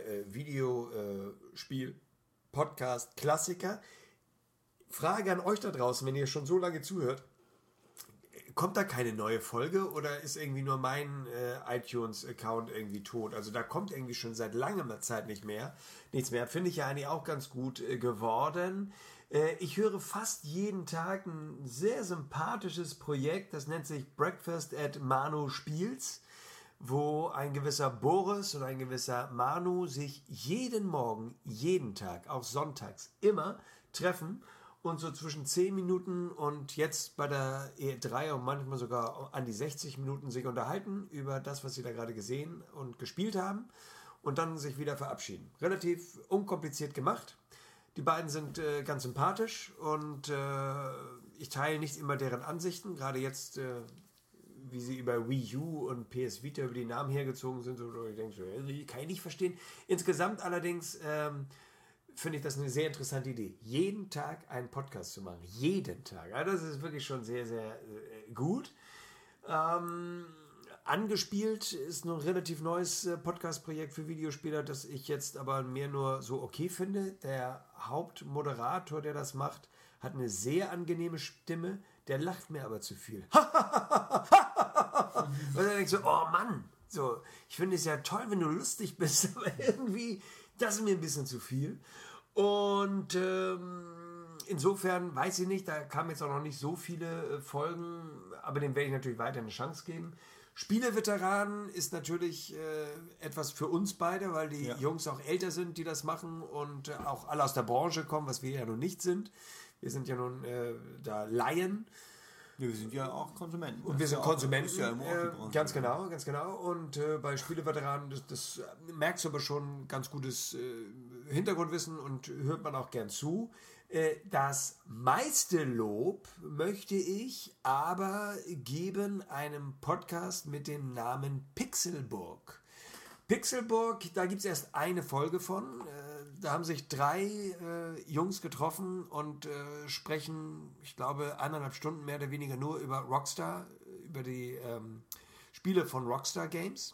Videospiel-Podcast-Klassiker. Frage an euch da draußen, wenn ihr schon so lange zuhört, kommt da keine neue Folge oder ist irgendwie nur mein iTunes-Account irgendwie tot? Also da kommt irgendwie schon seit langer Zeit nichts mehr. Finde ich ja eigentlich auch ganz gut geworden. Ich höre fast jeden Tag ein sehr sympathisches Projekt, das nennt sich Breakfast at Manu Spiels, wo ein gewisser Boris und ein gewisser Manu sich jeden Morgen, jeden Tag, auch sonntags, immer treffen und so zwischen 10 Minuten und jetzt bei der E3 und manchmal sogar an die 60 Minuten sich unterhalten über das, was sie da gerade gesehen und gespielt haben und dann sich wieder verabschieden. Relativ unkompliziert gemacht. Die beiden sind ganz sympathisch und ich teile nicht immer deren Ansichten, gerade jetzt, wie sie über Wii U und PS Vita über die Namen hergezogen sind, oder ich denke so, kann ich nicht verstehen. Insgesamt allerdings finde ich das eine sehr interessante Idee, jeden Tag einen Podcast zu machen. Jeden Tag. Ja, das ist wirklich schon sehr, sehr gut. Angespielt ist ein relativ neues Podcast-Projekt für Videospieler, das ich jetzt aber mehr nur so okay finde. Der Hauptmoderator, der das macht, hat eine sehr angenehme Stimme, der lacht mir aber zu viel. Und dann denkst du, oh Mann, so, ich finde es ja toll, wenn du lustig bist, aber irgendwie, das ist mir ein bisschen zu viel. Und insofern weiß ich nicht, da kamen jetzt auch noch nicht so viele Folgen, aber dem werde ich natürlich weiter eine Chance geben. Spieleveteranen ist natürlich etwas für uns beide, weil die Jungs auch älter sind, die das machen und auch alle aus der Branche kommen, was wir ja nun nicht sind. Wir sind ja nun da Laien. Ja, wir sind ja auch Konsumenten. Und wir sind Konsumenten, ganz genau. Und bei Spieleveteranen, das merkst du aber schon ganz gutes Hintergrundwissen und hört man auch gern zu. Das meiste Lob möchte ich aber geben einem Podcast mit dem Namen Pixelburg. Pixelburg, da gibt es erst eine Folge von. Da haben sich 3 Jungs getroffen und sprechen, ich glaube, 1,5 Stunden mehr oder weniger nur über Rockstar, über die Spiele von Rockstar Games.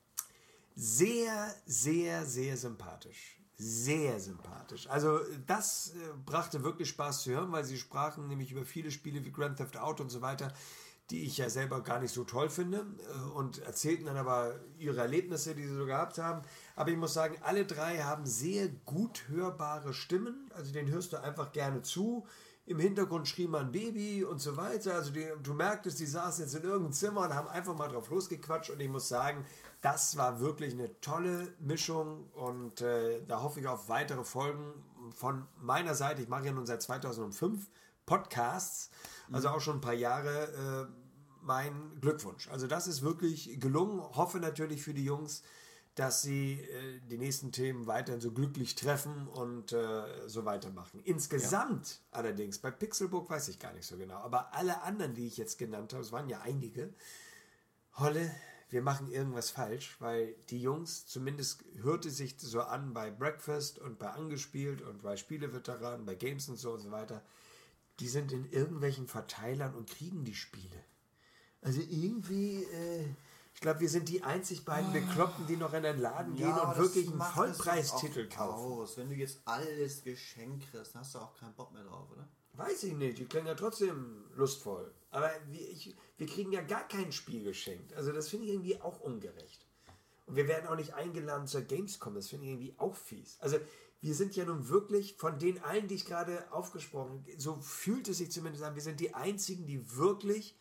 Sehr, sehr, sehr sympathisch. Sehr sympathisch. Also das brachte wirklich Spaß zu hören, weil sie sprachen nämlich über viele Spiele wie Grand Theft Auto und so weiter, die ich ja selber gar nicht so toll finde und erzählten dann aber ihre Erlebnisse, die sie so gehabt haben. Aber ich muss sagen, alle 3 haben sehr gut hörbare Stimmen, also denen hörst du einfach gerne zu. Im Hintergrund schrie mal ein Baby und so weiter. Also du merktest, die saßen jetzt in irgendeinem Zimmer und haben einfach mal drauf losgequatscht und ich muss sagen, das war wirklich eine tolle Mischung und da hoffe ich auf weitere Folgen von meiner Seite. Ich mache ja nun seit 2005 Podcasts, also auch schon ein paar Jahre. Mein Glückwunsch. Also das ist wirklich gelungen. Hoffe natürlich für die Jungs, dass sie die nächsten Themen weiterhin so glücklich treffen und so weitermachen. Insgesamt allerdings, bei Pixelburg weiß ich gar nicht so genau, aber alle anderen, die ich jetzt genannt habe, es waren ja einige, Holle, wir machen irgendwas falsch, weil die Jungs, zumindest hörte sich so an bei Breakfast und bei Angespielt und bei Spieleveteranen, bei Games und so weiter, die sind in irgendwelchen Verteilern und kriegen die Spiele. Also irgendwie, ich glaube, wir sind die einzig beiden Bekloppten, die noch in den Laden gehen und wirklich einen Vollpreistitel kaufen. Wenn du jetzt alles geschenkt kriegst, hast du auch keinen Bock mehr drauf, oder? Weiß ich nicht, die klingen ja trotzdem lustvoll. Aber wir kriegen ja gar kein Spiel geschenkt. Also das finde ich irgendwie auch ungerecht. Und wir werden auch nicht eingeladen zur Gamescom, das finde ich irgendwie auch fies. Also wir sind ja nun wirklich, von den allen, die ich gerade aufgesprochen habe, so fühlt es sich zumindest an, wir sind die einzigen, die wirklich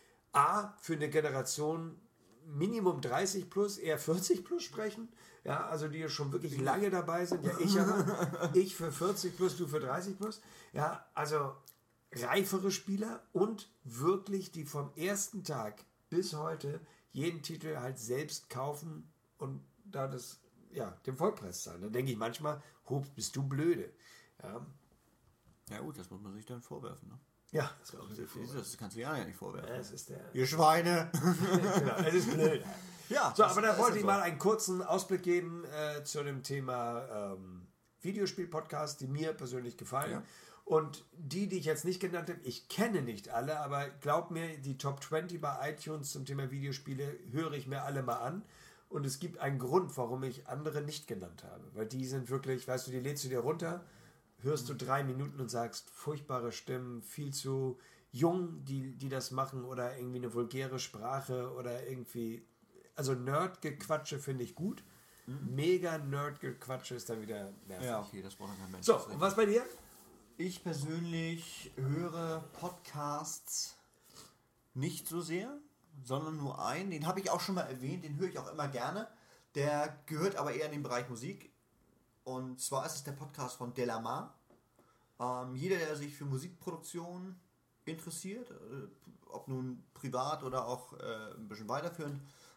für eine Generation Minimum 30 plus, eher 40 plus sprechen. Ja, also die schon wirklich lange dabei sind. Ja, ich für 40 plus, du für 30 plus. Ja, also reifere Spieler und wirklich die vom ersten Tag bis heute jeden Titel halt selbst kaufen und da den Vollpreis zahlen. Da denke ich manchmal, Hobbs, bist du blöde. Ja. Ja gut, das muss man sich dann vorwerfen. Ne? Ja, das kannst du ja nicht vorwerfen. Es ist der... Ihr Schweine! Genau, es ist blöd. Ja, so, aber da wollte ich mal einen kurzen Ausblick geben zu dem Thema Videospiel-Podcast, die mir persönlich gefallen. Ja. Und die ich jetzt nicht genannt habe, ich kenne nicht alle, aber glaub mir, die Top 20 bei iTunes zum Thema Videospiele höre ich mir alle mal an. Und es gibt einen Grund, warum ich andere nicht genannt habe. Weil die sind wirklich, weißt du, die lädst du dir runter, hörst du 3 Minuten und sagst, furchtbare Stimmen, viel zu jung, die das machen, oder irgendwie eine vulgäre Sprache oder irgendwie, also Nerd-Gequatsche finde ich gut. Mega Nerd-Gequatsche ist dann wieder nervig. Ja, okay, das braucht kein Mensch. So, und was bei dir? Ich persönlich höre Podcasts nicht so sehr, sondern nur einen. Den habe ich auch schon mal erwähnt, den höre ich auch immer gerne. Der gehört aber eher in den Bereich Musik. Und zwar ist es der Podcast von Delamar. Jeder, der sich für Musikproduktion interessiert, ob nun privat oder auch ein bisschen weiterführend,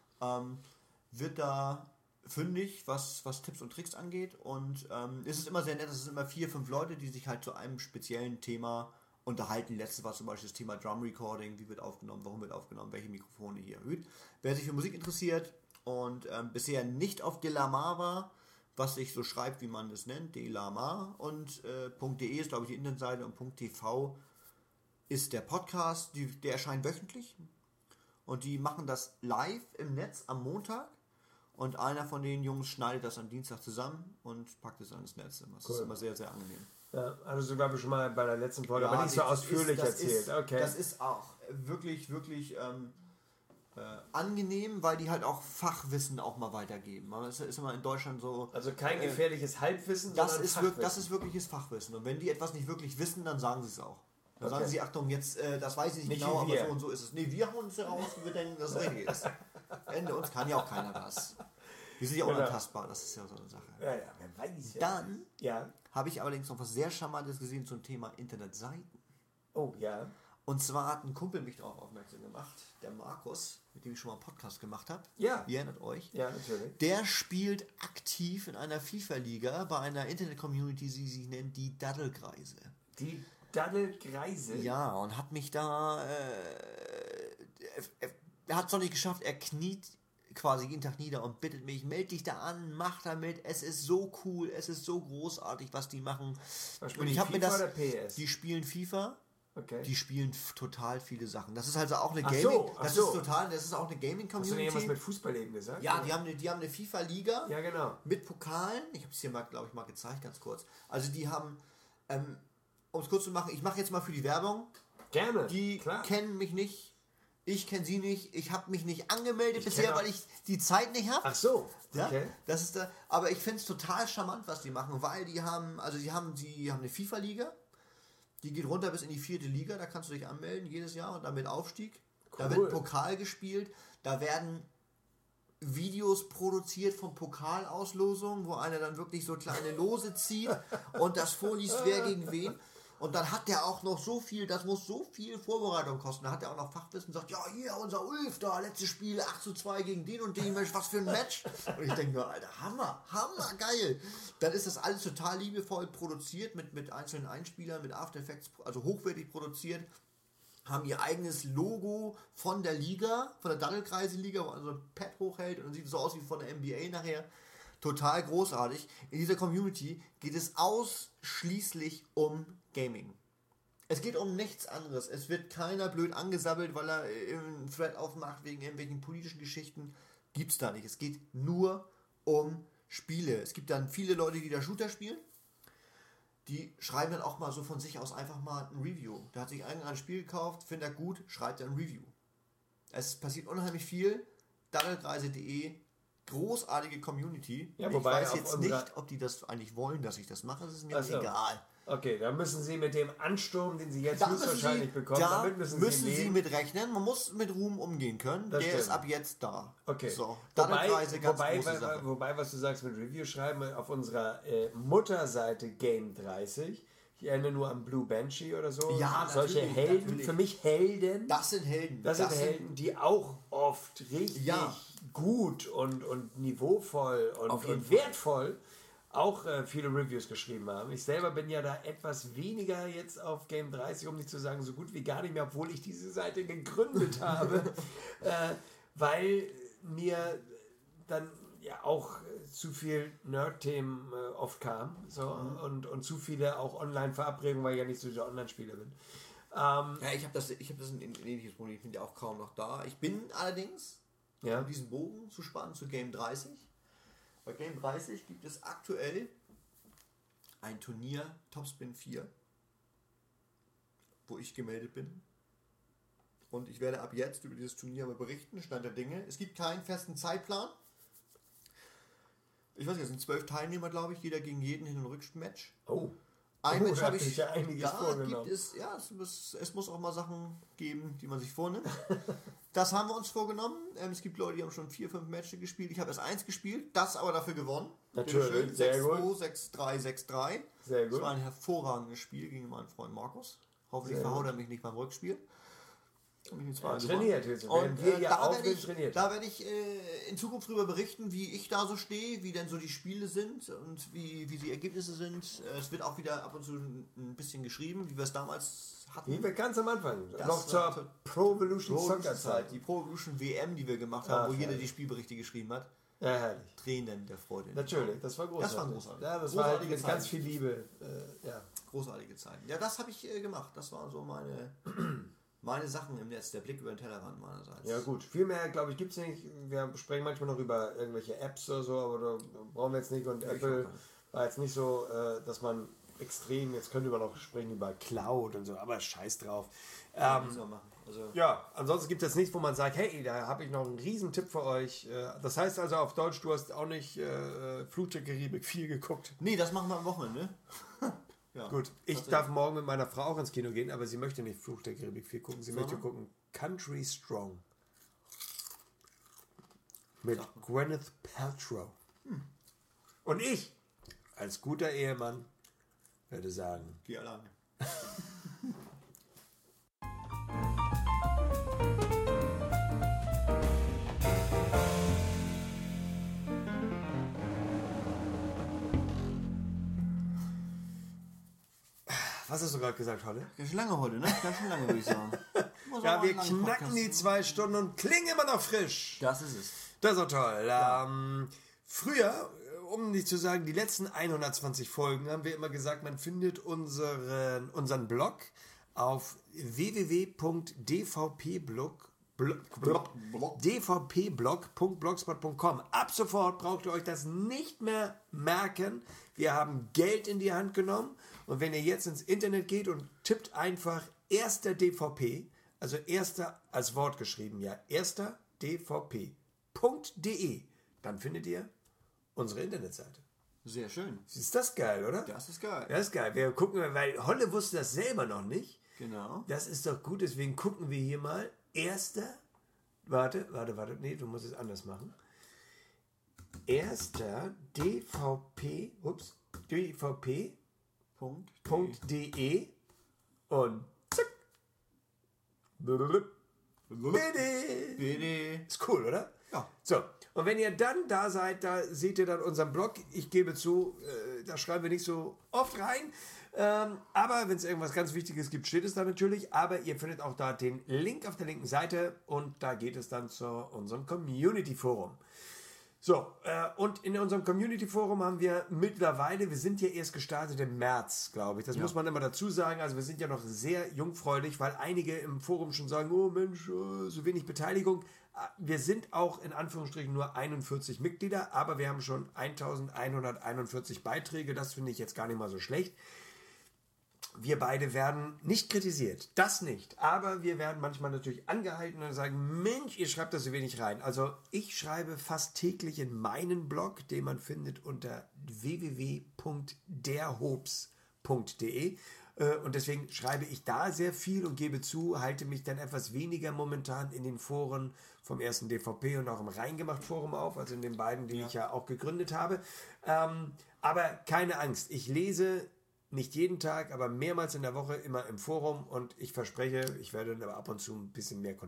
wird da fündig, was Tipps und Tricks angeht. Und es ist immer sehr nett, es sind immer 4, 5 Leute, die sich halt zu einem speziellen Thema unterhalten. Letztes war zum Beispiel das Thema Drum Recording, wie wird aufgenommen, warum wird aufgenommen, welche Mikrofone hier erhöht. Wer sich für Musik interessiert und bisher nicht auf Delamar war, was sich so schreibt, wie man es nennt, Delamar, und .de ist, glaube ich, die Internetseite, und .tv ist der Podcast, der erscheint wöchentlich, und die machen das live im Netz am Montag, und einer von den Jungs schneidet das am Dienstag zusammen und packt es ans Netz. Das ist immer sehr, sehr angenehm. Ja, also du, glaube ich, schon mal bei der letzten Folge, aber nicht so ausführlich erzählt. Okay. Das ist auch wirklich, wirklich angenehm, weil die halt auch Fachwissen auch mal weitergeben. Das ist immer in Deutschland so... Also kein gefährliches Halbwissen, das ist wirkliches Fachwissen. Und wenn die etwas nicht wirklich wissen, dann sagen sie es auch. Dann sagen sie, Achtung, jetzt, das weiß ich nicht genau, aber so und so ist es. Nee, wir hauen uns heraus, wie wir denken, dass es richtig ist. Ende uns kann ja auch keiner was. Wir sind ja unantastbar, das ist ja so eine Sache. Ja, wer weiß ja. Dann habe ich allerdings noch was sehr Charmantes gesehen zum Thema Internetseiten. Oh, ja. Und zwar hat ein Kumpel mich darauf aufmerksam gemacht, der Markus, mit dem ich schon mal einen Podcast gemacht habe. Ja. Ihr erinnert euch. Ja, natürlich. Der spielt aktiv in einer FIFA-Liga bei einer Internet-Community, die sich nennt die Daddelkreise. Die Daddelkreise? Ja, und hat mich da... er hat es noch nicht geschafft, er kniet quasi jeden Tag nieder und bittet mich, melde dich da an, mach damit, es ist so cool, es ist so großartig, was die machen. Und ich habe mir das... Oder PS? Die spielen FIFA. Okay. Die spielen total viele Sachen. Das ist also auch eine Gaming. Das ist auch eine Gaming-Community. Hast du irgendwas mit Fußball eben gesagt? Ja, die haben eine FIFA-Liga. Ja, genau. Mit Pokalen. Ich habe es hier mal, glaube ich, mal gezeigt, ganz kurz. Also die haben, um es kurz zu machen, ich mache jetzt mal für die Werbung. Gerne. Die kennen mich nicht. Ich kenne sie nicht. Ich habe mich nicht angemeldet bisher, weil ich die Zeit nicht habe. Ach so. Ja, okay. Das ist da. Aber ich finde es total charmant, was die machen, weil die haben eine FIFA-Liga. Die geht runter bis in die 4. Liga, da kannst du dich anmelden jedes Jahr und damit Aufstieg. Cool. Da wird Pokal gespielt, da werden Videos produziert von Pokalauslosungen, wo einer dann wirklich so kleine Lose zieht und das vorliest, wer gegen wen. Und dann hat der auch noch so viel, das muss so viel Vorbereitung kosten. Da hat er auch noch Fachwissen und sagt, ja, hier, unser Ulf da, letztes Spiel 8:2 gegen den und den, Mensch, was für ein Match. Und ich denke mir, Alter, Hammer, geil. Dann ist das alles total liebevoll produziert mit einzelnen Einspielern, mit After Effects, also hochwertig produziert. Haben ihr eigenes Logo von der Liga, von der Daddelkreise-Liga, wo also ein Pad hochhält und sieht so aus wie von der NBA nachher. Total großartig. In dieser Community geht es ausschließlich um Gaming. Es geht um nichts anderes. Es wird keiner blöd angesabbelt, weil er einen Thread aufmacht wegen irgendwelchen politischen Geschichten. Gibt's da nicht. Es geht nur um Spiele. Es gibt dann viele Leute, die da Shooter spielen. Die schreiben dann auch mal so von sich aus einfach mal ein Review. Da hat sich einer ein Spiel gekauft, findet er gut, schreibt er ein Review. Es passiert unheimlich viel. Daddelkreise.de, großartige Community. Ja, ich weiß jetzt nicht, ob die das eigentlich wollen, dass ich das mache. Das ist mir egal. Okay, da müssen Sie mit dem Ansturm, den Sie jetzt höchstwahrscheinlich bekommen, damit müssen Sie mit rechnen. Man muss mit Ruhm umgehen können. Der ist ab jetzt da. Okay. So, wobei, was du sagst mit Review schreiben, auf unserer Mutterseite Game 30, ich erinnere nur an Blue Banshee oder so. Ja, solche Helden, natürlich. Für mich Helden. Das sind Helden. Das sind Helden, die auch oft richtig gut und niveauvoll und wertvoll auch viele Reviews geschrieben haben. Ich selber bin ja da etwas weniger jetzt auf Game 30, um nicht zu sagen, so gut wie gar nicht mehr, obwohl ich diese Seite gegründet habe, weil mir dann ja auch zu viel Nerd-Themen oft kam und zu viele auch Online-Verabredungen, weil ich ja nicht so der Online-Spieler bin. Ja, ich habe das ein ähnliches Problem, ich bin ja auch kaum noch da. Ich bin allerdings, um diesen Bogen zu spannen, zu Game 30. Bei Game 30 gibt es aktuell ein Turnier Topspin 4, wo ich gemeldet bin. Und ich werde ab jetzt über dieses Turnier mal berichten, Stand der Dinge. Es gibt keinen festen Zeitplan. Ich weiß nicht, es sind 12 Teilnehmer, glaube ich, jeder gegen jeden Hin- und Rückmatch. Oh. Ein Match habe ich ja einiges vorgenommen. Gibt es, ja, es muss auch mal Sachen geben, die man sich vornimmt. Das haben wir uns vorgenommen. Es gibt Leute, die haben schon 4, 5 Matches gespielt. Ich habe erst 1 gespielt, das aber dafür gewonnen. Natürlich, sehr gut. 6-2, 6-3, 6-3. Sehr gut. Das war ein hervorragendes Spiel gegen meinen Freund Markus. Hoffentlich verhaut er mich nicht beim Rückspiel. Trainiert. Und da werde ich in Zukunft darüber berichten, wie ich da so stehe, wie denn so die Spiele sind und wie die Ergebnisse sind. Es wird auch wieder ab und zu ein bisschen geschrieben, wie wir es damals hatten. Wie wir ganz am Anfang, noch zur Pro Evolution Soccer Zeit. Die Pro Evolution WM, die wir gemacht haben, wo jeder die Spielberichte geschrieben hat. Ja, herrlich. Tränen der Freude. Natürlich, das war großartig. Das war großartig. Ja, das war halt mit ganz viel Liebe. Großartige Zeiten. Ja, das habe ich gemacht. Das waren so meine Sachen im Netz, der Blick über den Tellerrand meinerseits. Ja gut, viel mehr, glaube ich, gibt es nicht. Wir sprechen manchmal noch über irgendwelche Apps oder so, aber da brauchen wir jetzt nicht. Und Apple war jetzt nicht so, dass man extrem, jetzt könnte man noch sprechen über Cloud und so, aber scheiß drauf. Ja, ansonsten gibt es jetzt nichts, wo man sagt, hey, da habe ich noch einen riesen Tipp für euch. Das heißt also auf Deutsch, du hast auch nicht Fluch der Karibik 4 geguckt. Nee, das machen wir am Wochenende. Ja, gut, ich darf morgen mit meiner Frau auch ins Kino gehen, aber sie möchte nicht Fluch der Karibik 4 gucken. Sie möchte gucken Country Strong. Mit Gwyneth Paltrow. Und ich, als guter Ehemann, würde sagen... Geh alleine. Was hast du gerade gesagt, Holle? Ganz schön lange heute, ne? Ganz schön lange, würde ich sagen. Ja, wir knacken die 2 Stunden und klingen immer noch frisch. Das ist es. Das ist doch toll. Ja. Früher, um nicht zu sagen, die letzten 120 Folgen, haben wir immer gesagt, man findet unseren Blog auf dvpblog.blogspot.com. Ab sofort braucht ihr euch das nicht mehr merken. Wir haben Geld in die Hand genommen und wenn ihr jetzt ins Internet geht und tippt einfach erster DVP, also erster als Wort geschrieben, ja, erster dvp.de, dann findet ihr unsere Internetseite. Sehr schön. Ist das geil, oder? Das ist geil. Das ist geil. Wir gucken, weil Holle wusste das selber noch nicht. Genau. Das ist doch gut, deswegen gucken wir hier mal. Erster, warte, nee, du musst es anders machen. Erster dvp.de und zack. BD. Ist cool, oder? Ja. So, und wenn ihr dann da seid, da seht ihr dann unseren Blog. Ich gebe zu, da schreiben wir nicht so oft rein. Aber wenn es irgendwas ganz Wichtiges gibt, steht es da natürlich. Aber ihr findet auch da den Link auf der linken Seite und da geht es dann zu unserem Community-Forum. So, und in unserem Community-Forum haben wir mittlerweile, wir sind ja erst gestartet im März, glaube ich. Das muss man immer dazu sagen. Also wir sind ja noch sehr jungfräulich, weil einige im Forum schon sagen, oh Mensch, so wenig Beteiligung. Wir sind auch in Anführungsstrichen nur 41 Mitglieder, aber wir haben schon 1141 Beiträge. Das finde ich jetzt gar nicht mal so schlecht. Wir beide werden nicht kritisiert, das nicht, aber wir werden manchmal natürlich angehalten und sagen, Mensch, ihr schreibt da so wenig rein. Also ich schreibe fast täglich in meinen Blog, den man findet unter www.derhobs.de und deswegen schreibe ich da sehr viel und gebe zu, halte mich dann etwas weniger momentan in den Foren vom ersten DVP und auch im Reingemacht-Forum auf, also in den beiden, die ich ja auch gegründet habe. Aber keine Angst, ich lese nicht jeden Tag, aber mehrmals in der Woche immer im Forum und ich verspreche, ich werde dann aber ab und zu ein bisschen mehr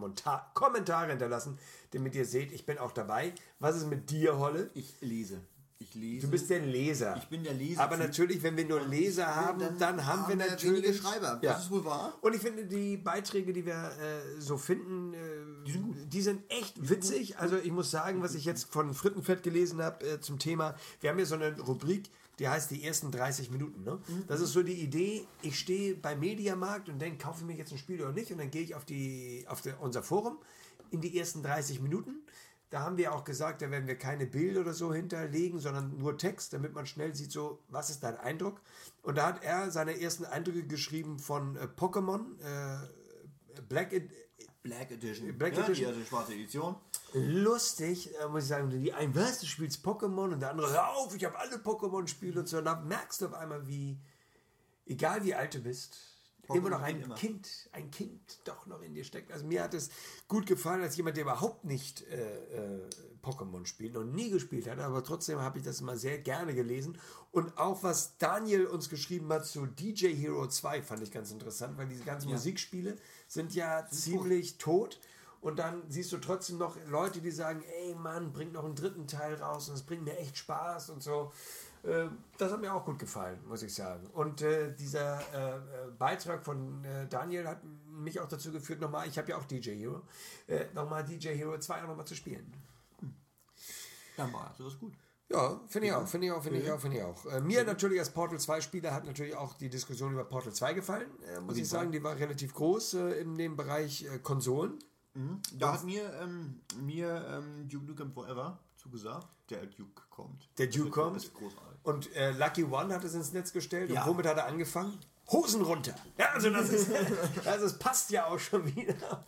Kommentare hinterlassen, damit ihr seht, ich bin auch dabei. Was ist mit dir, Holle? Ich lese. Ich lese. Du bist der Leser. Ich bin der Leser. Aber natürlich, wenn wir nur Leser haben, dann haben wir natürlich wenige Schreiber. Ja. Das ist wohl wahr. Und ich finde, die Beiträge, die wir so finden, die sind echt witzig. Also ich muss sagen, was ich jetzt von Frittenfett gelesen habe zum Thema, wir haben hier so eine Rubrik, die heißt die ersten 30 Minuten. Ne? Das ist so die Idee, ich stehe beim Mediamarkt und denke, kaufe ich mir jetzt ein Spiel oder nicht? Und dann gehe ich auf unser Forum in die ersten 30 Minuten. Da haben wir auch gesagt, da werden wir keine Bilder oder so hinterlegen, sondern nur Text, damit man schnell sieht, so, was ist dein Eindruck? Und da hat er seine ersten Eindrücke geschrieben von Pokémon, Black Edition. Die schwarze Edition. Lustig, muss ich sagen, die einen, was, du spielst Pokémon und der andere, hör auf, ich habe alle Pokémon-Spiele und so. Und da merkst du auf einmal, wie, egal wie alt du bist, Pokémon immer noch ein Kind doch noch in dir steckt. Also mir hat es gut gefallen, als jemand, der überhaupt nicht Pokémon spielt, noch nie gespielt hat, aber trotzdem habe ich das immer sehr gerne gelesen. Und auch was Daniel uns geschrieben hat zu DJ Hero 2 fand ich ganz interessant, weil diese ganzen Musikspiele sind ja ziemlich tot. Und dann siehst du trotzdem noch Leute, die sagen, ey Mann, bring noch einen dritten Teil raus und es bringt mir echt Spaß und so. Das hat mir auch gut gefallen, muss ich sagen. Und dieser Beitrag von Daniel hat mich auch dazu geführt, nochmal, ich habe ja auch DJ Hero, nochmal DJ Hero 2 auch nochmal zu spielen. Dann war das gut. Ja, finde ich auch. Mir natürlich als Portal 2 Spieler hat natürlich auch die Diskussion über Portal 2 gefallen, muss ich sagen. Die war relativ groß in dem Bereich Konsolen. Da hat mir Duke Nukem Forever zugesagt. Der Duke kommt. Der Duke kommt. Das ist großartig. Und Lucky One hat es ins Netz gestellt. Und womit hat er angefangen? Hosen runter. Ja, also das passt ja auch schon wieder.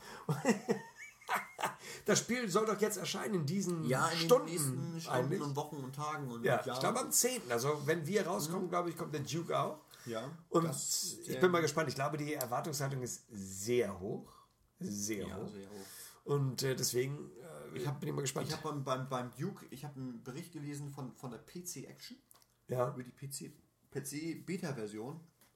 Das Spiel soll doch jetzt erscheinen in diesen Stunden. Den nächsten Stunden und Wochen und Tagen. Und ja, ich glaube am 10. Also wenn wir rauskommen, glaube ich, kommt der Duke auch. Ja. Und ich bin mal gespannt. Ich glaube, die Erwartungshaltung ist sehr hoch. Sehr hoch. Und deswegen bin ich mal gespannt. Ich habe beim Duke, einen Bericht gelesen von der PC Action. Ja. Über die PC Beta-Version.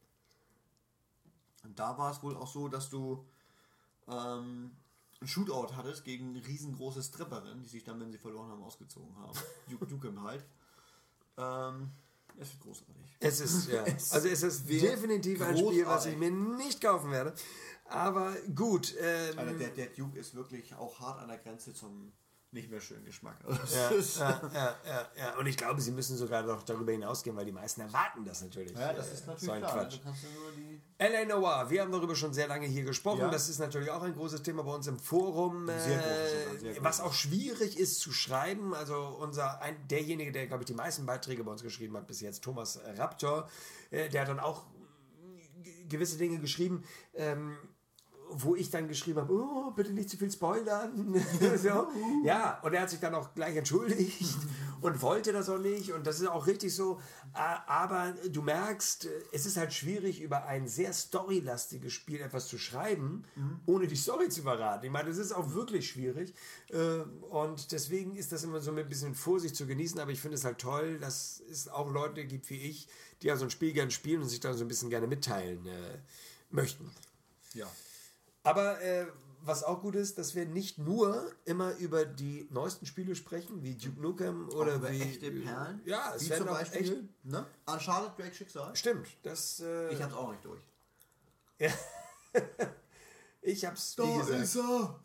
Und da war es wohl auch so, dass du ein Shootout hattest gegen eine riesengroße Stripperin, die sich dann, wenn sie verloren haben, ausgezogen haben. Duke Nukem halt. Es wird großartig. Es ist definitiv ein Spiel, was ich mir nicht kaufen werde. Aber gut. Also der Duke ist wirklich auch hart an der Grenze zum nicht mehr schönen Geschmack. Ja. Und ich glaube, sie müssen sogar noch darüber hinausgehen, weil die meisten erwarten das natürlich. Ja, das ist natürlich so ein klar. Quatsch. Du kannst ja nur die L.A. Noir, wir haben darüber schon sehr lange hier gesprochen. Ja. Das ist natürlich auch ein großes Thema bei uns im Forum. Sehr groß. Was auch schwierig ist zu schreiben. Also derjenige, der, glaube ich, die meisten Beiträge bei uns geschrieben hat bis jetzt, Thomas Raptor, der hat dann auch gewisse Dinge geschrieben, wo ich dann geschrieben habe, oh, bitte nicht zu viel spoilern. So. Ja, und er hat sich dann auch gleich entschuldigt und wollte das auch nicht. Und das ist auch richtig so. Aber du merkst, es ist halt schwierig, über ein sehr storylastiges Spiel etwas zu schreiben, ohne die Story zu verraten. Ich meine, das ist auch wirklich schwierig. Und deswegen ist das immer so mit ein bisschen Vorsicht zu genießen. Aber ich finde es halt toll, dass es auch Leute gibt wie ich, die ja so ein Spiel gerne spielen und sich da so ein bisschen gerne mitteilen möchten. Ja. Aber was auch gut ist, dass wir nicht nur immer über die neuesten Spiele sprechen, wie Duke Nukem oder auch über wie echte Perlen. Ja, es wie werden zum auch Beispiel echt, ne? Uncharted Drake Schicksal. Stimmt, das. Ich hab's auch nicht durch. Ja. Ich hab's. Da ist er.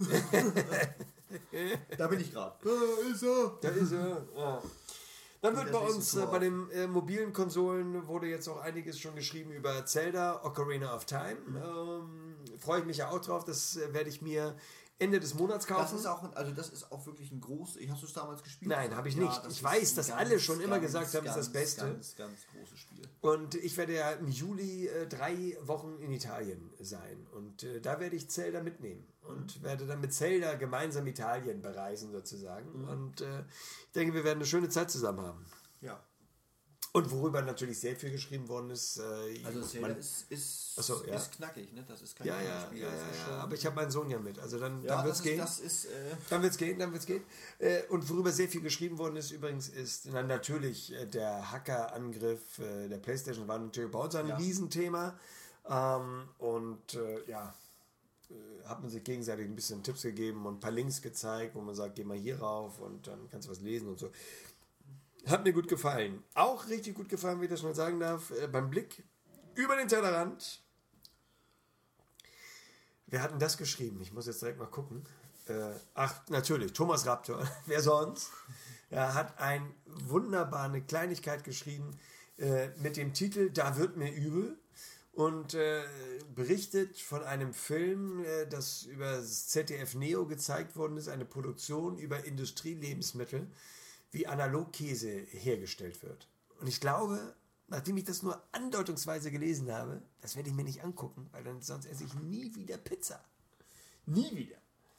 Da bin ich gerade. Da ist er. Da ist er. Ja. Dann wird bei uns, bei den mobilen Konsolen, wurde jetzt auch einiges schon geschrieben über Zelda, Ocarina of Time. Freue ich mich ja auch drauf. Das werde ich mir Ende des Monats kaufen. Das ist auch wirklich ein großes. Hast du es damals gespielt? Nein, habe ich nicht. Ich weiß, dass alle schon immer gesagt haben, es ist das Beste. Ganz großes Spiel. Und ich werde ja im Juli 3 Wochen in Italien sein. Und da werde ich Zelda mitnehmen. Und werde dann mit Zelda gemeinsam Italien bereisen sozusagen. Und ich denke, wir werden eine schöne Zeit zusammen haben. Ja. Und worüber natürlich sehr viel geschrieben worden ist. Also Zelda ist knackig, ne? Das ist kein Spiel. Ja, aber ich habe meinen Sohn ja mit. Also dann wird es gehen. Dann wird's gehen. Und worüber sehr viel geschrieben worden ist übrigens, ist natürlich der Hackerangriff der PlayStation war natürlich bei uns ein Riesenthema. Hat man sich gegenseitig ein bisschen Tipps gegeben und ein paar Links gezeigt, wo man sagt, geh mal hier rauf und dann kannst du was lesen und so. Hat mir gut gefallen. Auch richtig gut gefallen, wie ich das schon sagen darf, beim Blick über den Tellerrand. Wer hat denn das geschrieben? Ich muss jetzt direkt mal gucken. Natürlich, Thomas Raptor. Wer sonst? Er hat eine Kleinigkeit geschrieben mit dem Titel Da wird mir übel und berichtet von einem Film, das über das ZDF Neo gezeigt worden ist, eine Produktion über Industrielebensmittel, wie Analogkäse hergestellt wird. Und ich glaube, nachdem ich das nur andeutungsweise gelesen habe, das werde ich mir nicht angucken, weil dann sonst esse ich nie wieder Pizza. Nie wieder.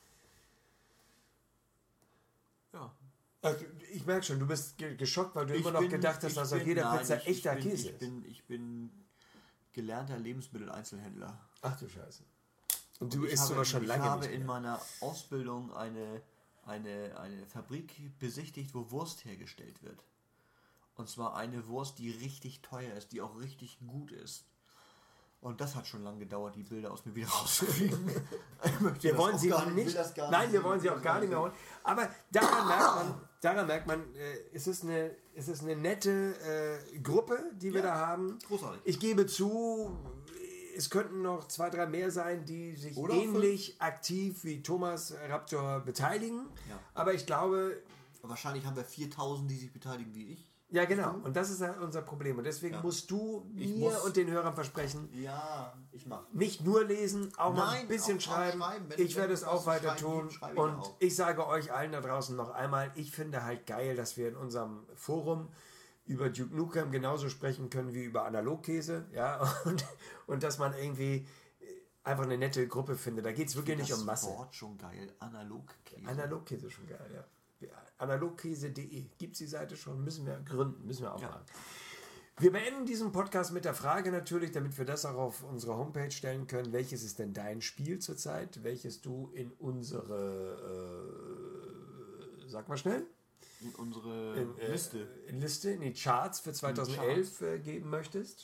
Ja. Also, ich merke schon, du bist geschockt, weil du immer noch gedacht hast, dass auf jeder Pizza echter Käse ist. Ich bin gelernter Lebensmitteleinzelhändler. Ach du Scheiße. Und du isst sowas schon lange nicht mehr. Ich habe in meiner Ausbildung eine Fabrik besichtigt, wo Wurst hergestellt wird. Und zwar eine Wurst, die richtig teuer ist, die auch richtig gut ist. Und das hat schon lange gedauert, die Bilder aus mir wieder rauszukriegen. Wir wollen sie nicht. Nein, wir wollen sie auch gar nicht mehr holen. Aber daran merkt man, es ist eine nette Gruppe, die wir da haben. Großartig. Ich gebe zu, es könnten noch 2, 3 mehr sein, die sich ähnlich aktiv wie Thomas Raptor beteiligen. Ja. Aber ich glaube... Wahrscheinlich haben wir 4000, die sich beteiligen wie ich. Ja, genau. Und das ist ja unser Problem. Und deswegen musst du mir und den Hörern versprechen, ich mache. nicht nur lesen, auch mal ein bisschen schreiben. Ich werde es auch weiter tun. Und ich sage euch allen da draußen noch einmal, ich finde halt geil, dass wir in unserem Forum über Duke Nukem genauso sprechen können wie über Analogkäse. Ja? Und dass man irgendwie einfach eine nette Gruppe findet. Da geht es wirklich nicht um Masse. Das Wort schon geil. Analogkäse. Analogkäse schon geil, ja. Analogkäse.de. Gibt es die Seite schon? Müssen wir gründen, müssen wir aufmachen. Ja. Wir beenden diesen Podcast mit der Frage natürlich, damit wir das auch auf unsere Homepage stellen können. Welches ist denn dein Spiel zurzeit? Welches du in unsere, sag mal schnell? In unsere Liste. In die Charts für 2011 geben möchtest?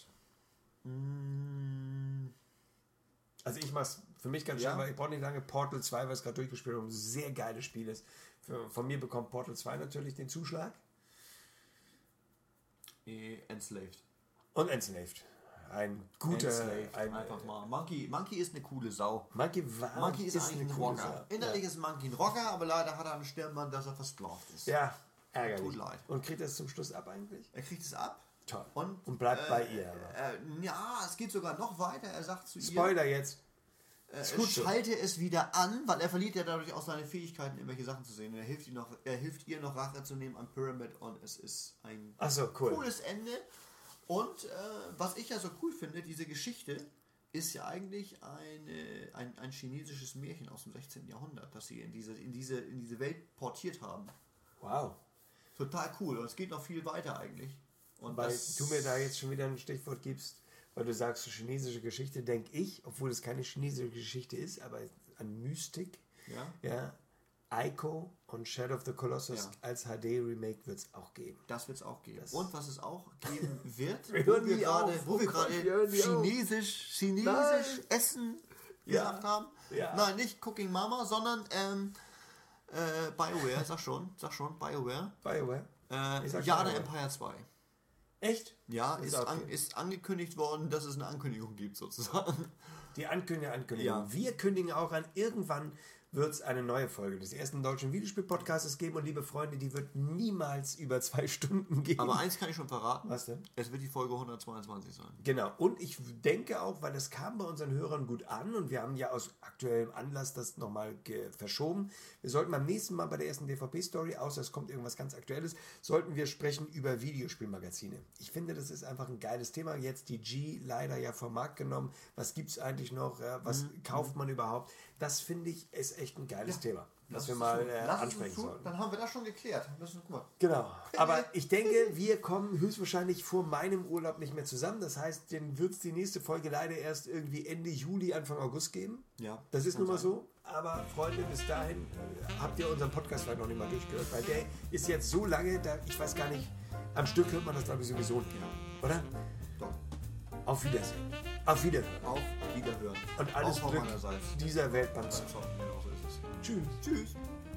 Also ich mach's für mich ganz schnell, weil ich brauche nicht lange. Portal 2, was gerade durchgespielt habe, ein sehr geiles Spiel ist. Von mir bekommt Portal 2 natürlich den Zuschlag. Enslaved. Und Enslaved. Ein guter... Einfach mal. Monkey ist eine coole Sau. Monkey ist eigentlich ein Rocker. Innerlich ist Monkey ein Rocker, aber leider hat er einen Stirnband, dass er versklavt ist. Ja, ärgerlich. Tut leid. Und kriegt er es zum Schluss ab eigentlich? Er kriegt es ab. Toll. Und bleibt bei ihr. Ja, es geht sogar noch weiter. Er sagt zu Spoiler jetzt. Schalte es wieder an, weil er verliert ja dadurch auch seine Fähigkeiten, irgendwelche Sachen zu sehen. Und er hilft ihr noch Rache zu nehmen an Pyramid und es ist ein cooles Ende. Und was ich ja so cool finde, diese Geschichte ist ja eigentlich ein chinesisches Märchen aus dem 16. Jahrhundert, das sie in diese Welt portiert haben. Wow. Total cool. Und es geht noch viel weiter eigentlich. Und weil du mir da jetzt schon wieder ein Stichwort gibst, weil du sagst, chinesische Geschichte, denke ich, obwohl es keine chinesische Geschichte ist, aber an Mystik. Ja. Ico und Shadow of the Colossus als HD-Remake wird es auch geben. Das wird es auch geben. Und was es auch geben wird, wo wir gerade chinesisch Essen gesagt haben. Ja. Nein, nicht Cooking Mama, sondern BioWare, sag schon, BioWare. Jade Empire 2. Echt? Ja, ist angekündigt worden, dass es eine Ankündigung gibt, sozusagen. Die Ankündigung. Ja. Wir kündigen auch an, irgendwann wird es eine neue Folge des ersten deutschen Videospiel-Podcasts geben. Und liebe Freunde, die wird niemals über 2 Stunden gehen. Aber eins kann ich schon verraten. Was denn? Es wird die Folge 122 sein. Genau. Und ich denke auch, weil das kam bei unseren Hörern gut an und wir haben ja aus aktuellem Anlass das nochmal verschoben. Wir sollten beim nächsten Mal bei der ersten DVP-Story, außer es kommt irgendwas ganz Aktuelles, sollten wir sprechen über Videospielmagazine. Ich finde, das ist einfach ein geiles Thema. Jetzt die G leider ja vom Markt genommen. Was gibt es eigentlich noch? Was kauft man überhaupt? Das finde ich ist echt ein geiles Thema, das wir mal ansprechen sollten. Dann haben wir das schon geklärt. Genau. Aber ich denke, wir kommen höchstwahrscheinlich vor meinem Urlaub nicht mehr zusammen. Das heißt, dann wird es die nächste Folge leider erst irgendwie Ende Juli, Anfang August geben. Ja. Das ist nun mal so. Aber Freunde, bis dahin habt ihr unseren Podcast vielleicht noch nicht mal durchgehört, weil der ist jetzt so lange, ich weiß gar nicht, am Stück hört man das glaube ich sowieso nicht. Oder? Doch. Auf Wiedersehen. Auf Wiederhören. Auf Wiederhören. Und alles Glück dieser Welt beim Zocken. Genau so ist es. Tschüss. Tschüss.